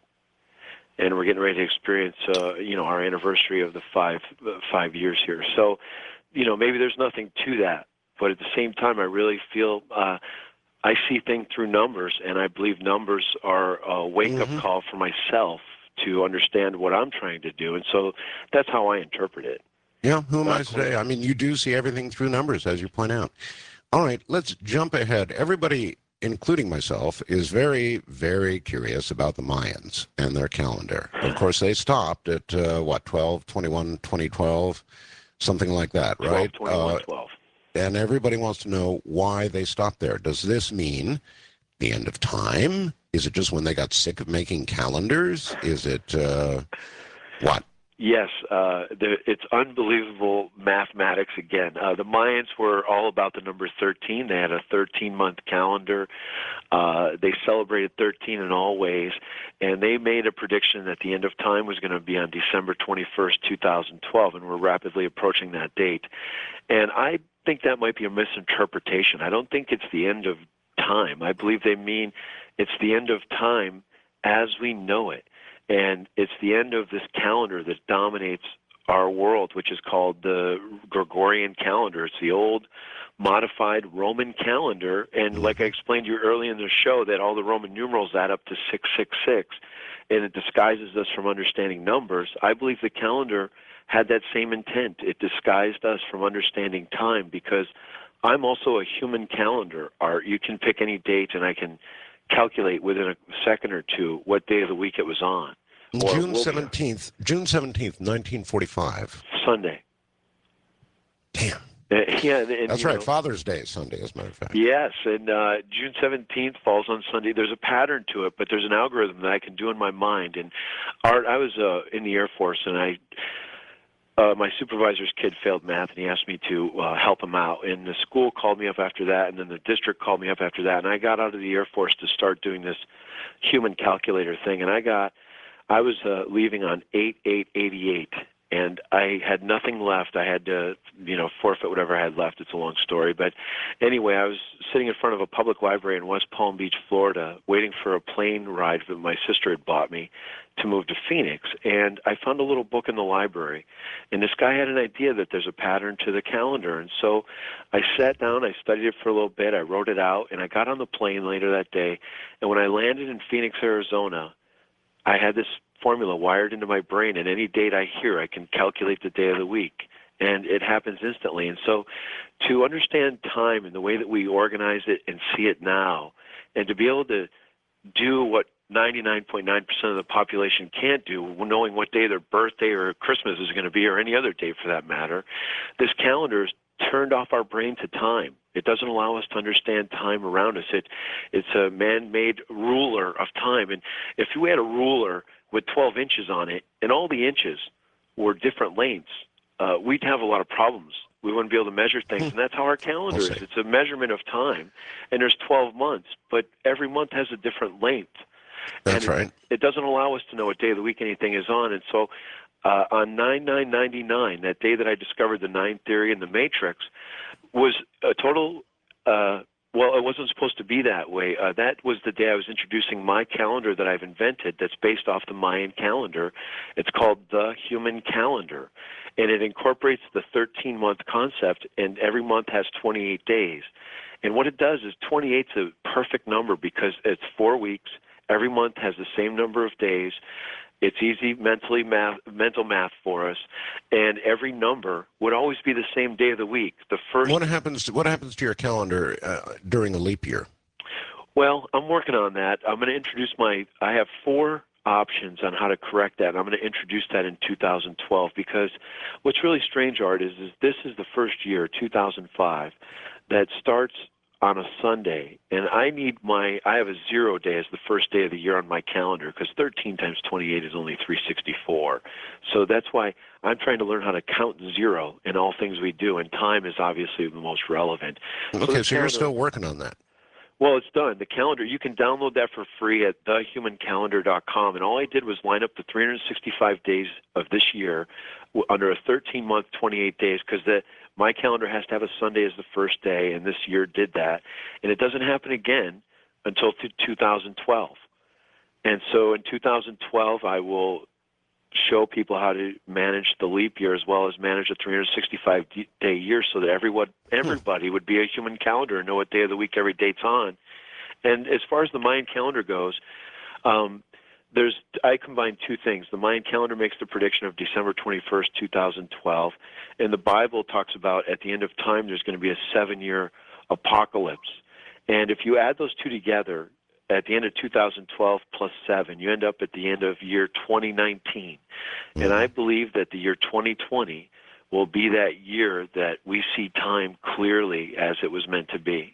And we're getting ready to experience, uh, you know, our anniversary of the five uh, five years here. So, you know, maybe there's nothing to that, but at the same time, I really feel uh, I see things through numbers, and I believe numbers are a wake-up Mhm. call for myself to understand what I'm trying to do, and so that's how I interpret it. Yeah, who am I Not to say? I mean, you do see everything through numbers, as you point out. All right, let's jump ahead. Everybody, including myself, is very, very curious about the Mayans and their calendar. Of course, they stopped at, uh, what, twelve, twenty-one, twenty twelve, something like that, right? twelve, twenty-one, Uh, twelve. and everybody wants to know why they stopped there. Does this mean the end of time? Is it just when they got sick of making calendars? Is it, uh, what? Yes, uh, the, it's unbelievable mathematics again. Uh, the Mayans were all about the number thirteen. They had a thirteen-month calendar. Uh, they celebrated thirteen in all ways, and they made a prediction that the end of time was going to be on December twenty-first, two thousand twelve, and we're rapidly approaching that date. And I think that might be a misinterpretation. I don't think it's the end of time. I believe they mean it's the end of time as we know it. And it's the end of this calendar that dominates our world, which is called the Gregorian calendar. It's the old modified Roman calendar. And like I explained to you early in the show, that all the Roman numerals add up to six six six, and it disguises us from understanding numbers. I believe the calendar had that same intent. It disguised us from understanding time, because I'm also a human calendar, Art. You can pick any date, and I can calculate within a second or two what day of the week it was on. Or June will be. seventeenth, June seventeenth, nineteen forty-five. Sunday. Damn. Uh, yeah, and, That's you right. know, Father's Day is Sunday, as a matter of fact. Yes, and uh, June seventeenth falls on Sunday. There's a pattern to it, but there's an algorithm that I can do in my mind. And Art, I was uh, in the Air Force, and I, uh, my supervisor's kid failed math, and he asked me to uh, help him out. And the school called me up after that, and then the district called me up after that. And I got out of the Air Force to start doing this human calculator thing. And I got, I was uh, leaving on eight eight eighty-eight. And I had nothing left. I had to, you know, forfeit whatever I had left. It's a long story. But anyway, I was sitting in front of a public library in West Palm Beach, Florida, waiting for a plane ride that my sister had bought me to move to Phoenix. And I found a little book in the library. And this guy had an idea that there's a pattern to the calendar. And so I sat down, I studied it for a little bit, I wrote it out, and I got on the plane later that day. And when I landed in Phoenix, Arizona, I had this formula wired into my brain, and any date I hear, I can calculate the day of the week, and it happens instantly. And so to understand time and the way that we organize it and see it now, and to be able to do what ninety-nine point nine percent of the population can't do, knowing what day their birthday or Christmas is going to be, or any other day for that matter, this calendar is turned off our brain to time. It doesn't allow us to understand time around us. It, it's a man-made ruler of time. And if we had a ruler with twelve inches on it, and all the inches were different lengths, uh, we'd have a lot of problems. We wouldn't be able to measure things, and that's how our calendar is. It's a measurement of time, and there's twelve months, but every month has a different length. That's and right. It, it doesn't allow us to know what day of the week anything is on, and so uh, on nine nine ninety-nine, that day that I discovered the nine theory and the matrix, was a total uh, well, it wasn't supposed to be that way. Uh, that was the day I was introducing my calendar that I've invented that's based off the Mayan calendar. It's called the Human Calendar, and it incorporates the thirteen-month concept, and every month has twenty-eight days. And what it does is twenty-eight is a perfect number because it's four weeks. Every month has the same number of days. It's easy mentally math, mental math for us, and every number would always be the same day of the week. The first. What happens? To, what happens to your calendar uh, during a leap year? Well, I'm working on that. I'm going to introduce my. I have four options on how to correct that. And I'm going to introduce that in two thousand twelve because what's really strange, Art, is, is this is the first year, two thousand five, that starts on a Sunday, and I need my, I have a zero day as the first day of the year on my calendar because thirteen times twenty-eight is only three hundred sixty-four. So that's why I'm trying to learn how to count zero in all things we do, and time is obviously the most relevant. Okay, so, so you're still working on that. Well, it's done. The calendar, you can download that for free at the human calendar dot com, and all I did was line up the three hundred sixty-five days of this year under a thirteen-month, twenty-eight days because the my calendar has to have a Sunday as the first day, and this year did that. And it doesn't happen again until two thousand twelve. And so in two thousand twelve, I will show people how to manage the leap year as well as manage a three hundred sixty-five day year so that everyone, everybody would be a human calendar and know what day of the week every date's on. And as far as the Mayan calendar goes, um, There's, I combine two things. The Mayan calendar makes the prediction of December twenty-first, two thousand twelve, and the Bible talks about at the end of time there's going to be a seven-year apocalypse. And if you add those two together, at the end of two thousand twelve plus seven, you end up at the end of year twenty nineteen. Mm-hmm. And I believe that the year twenty twenty will be that year that we see time clearly as it was meant to be.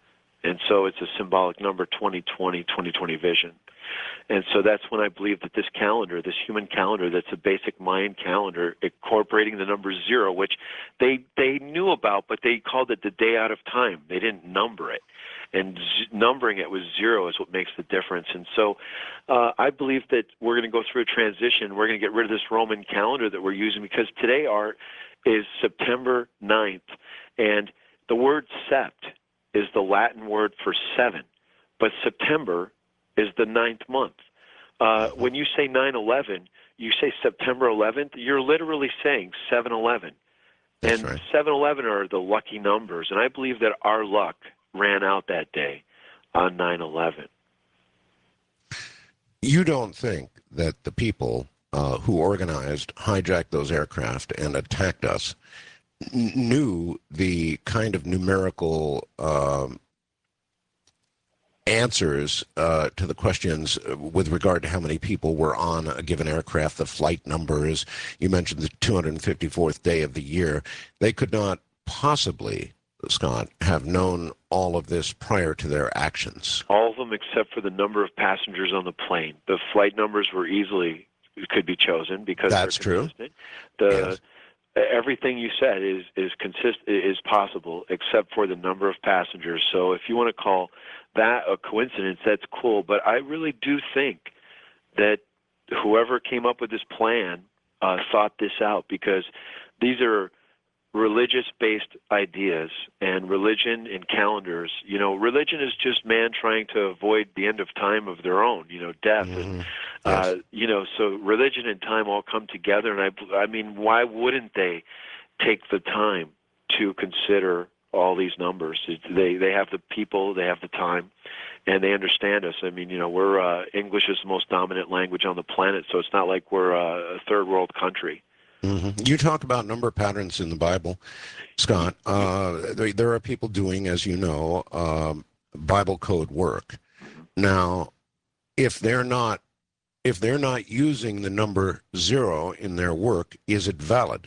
And so it's a symbolic number, twenty twenty, twenty twenty vision. And so that's when I believe that this calendar, this human calendar that's a basic Mayan calendar, incorporating the number zero, which they they knew about, but they called it the day out of time. They didn't number it. And z- numbering it with zero is what makes the difference. And so uh, I believe that we're going to go through a transition. We're going to get rid of this Roman calendar that we're using because today, Art, is September ninth. And the word sept is the Latin word for seven. But September is the ninth month. Uh, when you say nine eleven, you say September eleventh, you're literally saying seven eleven. And right. seven eleven are the lucky numbers. And I believe that our luck ran out that day on nine eleven. You don't think that the people uh, who organized, hijacked those aircraft, and attacked us n- knew the kind of numerical um, answers uh, to the questions with regard to how many people were on a given aircraft, the flight numbers. You mentioned the two hundred fifty-fourth day of the year. They could not possibly, Scott, have known all of this prior to their actions. All of them except for the number of passengers on the plane. The flight numbers were easily, could be chosen because that's they're true. The, yes. Everything you said is is consist is possible except for the number of passengers. So if you want to call that a coincidence, that's cool. But I really do think that whoever came up with this plan uh, thought this out, because these are religious-based ideas, and religion and calendars. You know, religion is just man trying to avoid the end of time of their own. You know, death. Mm-hmm. And, yes. uh, you know, so religion and time all come together. And I, I mean, why wouldn't they take the time to consider all these numbers? They they have the people, they have the time, and they understand us. I mean, you know, we're uh, English is the most dominant language on the planet, so it's not like we're uh, a third world country. Mm-hmm. You talk about number patterns in the Bible, Scott. Uh, there, there are people doing, as you know, um, Bible code work. Now, if they're not, if they're not using the number zero in their work, is it valid?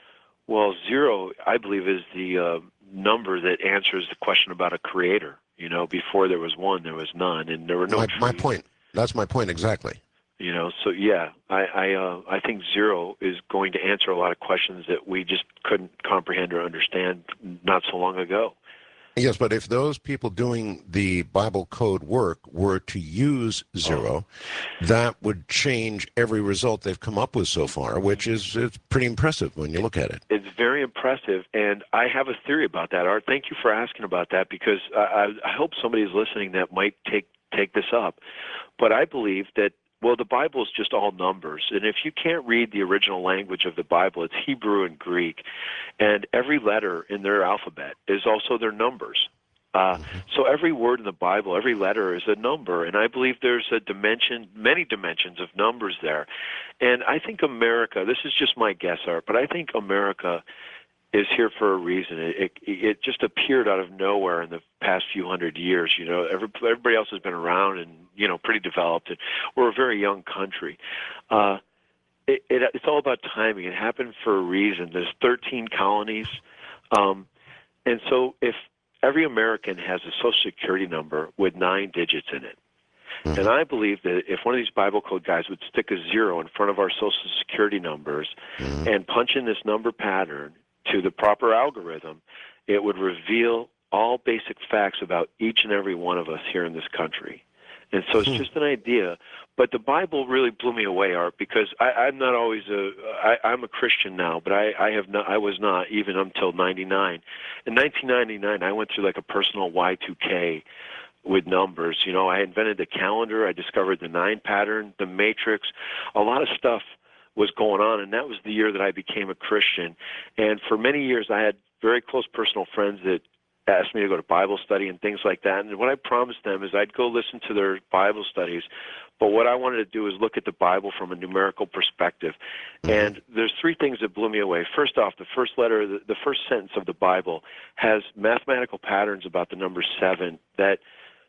Well, zero, I believe, is the uh, number that answers the question about a creator. You know, before there was one, there was none, and there were no. My, trees. my point. That's my point exactly. You know, so yeah, I I, uh, I think zero is going to answer a lot of questions that we just couldn't comprehend or understand not so long ago. Yes, but if those people doing the Bible code work were to use zero, oh. that would change every result they've come up with so far, which is it's pretty impressive when you look at it. It's very impressive, and I have a theory about that, Art. Thank you for asking about that, because I, I hope somebody's listening that might take take this up. But I believe that, well, the Bible is just all numbers. And if you can't read the original language of the Bible, it's Hebrew and Greek. And every letter in their alphabet is also their numbers. Uh, so every word in the Bible, every letter is a number. And I believe there's a dimension, many dimensions of numbers there. And I think America, this is just my guess, Art, but I think America is here for a reason. It, it it just appeared out of nowhere in the past few hundred years. You know, every, everybody else has been around and, you know, pretty developed. And we're a very young country. Uh, it, it, it's all about timing. It happened for a reason. There's thirteen colonies. Um, and so if every American has a Social Security number with nine digits in it, mm-hmm. and I believe that if one of these Bible code guys would stick a zero in front of our Social Security numbers mm-hmm. and punch in this number pattern to the proper algorithm, it would reveal all basic facts about each and every one of us here in this country. And so it's just an idea. But the Bible really blew me away, Art, because I, I'm not always a, I, I'm a Christian now, but I, I have not, I was not even until ninety-nine. In nineteen ninety-nine, I went through like a personal Y two K with numbers. You know, I invented the calendar, I discovered the nine pattern, the matrix, a lot of stuff was going on, and that was the year that I became a Christian. And for many years, I had very close personal friends that asked me to go to Bible study and things like that. And what I promised them is I'd go listen to their Bible studies, but what I wanted to do is look at the Bible from a numerical perspective. Mm-hmm. And there's three things that blew me away. First off, the first letter, the, the first sentence of the Bible has mathematical patterns about the number seven that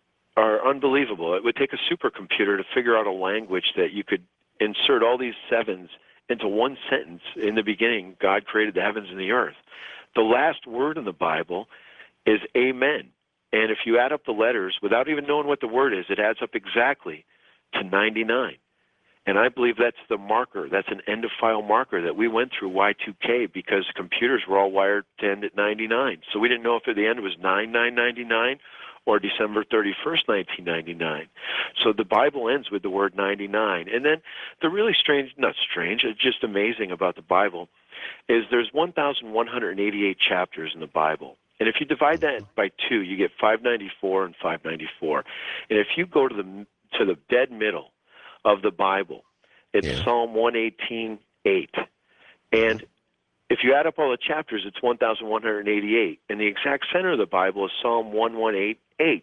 are unbelievable. It would take a supercomputer to figure out a language that you could insert all these sevens into one sentence. In the beginning, God created the heavens and the earth. The last word in the Bible is amen. And if you add up the letters without even knowing what the word is, it adds up exactly to ninety-nine. And I believe that's the marker. That's an end-of-file marker that we went through Y two K because computers were all wired to end at ninety-nine. So we didn't know if at the end was nine nine ninety-nine or December thirty-first, nineteen ninety-nine. So the Bible ends with the word ninety-nine. And then the really strange, not strange, it's just amazing about the Bible is there's one thousand one hundred eighty-eight chapters in the Bible. And if you divide that by two, you get five ninety-four and five ninety-four. And if you go to the to the dead middle of the Bible, it's yeah. Psalm one eighteen eight. And if you add up all the chapters, it's one thousand one hundred eighty-eight. And the exact center of the Bible is Psalm one eighteen.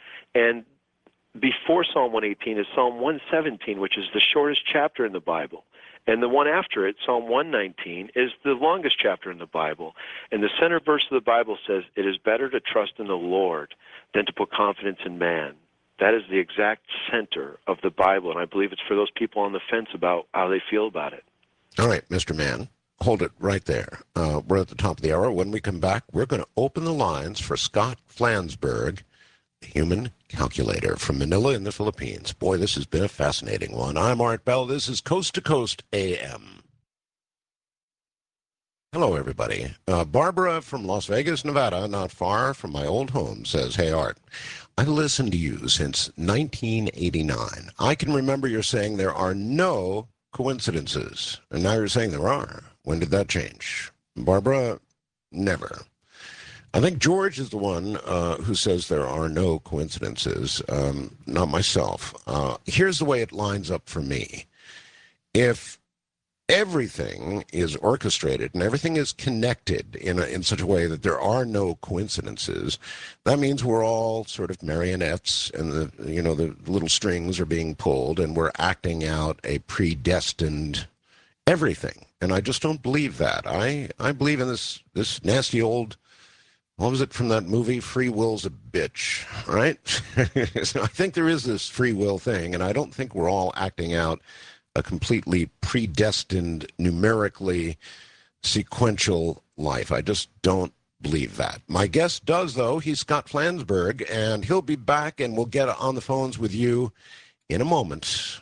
And before Psalm one eighteen is Psalm one seventeen, which is the shortest chapter in the Bible. And the one after it, Psalm one nineteen, is the longest chapter in the Bible. And the center verse of the Bible says, "It is better to trust in the Lord than to put confidence in man." That is the exact center of the Bible, and I believe it's for those people on the fence about how they feel about it. All right, Mister Mann, hold it right there. Uh, we're at the top of the hour. When we come back, we're going to open the lines for Scott Flansburgh, the human calculator from Manila in the Philippines. Boy, this has been a fascinating one. I'm Art Bell. This is Coast to Coast A M. Hello, everybody. Uh, Barbara from Las Vegas, Nevada, not far from my old home, says, "Hey, Art, I've listened to you since nineteen eighty-nine. I can remember you're saying there are no coincidences, and now you're saying there are. When did that change?" Barbara, never. I think George is the one uh, who says there are no coincidences, um, not myself. Uh, here's the way it lines up for me. If everything is orchestrated and everything is connected in a, in such a way that there are no coincidences, that means we're all sort of marionettes, and the you know the little strings are being pulled, and we're acting out a predestined everything. And I just don't believe that. I I believe in this this nasty old, what was it from that movie, Free Will's a Bitch, right? So I think there is this free will thing, and I don't think we're all acting out a completely predestined, numerically sequential life. I just don't believe that. My guest does, though. He's Scott Flansburgh, and he'll be back, and we'll get on the phones with you in a moment.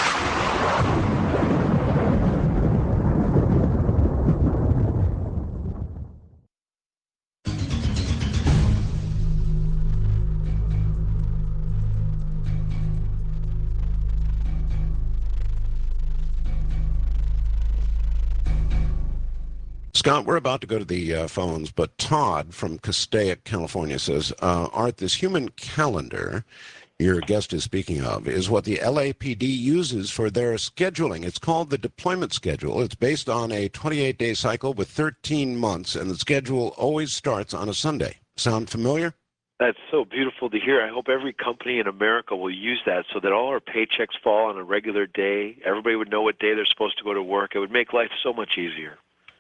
Scott, we're about to go to the uh, phones, but Todd from Castaic, California says, uh, Art, this human calendar your guest is speaking of is what the L A P D uses for their scheduling. It's called the deployment schedule. It's based on a twenty-eight day cycle with thirteen months, and the schedule always starts on a Sunday. Sound familiar? That's so beautiful to hear. I hope every company in America will use that so that all our paychecks fall on a regular day. Everybody would know what day they're supposed to go to work. It would make life so much easier.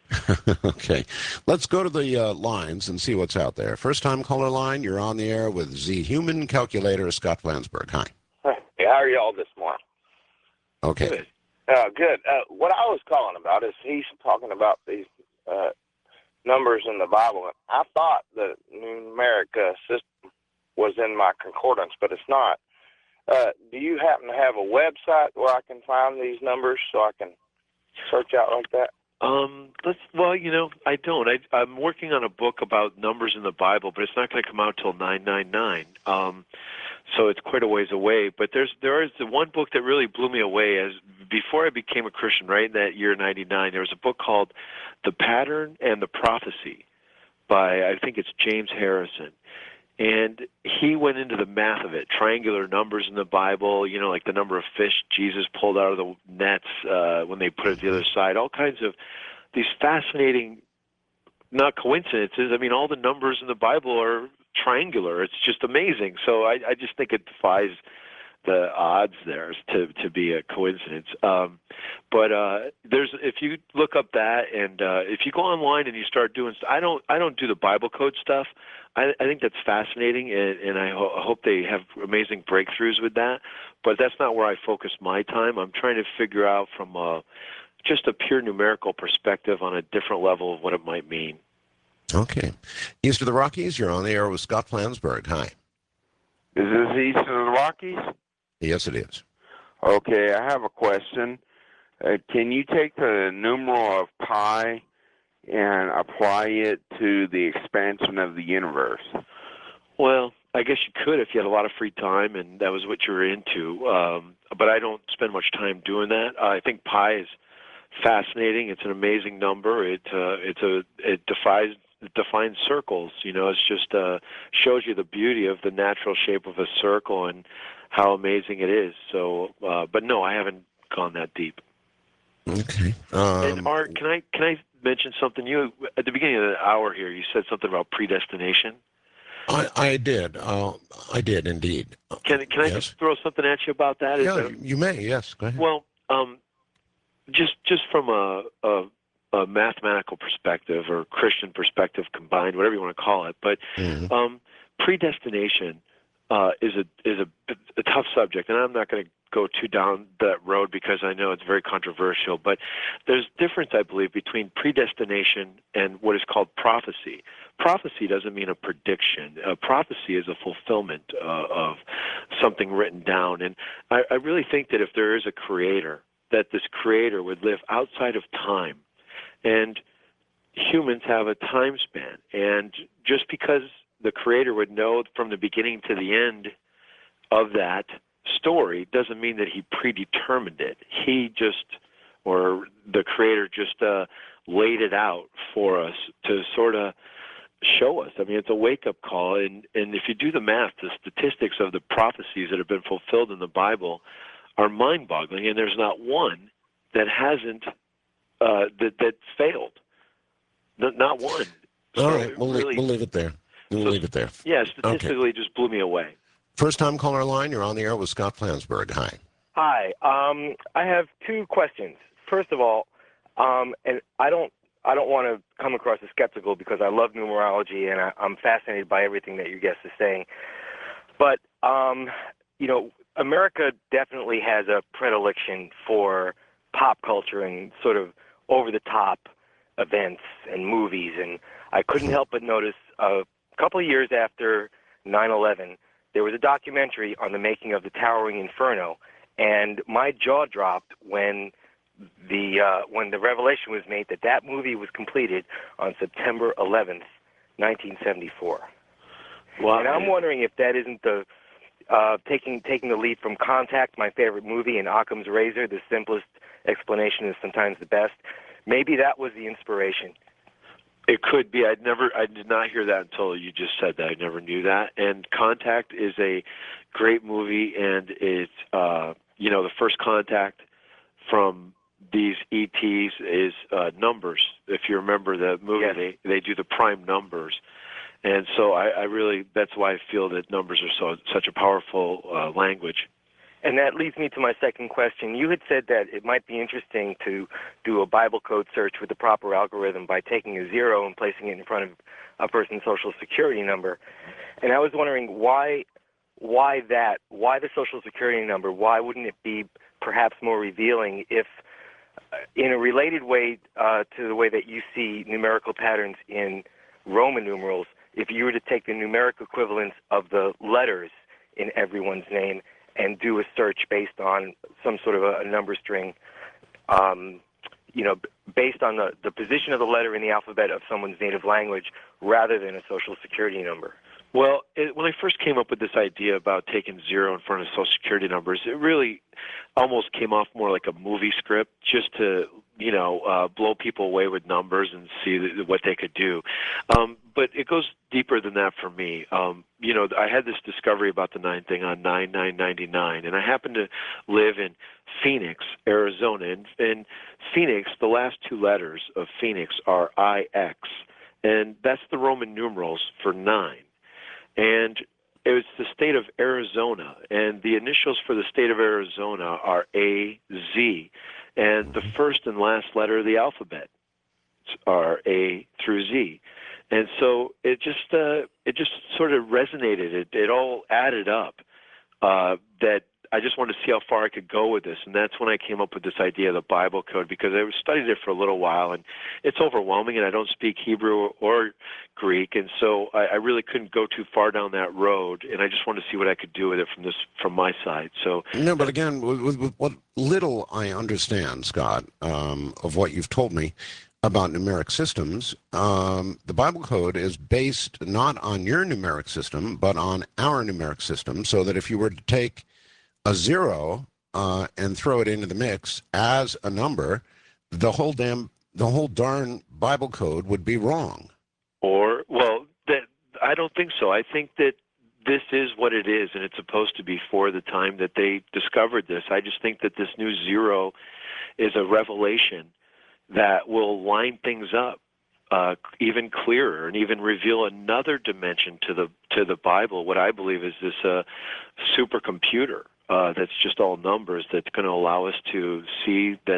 Okay. Let's go to the uh, lines and see what's out there. First-time caller line, you're on the air with the human calculator, Scott Flansburgh. Hi. Hey, how are y'all this morning? Okay. Good. Uh, good. Uh, what I was calling about is he's talking about these uh, numbers in the Bible. I thought the numeric uh, system was in my concordance, but it's not. Uh, do you happen to have a website where I can find these numbers so I can search out like that? Um, let's, well, you know, I don't. I, I'm working on a book about numbers in the Bible, but it's not going to come out till nine nine nine. Um, so it's quite a ways away. But there's there is the one book that really blew me away. As before I became a Christian, right in that year ninety-nine, there was a book called The Pattern and the Prophecy by, I think it's James Harrison. And he went into the math of it, triangular numbers in the Bible, you know, like the number of fish Jesus pulled out of the nets uh, when they put it to the other side, all kinds of these fascinating, not coincidences. I mean, all the numbers in the Bible are triangular. It's just amazing. So I, I just think it defies the odds there to to be a coincidence. Um, but uh, there's if you look up that, and uh, if you go online and you start doing, I don't I don't do the Bible code stuff. I, I think that's fascinating, and, and I ho- hope they have amazing breakthroughs with that. But that's not where I focus my time. I'm trying to figure out from a, just a pure numerical perspective on a different level of what it might mean. Okay. East of the Rockies, you're on the air with Scott Flansburgh. Hi. Is this east of the Rockies? Yes, it is. Okay, I have a question. Uh, can you take the numeral of pi and apply it to the expansion of the universe? Well, I guess you could if you had a lot of free time and that was what you were into. Um, but I don't spend much time doing that. Uh, I think pi is fascinating. It's an amazing number. It uh, it's a it defies it defines circles. You know, it's just uh, shows you the beauty of the natural shape of a circle and how amazing it is. So, uh, but no, I haven't gone that deep. Okay. Um, and Art, can I can I mention something? You at the beginning of the hour here, you said something about predestination. I, I did. Uh, I did indeed. Can can I yes. just throw something at you about that? Is yeah, that, you may. Yes, go ahead. Well, um, just just from a, a a mathematical perspective or Christian perspective combined, whatever you want to call it, but mm-hmm. um, predestination. uh, is a is a, a tough subject, and I'm not going to go too down that road because I know it's very controversial. But there's difference, I believe, between predestination and what is called prophecy. Prophecy doesn't mean a prediction. A prophecy is a fulfillment uh, of something written down. And I, I really think that if there is a creator, that this creator would live outside of time. And humans have a time span. And just because the creator would know from the beginning to the end of that story doesn't mean that he predetermined it. He just, or the creator just uh, laid it out for us to sort of show us. I mean, it's a wake-up call, and, and if you do the math, the statistics of the prophecies that have been fulfilled in the Bible are mind-boggling, and there's not one that hasn't, uh, that, that failed. Not, not one. All So right, we'll, really, we'll leave it there. We'll so, leave it there. Yeah, statistically, okay. It just blew me away. First-time caller line, you're on the air with Scott Flansburgh. Hi. Hi. Um, I have two questions. First of all, um, and I don't, I don't want to come across as skeptical because I love numerology and I, I'm fascinated by everything that your guest is saying. But um, you know, America definitely has a predilection for pop culture and sort of over-the-top events and movies. And I couldn't help but notice a couple of years after nine eleven. There was a documentary on the making of the Towering Inferno, and my jaw dropped when the uh, when the revelation was made that that movie was completed on September eleventh, nineteen seventy-four. Wow. And I'm wondering if that isn't the uh, taking taking the lead from Contact, my favorite movie, and Occam's Razor. The simplest explanation is sometimes the best. Maybe that was the inspiration. It could be. I'd never, I did not hear that until you just said that. I never knew that. And Contact is a great movie, and it's, uh, you know, the first contact from these E Ts is uh, numbers. If you remember the movie, yes. they they do the prime numbers, and so I, I really, that's why I feel that numbers are so such a powerful uh, language. And that leads me to my second question. You had said that it might be interesting to do a Bible code search with the proper algorithm by taking a zero and placing it in front of a person's social security number. And I was wondering why why that? Why the social security number? Why wouldn't it be perhaps more revealing if, uh, in a related way uh, to the way that you see numerical patterns in Roman numerals, if you were to take the numeric equivalents of the letters in everyone's name and do a search based on some sort of a, a number string, um, you know, based on the, the position of the letter in the alphabet of someone's native language rather than a social security number? Well, it, when I first came up with this idea about taking zero in front of social security numbers, it really almost came off more like a movie script just to, you know, uh, blow people away with numbers and see th- what they could do. Um, but it goes deeper than that for me. Um, you know, I had this discovery about the nine thing on nine nine ninety-nine, and I happen to live in Phoenix, Arizona. And in Phoenix, the last two letters of Phoenix are I X, and that's the Roman numerals for nine. And it was the state of Arizona, and the initials for the state of Arizona are A Z, and the first and last letter of the alphabet are A through Z. And so it just uh, it just sort of resonated. It, it all added up uh, that I just wanted to see how far I could go with this, and that's when I came up with this idea of the Bible code, because I studied it for a little while, and it's overwhelming, and I don't speak Hebrew or Greek, and so I, I really couldn't go too far down that road, and I just wanted to see what I could do with it from this from my side. So no, but again, with, with what little I understand, Scott, um, of what you've told me about numeric systems, um, the Bible code is based not on your numeric system, but on our numeric system, so that if you were to take a zero uh, and throw it into the mix as a number, the whole damn, the whole darn Bible code would be wrong. Or, well, that I don't think so. I think that this is what it is, and it's supposed to be for the time that they discovered this. I just think that this new zero is a revelation that will line things up uh, even clearer and even reveal another dimension to the to the Bible. What I believe is this uh, supercomputer uh, that's just all numbers that's going to allow us to see that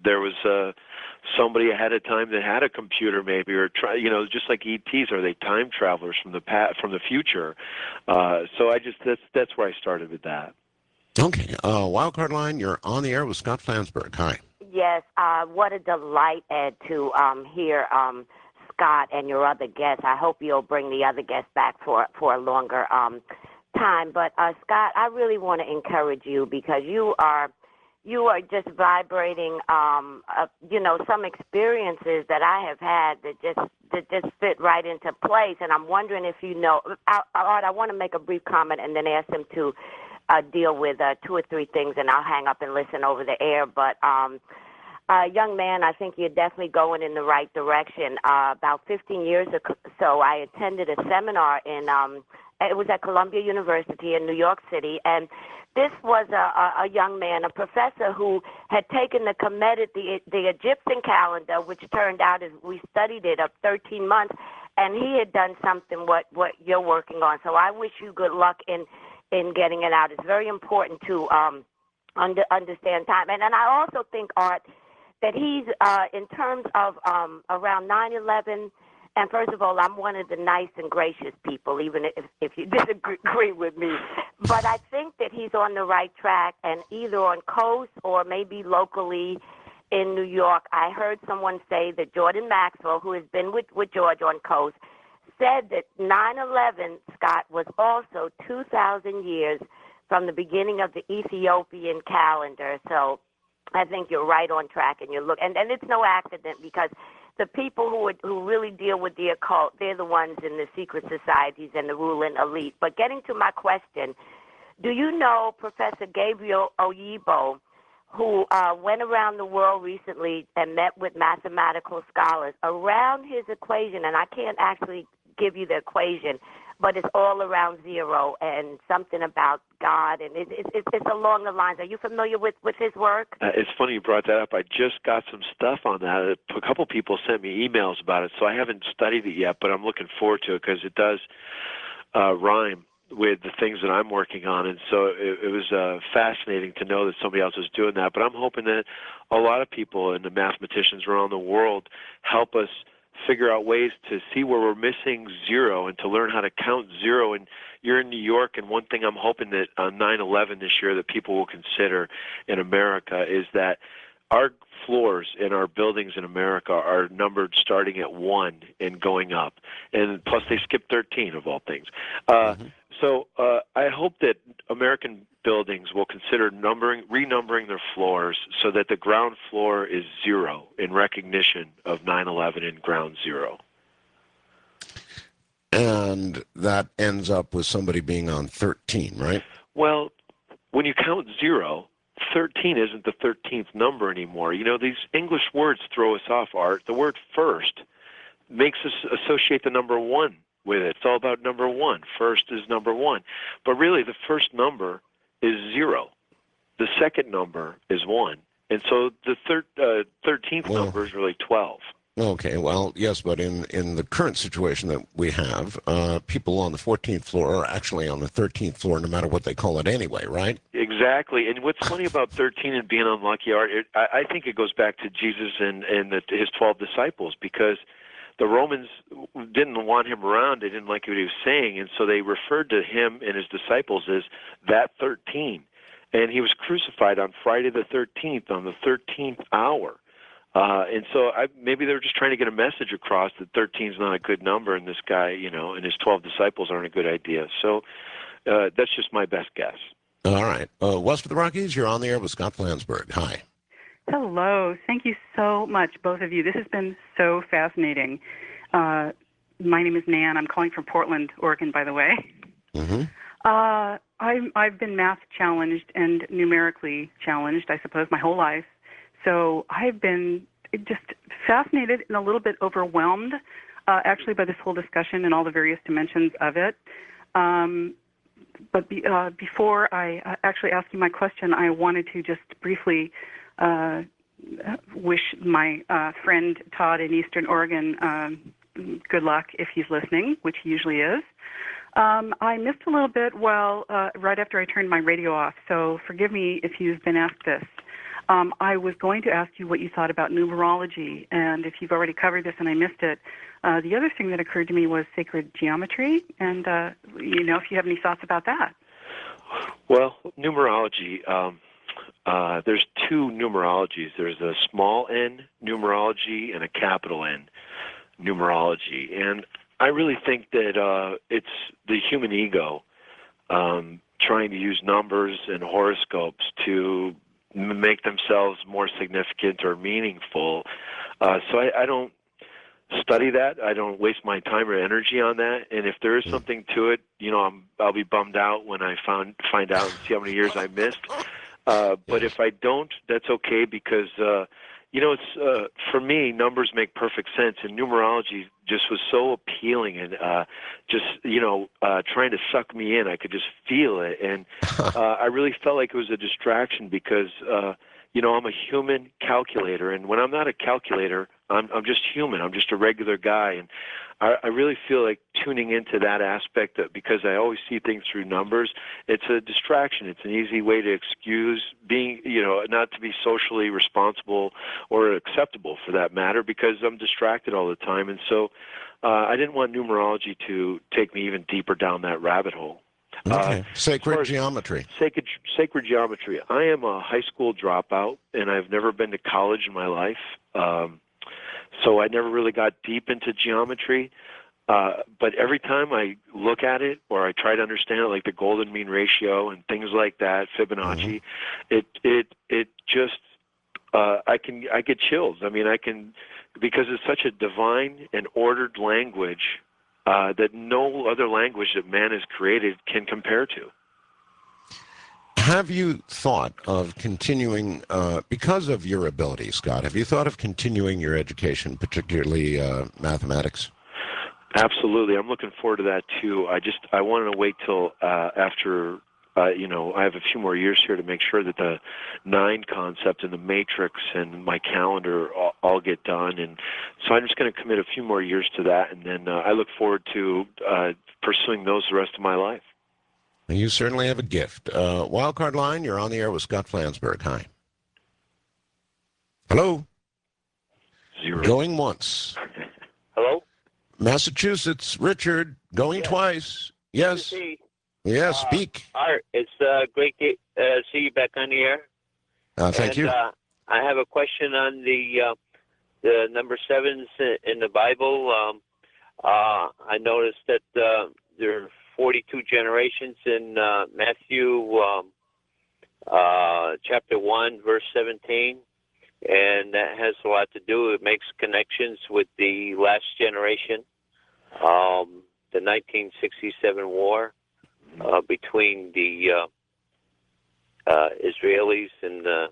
there was uh, somebody ahead of time that had a computer, maybe, or try, you know, just like E Ts. Are they time travelers from the past, from the future? Uh, so I just that's that's where I started with that. Okay, uh, Wildcard Line, you're on the air with Scott Flansburgh. Hi. Yes, uh, what a delight, Ed, to um, hear um, Scott and your other guests. I hope you'll bring the other guests back for for a longer um, time. But uh, Scott, I really want to encourage you because you are you are just vibrating, um, uh, you know, some experiences that I have had that just that just fit right into place. And I'm wondering if you know. I, I, I want to make a brief comment and then ask him to uh, deal with uh, two or three things, and I'll hang up and listen over the air. But um, uh, young man, I think you're definitely going in the right direction. Uh, about fifteen years ago, so I attended a seminar in. Um, it was at Columbia University in New York City, and this was a, a, a young man, a professor who had taken the Kemetic, the, the Egyptian calendar, which turned out, as we studied it, of thirteen months, and he had done something what, what you're working on. So I wish you good luck in, in getting it out. It's very important to um, under, understand time. And, and I also think, Art, that he's, uh, in terms of um, around nine eleven, and first of all, I'm one of the nice and gracious people, even if, if you disagree with me. But I think that he's on the right track, and either on coast or maybe locally in New York, I heard someone say that Jordan Maxwell, who has been with, with George on coast, said that nine eleven, Scott, was also two thousand years from the beginning of the Ethiopian calendar. So I think you're right on track, and you look, and, and it's no accident because the people who would, who really deal with the occult, they're the ones in the secret societies and the ruling elite. But getting to my question, do you know Professor Gabriel Oyibo, who uh, went around the world recently and met with mathematical scholars around his equation? And I can't actually give you the equation, but it's all around zero and something about God, and it, it, it, it's along the lines. Are you familiar with, with his work? Uh, it's funny you brought that up. I just got some stuff on that. A couple people sent me emails about it, so I haven't studied it yet, but I'm looking forward to it because it does uh, rhyme with the things that I'm working on, and so it, it was uh, fascinating to know that somebody else was doing that. But I'm hoping that a lot of people and the mathematicians around the world help us figure out ways to see where we're missing zero and to learn how to count zero. And you're in New York, and one thing I'm hoping that on nine eleven this year that people will consider in America is that our floors in our buildings in America are numbered starting at one and going up. And plus they skip thirteen of all things. Uh, mm-hmm. So uh, I hope that American buildings will consider numbering, renumbering their floors so that the ground floor is zero in recognition of nine eleven and ground zero. And that ends up with somebody being on thirteen, right? Well, when you count zero, thirteen isn't the thirteenth number anymore. You know, these English words throw us off, Art. The word first makes us associate the number one with it. It's all about number one. First is number one. But really, the first number is zero. The second number is one. And so the thir- uh, thirteenth well, number is really twelve. Okay, well, yes, but in, in the current situation that we have, uh, people on the fourteenth floor are actually on the thirteenth floor no matter what they call it anyway, right? Exactly. And what's funny about thirteen and being unlucky, Art, it, I, I think it goes back to Jesus and, and the, his twelve disciples, because the Romans didn't want him around. They didn't like what he was saying, and so they referred to him and his disciples as that thirteen. And he was crucified on Friday the thirteenth, on the thirteenth hour. Uh, and so I, maybe they were just trying to get a message across that thirteen is not a good number, and this guy, you know, and his twelve disciples aren't a good idea. So uh, that's just my best guess. All right. Uh, west of the Rockies, you're on the air with Scott Flansburgh. Hi. Hello. Thank you so much, both of you. This has been so fascinating. Uh, my name is Nan. I'm calling from Portland, Oregon, by the way. Mm-hmm. Uh, I'm, I've been math challenged and numerically challenged, I suppose, my whole life. So I've been just fascinated and a little bit overwhelmed, uh, actually, by this whole discussion and all the various dimensions of it. Um, but be, uh, before I uh, actually ask you my question, I wanted to just briefly uh, wish my uh, friend Todd in Eastern Oregon um, good luck if he's listening, which he usually is. Um, I missed a little bit while uh, right after I turned my radio off, so forgive me if you've been asked this. Um, I was going to ask you what you thought about numerology, and if you've already covered this and I missed it, uh, the other thing that occurred to me was sacred geometry, and uh, you know, if you have any thoughts about that. Well, numerology, um, uh, there's two numerologies. There's a small n numerology and a capital N numerology, and I really think that uh, it's the human ego um, trying to use numbers and horoscopes to m- make themselves more significant or meaningful. Uh, so I, I don't study that. I don't waste my time or energy on that. And if there is something to it, you know, I'm, I'll be bummed out when I found, find out and see how many years I missed. Uh, but if I don't, that's okay because, uh, you know, it's uh, for me, numbers make perfect sense, and numerology just was so appealing and uh, just, you know, uh, trying to suck me in. I could just feel it, and uh, I really felt like it was a distraction because, uh, you know, I'm a human calculator, and when I'm not a calculator, I'm, I'm just human. I'm just a regular guy, and I, I really feel like tuning into that aspect of, because I always see things through numbers. It's a distraction. It's an easy way to excuse being, you know, not to be socially responsible or acceptable for that matter because I'm distracted all the time, and so uh, I didn't want numerology to take me even deeper down that rabbit hole. Okay. Uh, Sacred geometry. Sacred, sacred geometry. I am a high school dropout, and I've never been to college in my life. Um, so I never really got deep into geometry. Uh, but every time I look at it or I try to understand it, like the golden mean ratio and things like that, Fibonacci, mm-hmm. it it it just uh, I can I get chills. I mean, I can because it's such a divine and ordered language. Uh, that no other language that man has created can compare to. Have you thought of continuing, uh, because of your ability, Scott, have you thought of continuing your education, particularly uh, mathematics? Absolutely. I'm looking forward to that, too. I just, I wanted to wait till uh, after, uh, you know, I have a few more years here to make sure that the nine concept and the matrix and my calendar all, all get done. And so I'm just going to commit a few more years to that. And then uh, I look forward to uh, pursuing those the rest of my life. You certainly have a gift. Uh, Wildcard Line, you're on the air with Scott Flansburgh. Hi. Hello? Zero. Going once. Hello? Massachusetts, Richard, going yes. twice. Yes. See. Yes, uh, speak. Art, it's uh, great to uh, see you back on the air. Uh, thank and, you. Uh, I have a question on the uh, the number sevens in the Bible. Um, uh, I noticed that uh, there are forty-two generations in uh, Matthew um, uh, chapter one, verse seventeen, and that has a lot to do. It makes connections with the last generation, um, the nineteen sixty-seven war. Uh, between the uh, uh, Israelis and uh,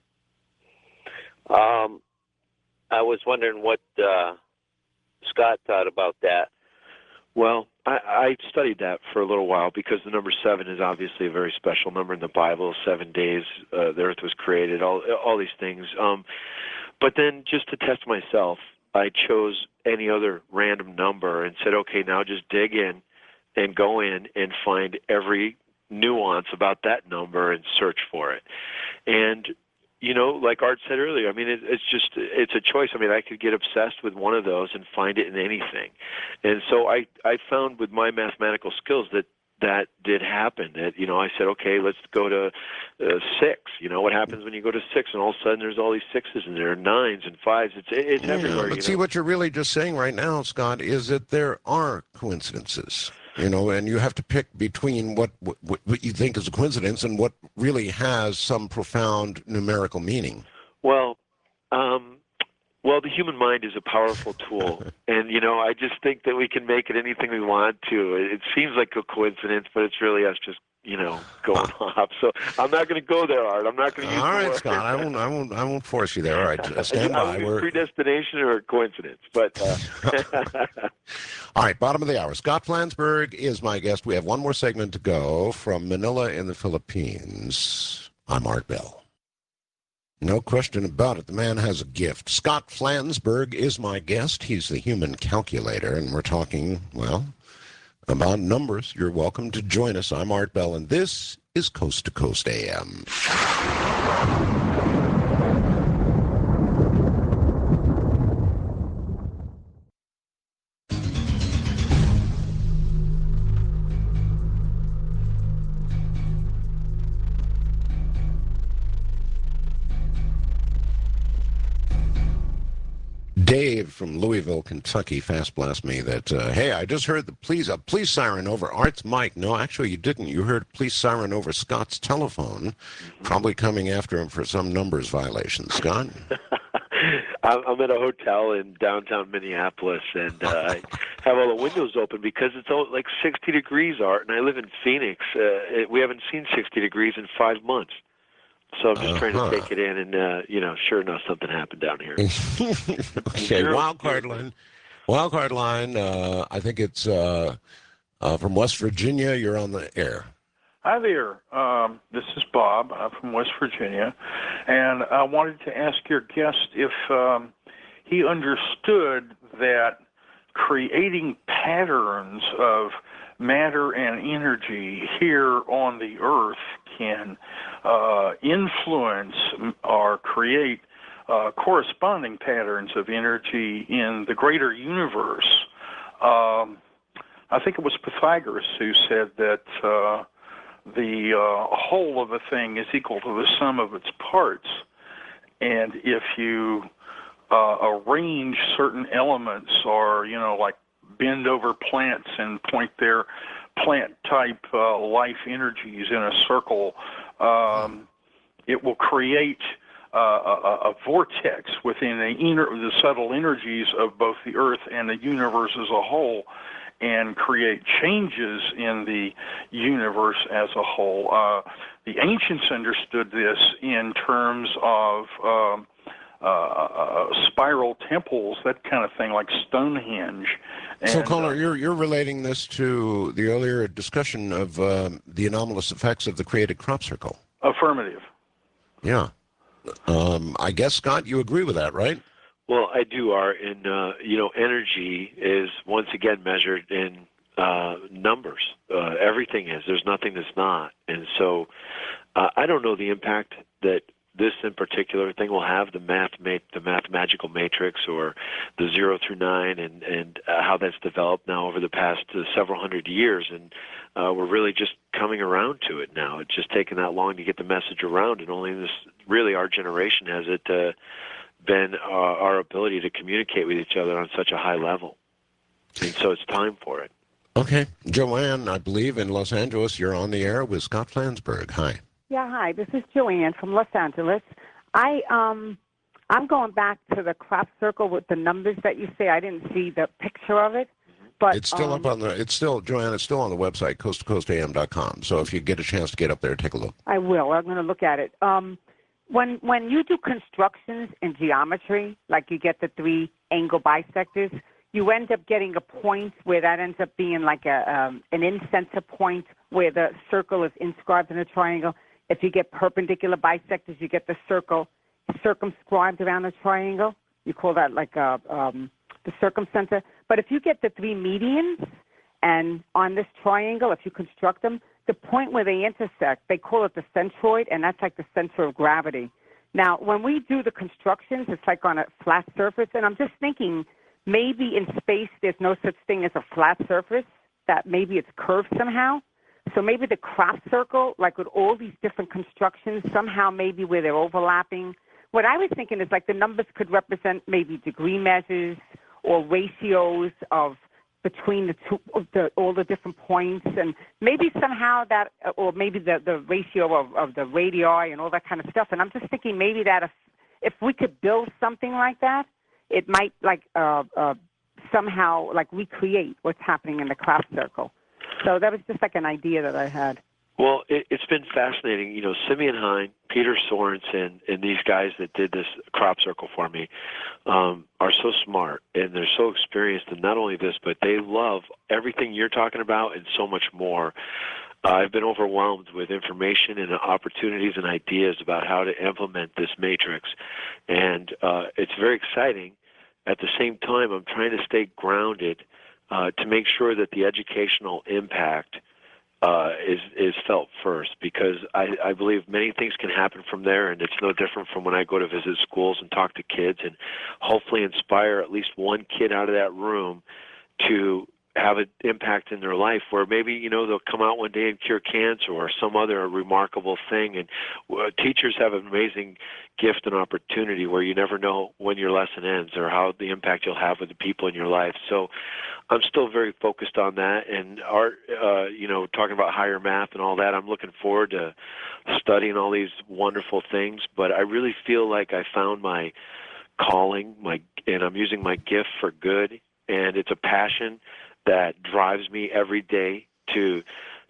um, I was wondering what uh, Scott thought about that. Well, I, I studied that for a little while because the number seven is obviously a very special number in the Bible. Seven days uh, the earth was created, all all these things. Um, but then just to test myself, I chose any other random number and said, okay, now just dig in and go in and find every nuance about that number and search for it. And, you know, like Art said earlier, I mean, it, it's just, it's a choice. I mean, I could get obsessed with one of those and find it in anything. And so I, I found with my mathematical skills that that did happen. That, you know, I said, okay, let's go to uh, six. You know, what happens when you go to six and all of a sudden there's all these sixes and there are nines and fives. It's it's yeah, everywhere. But you see, know? what you're really just saying right now, Scott, is that there are coincidences. You know, and you have to pick between what, what what you think is a coincidence and what really has some profound numerical meaning. Well, um, well, the human mind is a powerful tool, and you know, I just think that we can make it anything we want to. It seems like a coincidence, but it's really us just, you know, going off. So I'm not going to go there, Art. I'm not going to use All the right, word. Scott. I won't. I won't. I won't force you there. All right, stand I by. would We're predestination or coincidence, but. Uh, All right, bottom of the hour. Scott Flansburgh is my guest. We have one more segment to go from Manila in the Philippines. I'm Art Bell. No question about it. The man has a gift. Scott Flansburgh is my guest. He's the human calculator, and we're talking, well, about numbers. You're welcome to join us. I'm Art Bell, and this is Coast to Coast A M. Dave from Louisville, Kentucky, fast blast me that, uh, hey, I just heard the police, a police siren over Art's mic. No, actually, you didn't. You heard a police siren over Scott's telephone, probably coming after him for some numbers violation. Scott? I'm at a hotel in downtown Minneapolis, and uh, I have all the windows open because it's all like sixty degrees, Art, and I live in Phoenix. Uh, it, we haven't seen sixty degrees in five months. So I'm just uh-huh. trying to take it in, and, uh, you know, sure enough, something happened down here. Okay, wild card line. Wild card line, uh, I think it's uh, uh, from West Virginia. You're on the air. Hi there. Um, this is Bob. I'm from West Virginia. And I wanted to ask your guest if um, he understood that creating patterns of matter and energy here on the Earth can uh, influence or create uh, corresponding patterns of energy in the greater universe. Um, I think it was Pythagoras who said that uh, the uh, whole of a thing is equal to the sum of its parts. And if you uh, arrange certain elements or, you know, like bend over plants and point their plant-type uh, life energies in a circle, um, it will create uh, a, a vortex within the, inner, the subtle energies of both the Earth and the universe as a whole, and create changes in the universe as a whole. Uh, the ancients understood this in terms of um, uh, uh, spiral temples, that kind of thing, like Stonehenge. And, so, caller, uh, you're you're relating this to the earlier discussion of um, the anomalous effects of the created crop circle. Affirmative. Yeah. Um, I guess, Scott, you agree with that, right? Well, I do, Art, and, uh, you know, energy is once again measured in uh, numbers. Uh, everything is. There's nothing that's not. And so uh, I don't know the impact that this in particular thing will have, the math, the mathematical matrix or the zero through nine, and, and uh, how that's developed now over the past uh, several hundred years. And uh, we're really just coming around to it now. It's just taken that long to get the message around, and only this, really our generation has it uh, been uh, our ability to communicate with each other on such a high level. And so it's time for it. Okay. Joanne, I believe in Los Angeles, you're on the air with Scott Flansburgh. Hi. Yeah, hi. This is Joanne from Los Angeles. I, um, I'm going back to the crop circle with the numbers that you say. I didn't see the picture of it. But, it's still um, up on the, it's still, Joanne, it's still on the website, coast to coast A M dot com. So if you get a chance to get up there, take a look. I will. I'm going to look at it. Um, When when you do constructions in geometry, like you get the three angle bisectors, you end up getting a point where that ends up being like a um, an in-center point where the circle is inscribed in a triangle. If you get perpendicular bisectors, you get the circle circumscribed around the triangle. You call that like a, um, the circumcenter. But if you get the three medians, and on this triangle, if you construct them, the point where they intersect, they call it the centroid, and that's like the center of gravity. Now, when we do the constructions, it's like on a flat surface, and I'm just thinking maybe in space there's no such thing as a flat surface, that maybe it's curved somehow. So maybe the crop circle, like with all these different constructions, somehow maybe where they're overlapping. What I was thinking is like the numbers could represent maybe degree measures or ratios of between the two, the, all the different points, and maybe somehow that, or maybe the, the ratio of, of the radii and all that kind of stuff. And I'm just thinking maybe that if, if we could build something like that, it might like uh, uh, somehow like recreate what's happening in the crop circle. So that was just like an idea that I had. Well, it, it's been fascinating. You know, Simeon Hein, Peter Sorensen, and these guys that did this crop circle for me um, are so smart, and they're so experienced in not only this, but they love everything you're talking about and so much more. Uh, I've been overwhelmed with information and opportunities and ideas about how to implement this matrix, and uh, it's very exciting. At the same time, I'm trying to stay grounded uh, to make sure that the educational impact Uh, is is felt first, because I, I believe many things can happen from there, and it's no different from when I go to visit schools and talk to kids and hopefully inspire at least one kid out of that room to have an impact in their life, where maybe, you know, they'll come out one day and cure cancer or some other remarkable thing. And uh, teachers have an amazing gift and opportunity where you never know when your lesson ends or how the impact you'll have with the people in your life. So I'm still very focused on that. And art, uh, you know, talking about higher math and all that, I'm looking forward to studying all these wonderful things. But I really feel like I found my calling, my, and I'm using my gift for good. And it's a passion that drives me every day to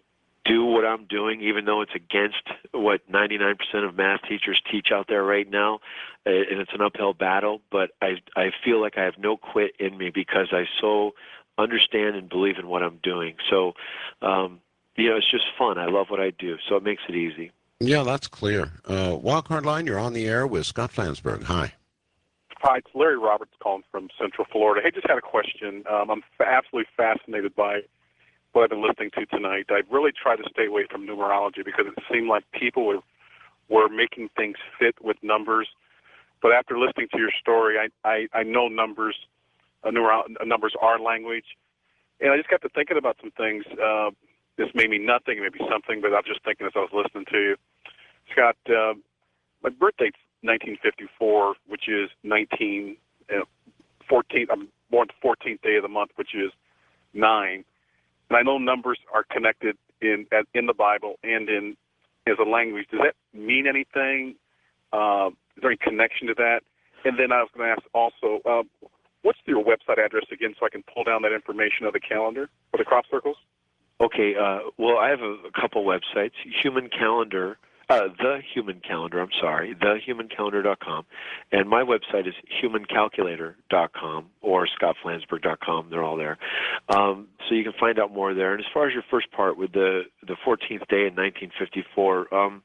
do what I'm doing, even though it's against what ninety-nine percent of math teachers teach out there right now, and it's an uphill battle. But I I feel like I have no quit in me because I so understand and believe in what I'm doing. So, um, you know, it's just fun. I love what I do, so it makes it easy. Yeah, that's clear. Uh, Wildcard Line, you're on the air with Scott Flansburgh. Hi. Hi, it's Larry Roberts calling from Central Florida. Hey, just had a question. Um, I'm f- absolutely fascinated by what I've been listening to tonight. I really tried to stay away from numerology because it seemed like people were, were making things fit with numbers. But after listening to your story, I, I, I know numbers, uh, numero- numbers are language. And I just got to thinking about some things. Uh, this may mean nothing, it may be something, but I was just thinking as I was listening to you. Scott, uh, my birthday's nineteen fifty-four, which is nineteen, uh, fourteen. I'm born the fourteenth day of the month, which is nine. And I know numbers are connected in in the Bible and in as a language. Does that mean anything? Uh, is there any connection to that? And then I was going to ask also, uh, what's your website address again, so I can pull down that information of the calendar for the crop circles? Okay. Uh, well, I have a, a couple websites. Human Calendar. Uh, the Human Calendar, I'm sorry, the human calendar dot com. And my website is human calculator dot com or scott flansburgh dot com. They're all there. Um, so you can find out more there. And as far as your first part with the, the fourteenth day in nineteen fifty-four, um,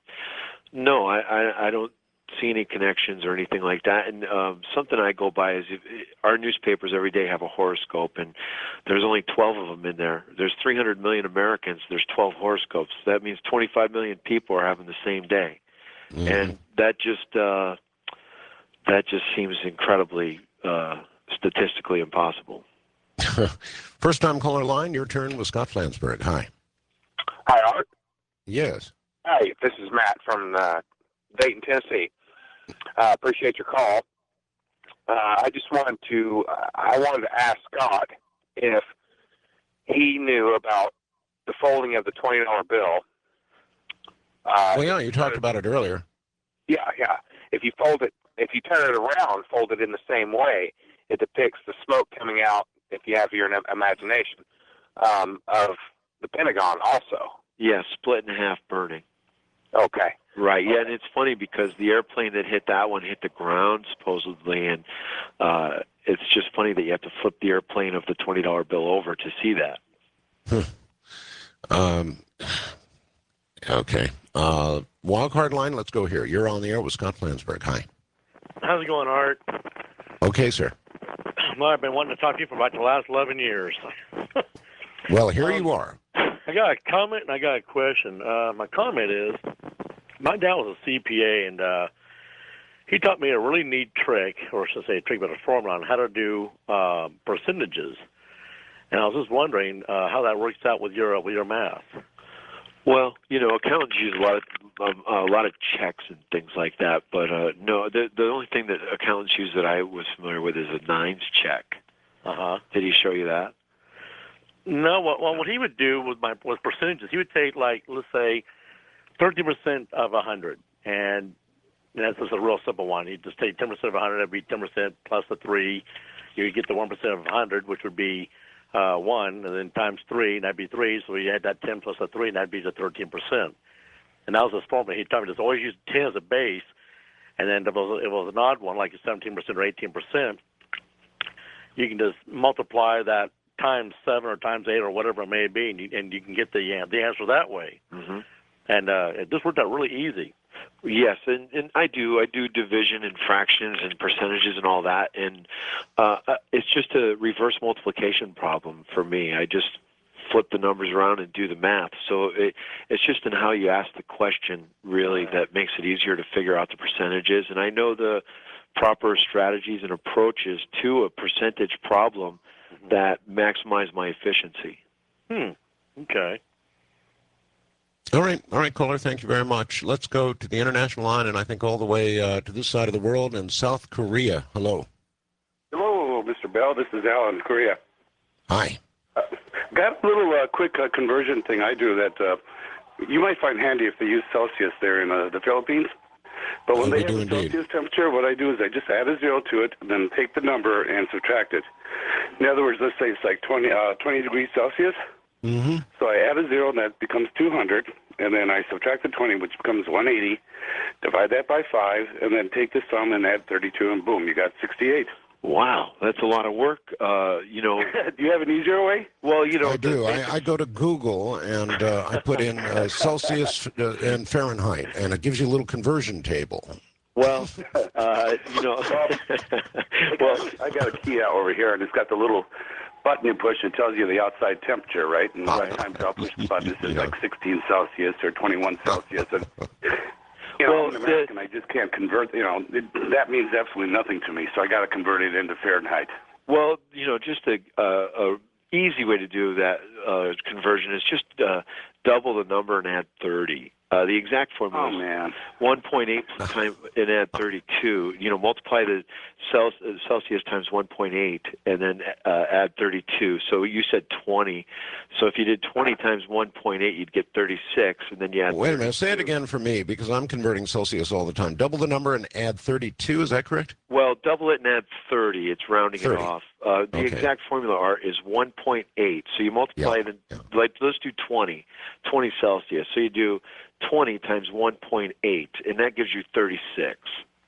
no, I, I, I don't see any connections or anything like that. And um, something I go by is if, our newspapers every day have a horoscope, and there's only twelve of them in there. There's three hundred million Americans. There's twelve horoscopes. That means twenty-five million people are having the same day, mm-hmm. and that just uh, that just seems incredibly uh, statistically impossible. First time caller line. Your turn with Scott Flansburgh. Hi. Hi, Art. Yes. Hi, this is Matt from uh, Dayton, Tennessee. I uh, appreciate your call. Uh, I just wanted to, uh, I wanted to ask Scott if he knew about the folding of the twenty dollar bill. Uh, well, yeah, you talked about it earlier. Yeah, yeah. If you fold it, if you turn it around, fold it in the same way, it depicts the smoke coming out, if you have your imagination, um, of the Pentagon also. Yeah, split in half, burning. Okay. Right, yeah, and it's funny because the airplane that hit that one hit the ground, supposedly, and uh, it's just funny that you have to flip the airplane of the twenty dollar bill over to see that. um, okay. Uh, wildcard line, let's go here. You're on the air with Scott Flansburgh. Hi. How's it going, Art? Okay, sir. Well, I've been wanting to talk to you for about the last eleven years. Well, here um, you are. I got a comment and I got a question. Uh, my comment is, my dad was a C P A, and uh, he taught me a really neat trick, or should I say a trick, but a formula on how to do uh, percentages. And I was just wondering uh, how that works out with your with your math. Well, you know, accountants use a lot of um, a lot of checks and things like that, but uh, no, the the only thing that accountants use that I was familiar with is a nines check. Uh huh. Did he show you that? No. Well, well, what he would do with my with percentages, he would take, like, let's say, thirty percent of a hundred, and that's just a real simple one. You just take ten percent of a hundred, that'd be ten percent plus the three. You get the one percent of a hundred, which would be uh, one, and then times three, and that'd be three. So you had that ten plus the three, and that'd be the thirteen percent. And that was his formula. He told me just always use ten as a base, and then if it was, if it was an odd one, like a seventeen percent or eighteen percent, you can just multiply that times seven or times eight or whatever it may be, and you, and you can get the uh, the answer that way. Mm-hmm. And uh, it just worked out really easy. Yes, and, and I do. I do division and fractions and percentages and all that. And uh, it's just a reverse multiplication problem for me. I just flip the numbers around and do the math. So it, it's just in how you ask the question, really, that makes it easier to figure out the percentages. And I know the proper strategies and approaches to a percentage problem that maximize my efficiency. Hmm. Okay. All right, all right, caller. Thank you very much. Let's go to the international line, and I think all the way uh, to this side of the world in South Korea. Hello. Hello, Mister Bell. This is Alan, Korea. Hi. Uh, got a little uh, quick uh, conversion thing I do that uh, you might find handy if they use Celsius there in uh, the Philippines. But when Oh, they we have do a indeed. Celsius temperature, what I do is I just add a zero to it and then take the number and subtract it. In other words, let's say it's like twenty, uh, twenty degrees Celsius. Mm-hmm. So I add a zero, and that becomes two hundred, and then I subtract the twenty, which becomes one eighty, divide that by five, and then take the sum and add thirty-two, and boom, you got sixty-eight. Wow, that's a lot of work. Uh, you know, do you have an easier way? Well, you know, I do. I, I go to Google and uh, I put in uh, Celsius uh, and Fahrenheit, and it gives you a little conversion table. Well, uh, you know, well, I got a key out over here, and it's got the little button you push and tells you the outside temperature, right? And Ah. sometimes I'll push the button that says like sixteen Celsius or twenty-one Celsius, and you know, Well, I'm an American, I just can't convert. You know, it, that means absolutely nothing to me, so I got to convert it into Fahrenheit. well, you know, just a, uh, a easy way to do that uh, conversion is just uh, double the number and add thirty. Uh, the exact formula Oh man, is one point eight times and add thirty-two. You know, multiply the Cel- Celsius times one point eight and then uh, add thirty-two. So you said twenty. So if you did twenty times one point eight, you'd get thirty-six, and then you add. Wait a minute. Say it again for me, because I'm converting Celsius all the time. Double the number and add thirty-two. Is that correct? Well, double it and add thirty. It's rounding thirty. it off. Uh, the Okay. exact formula Art, is one point eight. So you multiply it, in, like, let's do twenty, twenty Celsius. So you do twenty times one point eight, and that gives you thirty-six.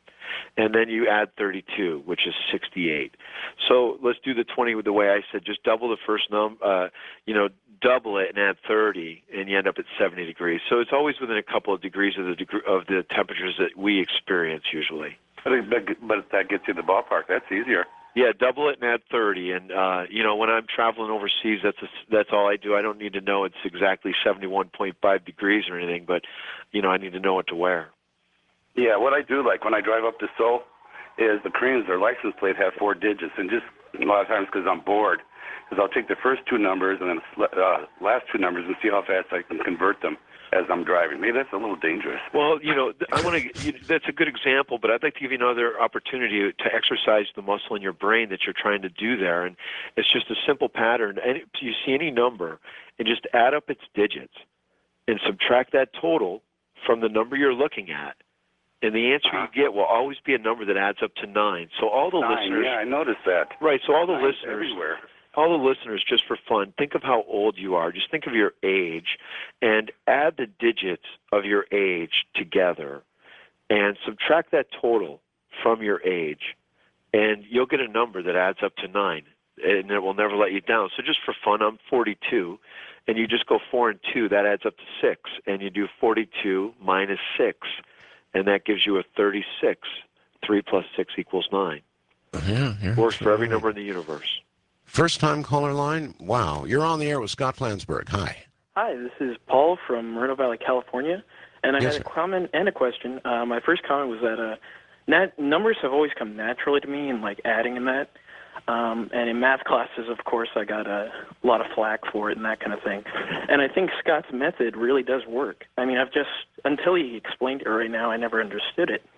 And then you add thirty-two, which is sixty-eight. So let's do the twenty with the way I said. Just double the first number, uh, you know, double it and add thirty, and you end up at seventy degrees. So it's always within a couple of degrees of the degree, of the temperatures that we experience usually. But, it, but if that gets you the ballpark, that's easier. Yeah, double it and add thirty. And, uh, you know, when I'm traveling overseas, that's a, that's all I do. I don't need to know it's exactly seventy-one point five degrees or anything, but, you know, I need to know what to wear. Yeah, what I do, like when I drive up to Seoul, is the Koreans, their license plate have four digits, and just a lot of times because I'm bored, is I'll take the first two numbers and then the uh, last two numbers and see how fast I can convert them as I'm driving. Maybe that's a little dangerous. Well, you know, I want to. That's a good example, but I'd like to give you another opportunity to exercise the muscle in your brain that you're trying to do there, and it's just a simple pattern. And you see any number, and just add up its digits, and subtract that total from the number you're looking at, and the answer Uh-huh. you get will always be a number that adds up to nine. So all the Nine, listeners, yeah, I noticed that. right? So all the Nine's listeners. everywhere. All the listeners, just for fun, think of how old you are. Just think of your age and add the digits of your age together and subtract that total from your age, and you'll get a number that adds up to nine, and it will never let you down. So just for fun, I'm forty-two, and you just go four and two, that adds up to six, and you do forty-two minus six, and that gives you a thirty-six. three plus six equals nine. Yeah, yeah. Works for every number in the universe. First time caller line? Wow. You're on the air with Scott Flansburgh. Hi. Hi, this is Paul from Moreno Valley, California, and I Yes, had a comment and a question. Uh, my first comment was that uh, nat- numbers have always come naturally to me, and like adding and that. Um, and in math classes, of course, I got a lot of flack for it and that kind of thing. And I think Scott's method really does work. I mean, I've just, until he explained it right now, I never understood it.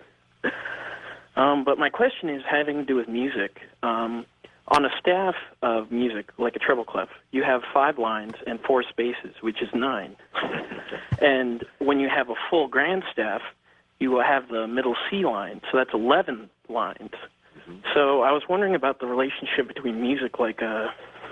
Um, but my question is having to do with music. Um, on a staff of music, like a treble clef, you have five lines and four spaces, which is nine. And when you have a full grand staff, you will have the middle C line, so that's eleven lines. Mm-hmm. So I was wondering about the relationship between music, like uh,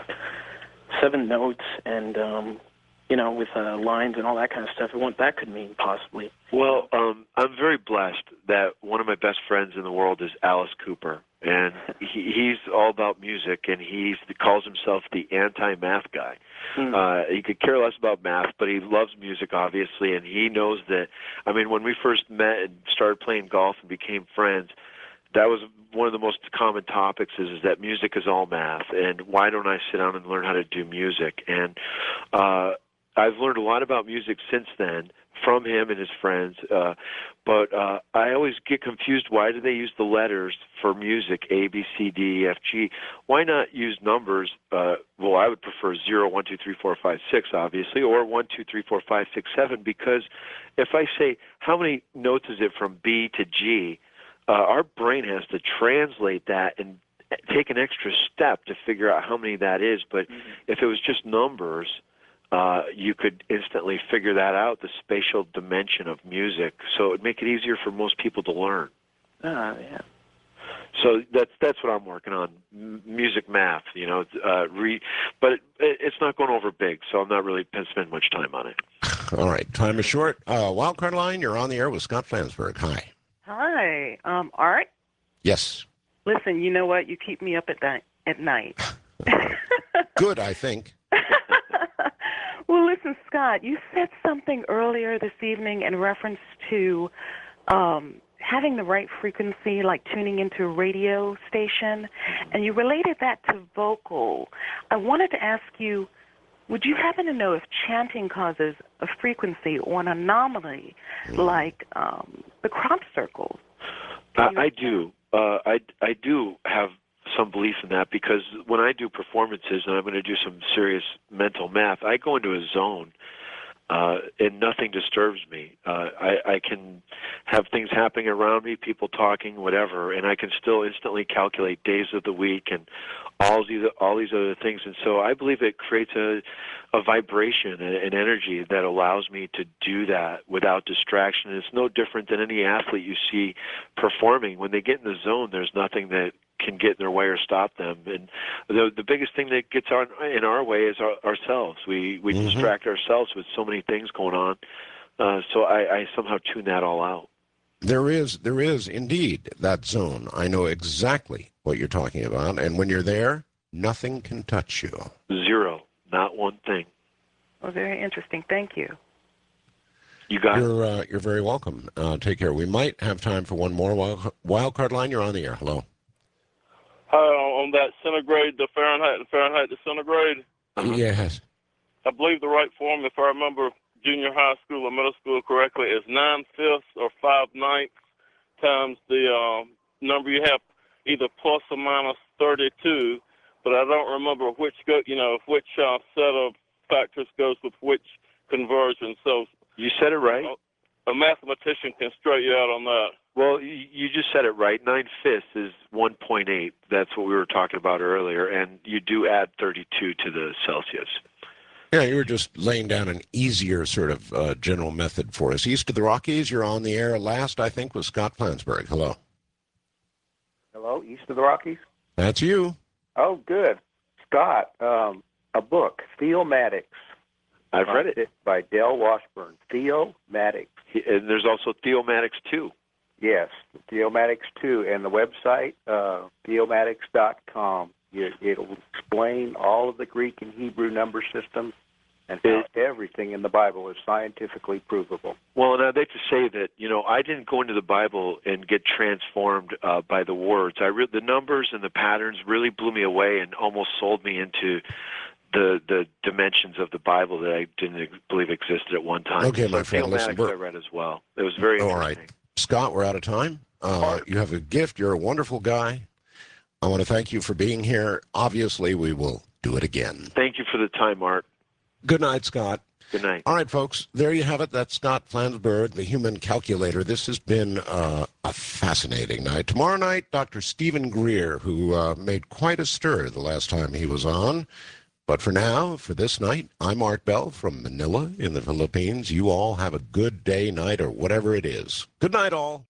seven notes and, um, you know, with uh, lines and all that kind of stuff, and what that could mean possibly. Well, um, I'm very blessed that one of my best friends in the world is Alice Cooper, and he, he's all about music, and he's, he calls himself the anti-math guy. Mm. Uh, he could care less about math, but he loves music, obviously, and he knows that, I mean, when we first met and started playing golf and became friends, that was one of the most common topics is, is that music is all math, and why don't I sit down and learn how to do music? And uh, I've learned a lot about music since then from him and his friends. Uh, but uh, I always get confused. Why do they use the letters for music, A, B, C, D, E, F, G? Why not use numbers? Uh, well, I would prefer zero, one, two, three, four, five, six, obviously, or one, two, three, four, five, six, seven, because if I say, how many notes is it from B to G, uh, our brain has to translate that and take an extra step to figure out how many that is. But mm-hmm. if it was just numbers, uh, you could instantly figure that out, the spatial dimension of music. So it would make it easier for most people to learn. Oh, yeah. So that's that's what I'm working on, M- music math, you know. Uh, re- but it, it's not going over big, so I'm not really spending much time on it. All right, time is short. Uh, Wildcard Line, you're on the air with Scott Flansburgh. Hi. Hi, um, Art. Yes. Listen, you know what? You keep me up at night. At night. Good, I think. Well, listen, Scott, you said something earlier this evening in reference to um, having the right frequency, like tuning into a radio station, and you related that to vocal. I wanted to ask you, would you happen to know if chanting causes a frequency or an anomaly like um, the crop circles? I, I do. Uh, I, I do have some belief in that, because when I do performances and I'm going to do some serious mental math, I go into a zone uh, and nothing disturbs me. Uh, I, I can have things happening around me, people talking, whatever, and I can still instantly calculate days of the week and all these all these other things. And so I believe it creates a, a vibration, an energy that allows me to do that without distraction. And it's no different than any athlete you see performing. When they get in the zone, there's nothing that can get in their way or stop them. And the the biggest thing that gets on in our way is our, ourselves. We we mm-hmm. distract ourselves with so many things going on. Uh, so I, I somehow tune that all out. There is there is indeed that zone. I know exactly what you're talking about. And when you're there, nothing can touch you. Zero. Not one thing. Well, very interesting. Thank you. You got you're, it. Uh, you're very welcome. Uh, take care. We might have time for one more. Wild, wild card line, you're on the air. Hello. Hi, on that centigrade, the Fahrenheit and Fahrenheit, the centigrade. Uh-huh. Yes. I believe the right form, if I remember junior high school or middle school correctly, is nine-fifths or five-ninths times the um, number you have, either plus or minus thirty-two. But I don't remember which go, you know, which uh, set of factors goes with which conversion. So you said it right. A, a mathematician can straighten you out on that. Well, you just said it right. Nine-fifths is one point eight. That's what we were talking about earlier. And you do add thirty-two to the Celsius. Yeah, you were just laying down an easier sort of uh, general method for us. East of the Rockies, you're on the air last, I think, with Scott Flansburgh. Hello. Hello, East of the Rockies? That's you. Oh, good. Scott, um, a book, Theomatics. I've read it. By Del Washburn. Theomatics. And there's also Theomatics two. Yes, Theomatics two. And the website, uh, theomatics dot com. It'll explain all of the Greek and Hebrew number systems and how everything in the Bible is scientifically provable. Well, and I'd like to say that, you know, I didn't go into the Bible and get transformed uh, by the words. I re- the numbers and the patterns really blew me away and almost sold me into the the dimensions of the Bible that I didn't believe existed at one time. Okay, so my friend, listen. I read as well. It was very All interesting. right. Scott, we're out of time. Uh, you have a gift. You're a wonderful guy. I want to thank you for being here. Obviously, we will do it again. Thank you for the time, Art. Good night, Scott. Good night. All right, folks, there you have it. That's Scott Flansburgh, the human calculator. This has been uh, a fascinating night. Tomorrow night, Doctor Stephen Greer, who uh, made quite a stir the last time he was on. But for now, for this night, I'm Art Bell from Manila in the Philippines. You all have a good day, night, or whatever it is. Good night, all.